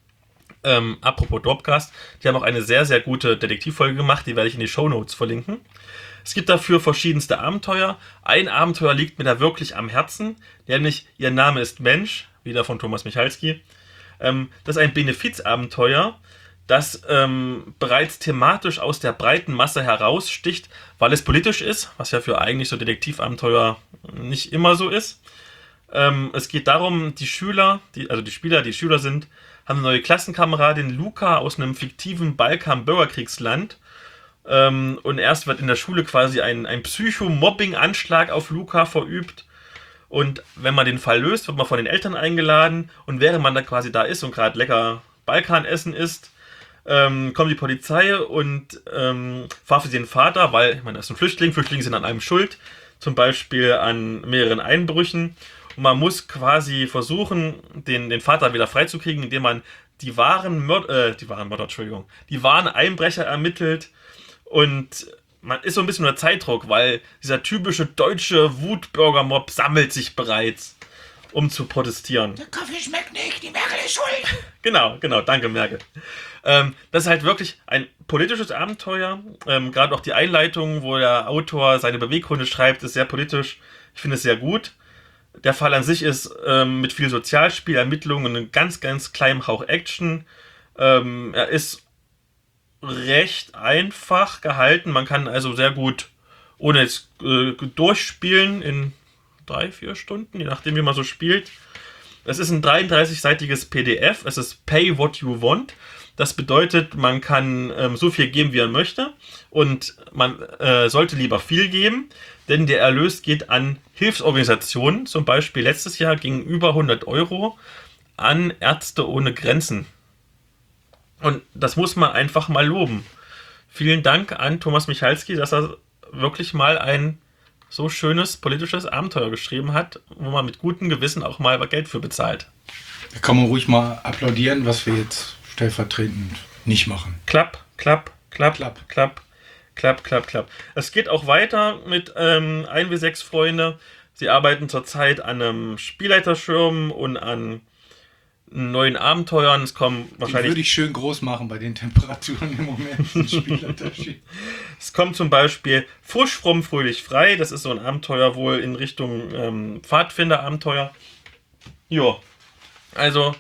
Ähm, apropos Dorpcast, die haben auch eine sehr, sehr gute Detektivfolge gemacht, die werde ich in die Shownotes verlinken. Es gibt dafür verschiedenste Abenteuer. Ein Abenteuer liegt mir da wirklich am Herzen, nämlich Ihr Name ist Mensch, wieder von Thomas Michalski. Ähm, das ist ein Benefizabenteuer, das ähm, bereits thematisch aus der breiten Masse heraussticht, weil es politisch ist, was ja für eigentlich so Detektivabenteuer nicht immer so ist. Ähm, es geht darum, die Schüler, die, also die Spieler, die Schüler sind, haben eine neue Klassenkameradin Luca aus einem fiktiven Balkan-Bürgerkriegsland. Ähm, und erst wird in der Schule quasi ein, ein Psycho-Mobbing-Anschlag auf Luca verübt. Und wenn man den Fall löst, wird man von den Eltern eingeladen. Und während man da quasi da ist und gerade lecker Balkanessen isst, ähm, kommt die Polizei und ähm, verhaftet den Vater, weil, ich meine, das ist ein Flüchtling. Flüchtlinge sind an einem schuld. Zum Beispiel an mehreren Einbrüchen. Und man muss quasi versuchen, den, den Vater wieder freizukriegen, indem man die wahren Mörder, äh, die wahren Mörder, Entschuldigung, die wahren Einbrecher ermittelt. Und man ist so ein bisschen unter Zeitdruck, weil dieser typische deutsche Wutbürgermob sammelt sich bereits, um zu protestieren. Der Kaffee schmeckt nicht, die Merkel ist schuld. Genau, genau, danke Merkel. Ähm, das ist halt wirklich ein politisches Abenteuer. Ähm, Gerade auch die Einleitung, wo der Autor seine Beweggründe schreibt, ist sehr politisch. Ich finde es sehr gut. Der Fall an sich ist ähm, mit viel Sozialspiel, Ermittlungen und einem ganz, ganz kleinen Hauch Action. Ähm, er ist recht einfach gehalten. Man kann also sehr gut ohne jetzt äh, durchspielen in drei, vier Stunden, je nachdem, wie man so spielt. Es ist ein dreiunddreißig-seitiges P D F. Es ist Pay What You Want. Das bedeutet, man kann ähm, so viel geben, wie er möchte. Und man äh, sollte lieber viel geben, denn der Erlös geht an Hilfsorganisationen. Zum Beispiel letztes Jahr gingen über hundert Euro an Ärzte ohne Grenzen. Und das muss man einfach mal loben. Vielen Dank an Thomas Michalski, dass er wirklich mal ein so schönes politisches Abenteuer geschrieben hat, wo man mit gutem Gewissen auch mal Geld für bezahlt. Da kann man ruhig mal applaudieren, was wir jetzt stellvertretend nicht machen. Klapp, klapp, klapp, Klapp. klapp, klapp, klapp, klapp. Es geht auch weiter mit ähm, eins W sechs Freunde. Sie arbeiten zurzeit an einem Spielleiterschirm und an neuen Abenteuern. Es kommen Den wahrscheinlich... würde ich schön groß machen bei den Temperaturen im Moment. Ein Spielunterschied. Es kommt zum Beispiel Frisch, fromm, fröhlich, frei. Das ist so ein Abenteuer wohl in Richtung ähm, Pfadfinder-Abenteuer. Jo, also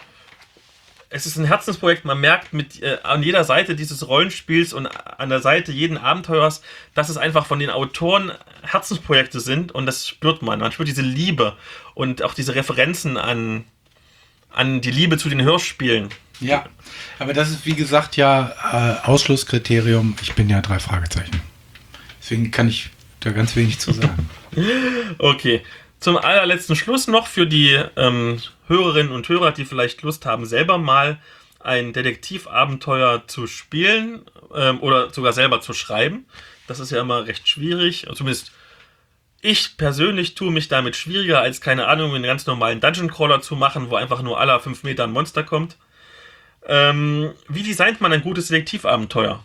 es ist ein Herzensprojekt. Man merkt mit äh, an jeder Seite dieses Rollenspiels und an der Seite jeden Abenteuers, dass es einfach von den Autoren Herzensprojekte sind und das spürt man. Man spürt diese Liebe und auch diese Referenzen an, an die Liebe zu den Hörspielen. Ja, aber das ist wie gesagt ja äh, Ausschlusskriterium. Ich bin ja drei Fragezeichen. Deswegen kann ich da ganz wenig zu sagen. Okay, zum allerletzten Schluss noch für die ähm, Hörerinnen und Hörer, die vielleicht Lust haben, selber mal ein Detektivabenteuer zu spielen ähm, oder sogar selber zu schreiben. Das ist ja immer recht schwierig. Zumindest ich persönlich tue mich damit schwieriger, als, keine Ahnung, einen ganz normalen Dungeon Crawler zu machen, wo einfach nur alle fünf Meter ein Monster kommt. Ähm, wie designt man ein gutes Detektivabenteuer?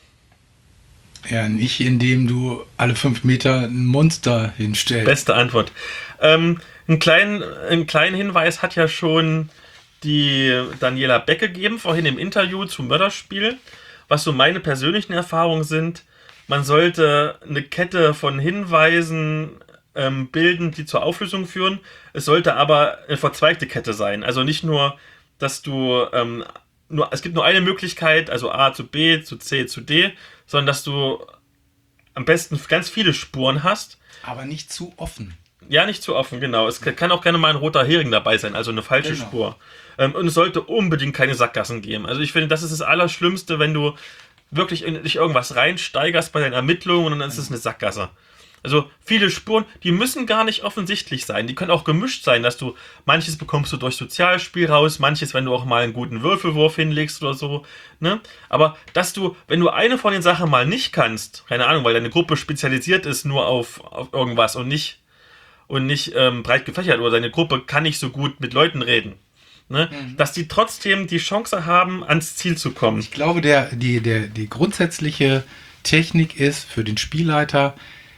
Ja, nicht indem du alle fünf Meter ein Monster hinstellst. Beste Antwort. Ähm, einen, kleinen, einen kleinen Hinweis hat ja schon die Daniela Beck gegeben, vorhin im Interview zum Mörderspiel. Was so meine persönlichen Erfahrungen sind, man sollte eine Kette von Hinweisen ähm, bilden, die zur Auflösung führen. Es sollte aber eine verzweigte Kette sein. Also nicht nur, dass du... Ähm, nur, es gibt nur eine Möglichkeit, also A zu B, zu C, zu D, sondern dass du am besten ganz viele Spuren hast. Aber nicht zu offen. Ja, nicht zu offen, genau. Es kann auch gerne mal ein roter Hering dabei sein, also eine falsche Genau. Spur. Ähm, und es sollte unbedingt keine Sackgassen geben. Also ich finde, das ist das Allerschlimmste, wenn du wirklich in dich irgendwas reinsteigerst bei deinen Ermittlungen und dann ist es eine Sackgasse. Also viele Spuren, die müssen gar nicht offensichtlich sein. Die können auch gemischt sein, dass du, manches bekommst du durch Sozialspiel raus, manches, wenn du auch mal einen guten Würfelwurf hinlegst oder so. Ne? Aber dass du, wenn du eine von den Sachen mal nicht kannst, keine Ahnung, weil deine Gruppe spezialisiert ist nur auf, auf irgendwas und nicht, und nicht ähm, breit gefächert oder deine Gruppe kann nicht so gut mit Leuten reden. Ne? Mhm. Dass die trotzdem die Chance haben, ans Ziel zu kommen. Ich glaube, der, die, der, die grundsätzliche Technik ist für den Spielleiter,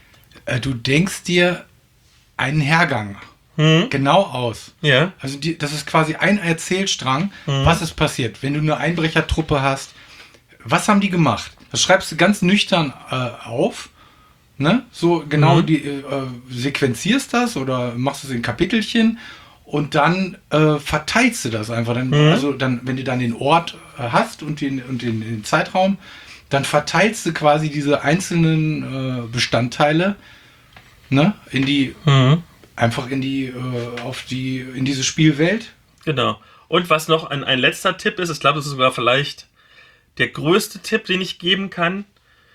du denkst dir einen Hergang hm. genau aus. Ja. Also die, das ist quasi ein Erzählstrang, hm. was ist passiert. Wenn du eine Einbrechertruppe hast, was haben die gemacht? Das schreibst du ganz nüchtern äh, auf. Ne? So genau, hm. die äh, sequenzierst das oder machst es in Kapitelchen und dann äh, verteilst du das einfach. Dann, hm. Also dann, wenn du dann den Ort äh, hast und den, und den, den Zeitraum, dann verteilst du quasi diese einzelnen äh, Bestandteile, ne, in die, mhm. einfach in die, äh, auf die, in diese Spielwelt. Genau. Und was noch ein, ein letzter Tipp ist, ich glaube, das ist sogar vielleicht der größte Tipp, den ich geben kann: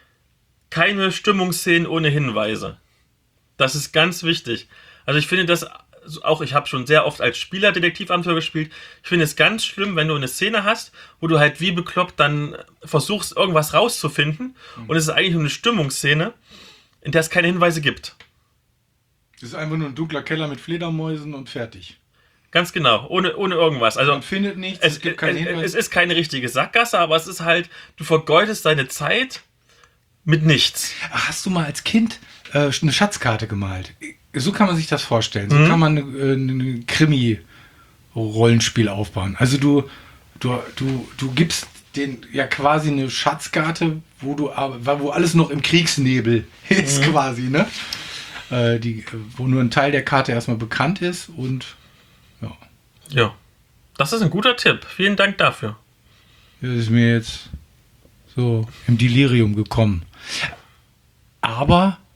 keine Stimmungsszenen ohne Hinweise. Das ist ganz wichtig. Also ich finde das auch, ich habe schon sehr oft als Spieler Detektivabenteuer gespielt. Ich finde es ganz schlimm, wenn du eine Szene hast, wo du halt wie bekloppt dann versuchst, irgendwas rauszufinden. Mhm. Und es ist eigentlich nur eine Stimmungsszene, in der es keine Hinweise gibt. Das ist einfach nur ein dunkler Keller mit Fledermäusen und fertig. Ganz genau, ohne, ohne irgendwas. Also, man findet nichts, es, es gibt keine Hinweise. Es ist keine richtige Sackgasse, aber es ist halt, du vergeudest deine Zeit mit nichts. Ach, hast du mal als Kind äh, eine Schatzkarte gemalt? So kann man sich das vorstellen. So mhm. kann man eine, eine Krimi-Rollenspiel aufbauen. Also du, du, du, du gibst den ja quasi eine Schatzkarte, wo du wo alles noch im Kriegsnebel ist, mhm. quasi, ne? Äh, die, wo nur ein Teil der Karte erstmal bekannt ist und ja. Ja, das ist ein guter Tipp. Vielen Dank dafür. Das ist mir jetzt so im Delirium gekommen. Aber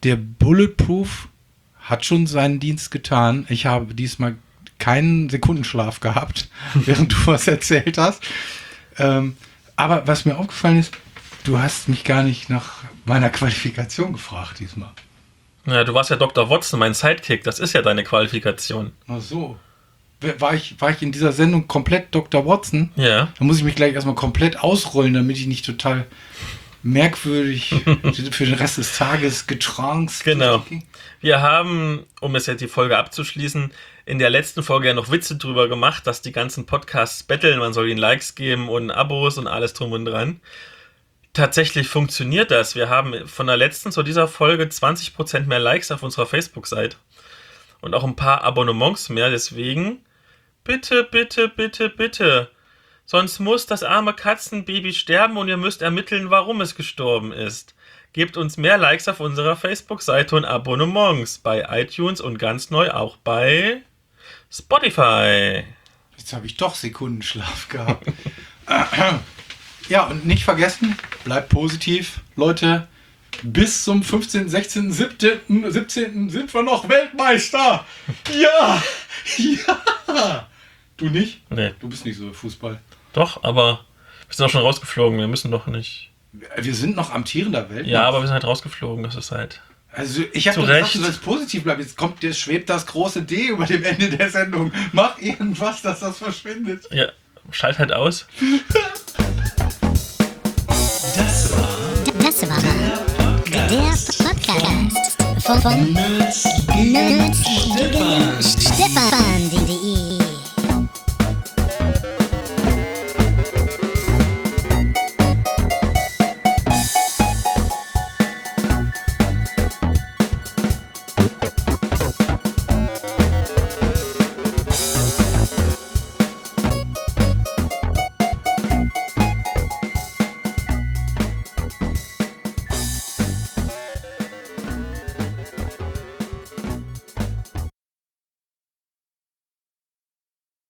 der Bulletproof hat schon seinen Dienst getan. Ich habe diesmal keinen Sekundenschlaf gehabt, während du was erzählt hast. Ähm, aber was mir aufgefallen ist, du hast mich gar nicht nach meiner Qualifikation gefragt diesmal. Ja, du warst ja Doktor Watson, mein Sidekick. Das ist ja deine Qualifikation. Ach so. War ich, war ich in dieser Sendung komplett Doktor Watson? Ja. Dann muss ich mich gleich erstmal komplett ausrollen, damit ich nicht total merkwürdig für den Rest des Tages getrankt. Genau. Wir haben, um es jetzt die Folge abzuschließen, in der letzten Folge ja noch Witze drüber gemacht, dass die ganzen Podcasts betteln, man soll ihnen Likes geben und Abos und alles drum und dran. Tatsächlich funktioniert das. Wir haben von der letzten zu dieser Folge zwanzig Prozent mehr Likes auf unserer Facebook-Seite und auch ein paar Abonnements mehr. Deswegen bitte, bitte, bitte, bitte. Sonst muss das arme Katzenbaby sterben und ihr müsst ermitteln, warum es gestorben ist. Gebt uns mehr Likes auf unserer Facebook-Seite und Abonnements bei iTunes und ganz neu auch bei Spotify. Jetzt habe ich doch Sekundenschlaf gehabt. Ja, und nicht vergessen, bleibt positiv, Leute. Bis zum fünfzehnten, sechzehnten, siebzehnten, siebzehnten sind wir noch Weltmeister. Ja, ja. Du nicht? Nee. Du bist nicht so Fußball. Doch, aber wir sind auch schon rausgeflogen. Wir müssen doch nicht. Wir sind noch amtierender Weltmeister. Ja, aber wir sind halt rausgeflogen. Das ist halt. Also ich habe Zu gesagt, Recht. du sollst positiv bleiben. Jetzt kommt, jetzt schwebt das große D über dem Ende der Sendung. Mach irgendwas, dass das verschwindet. Ja, schalt halt aus. Das war der Podcast von, von Nerds gegen Stefan. Stefan.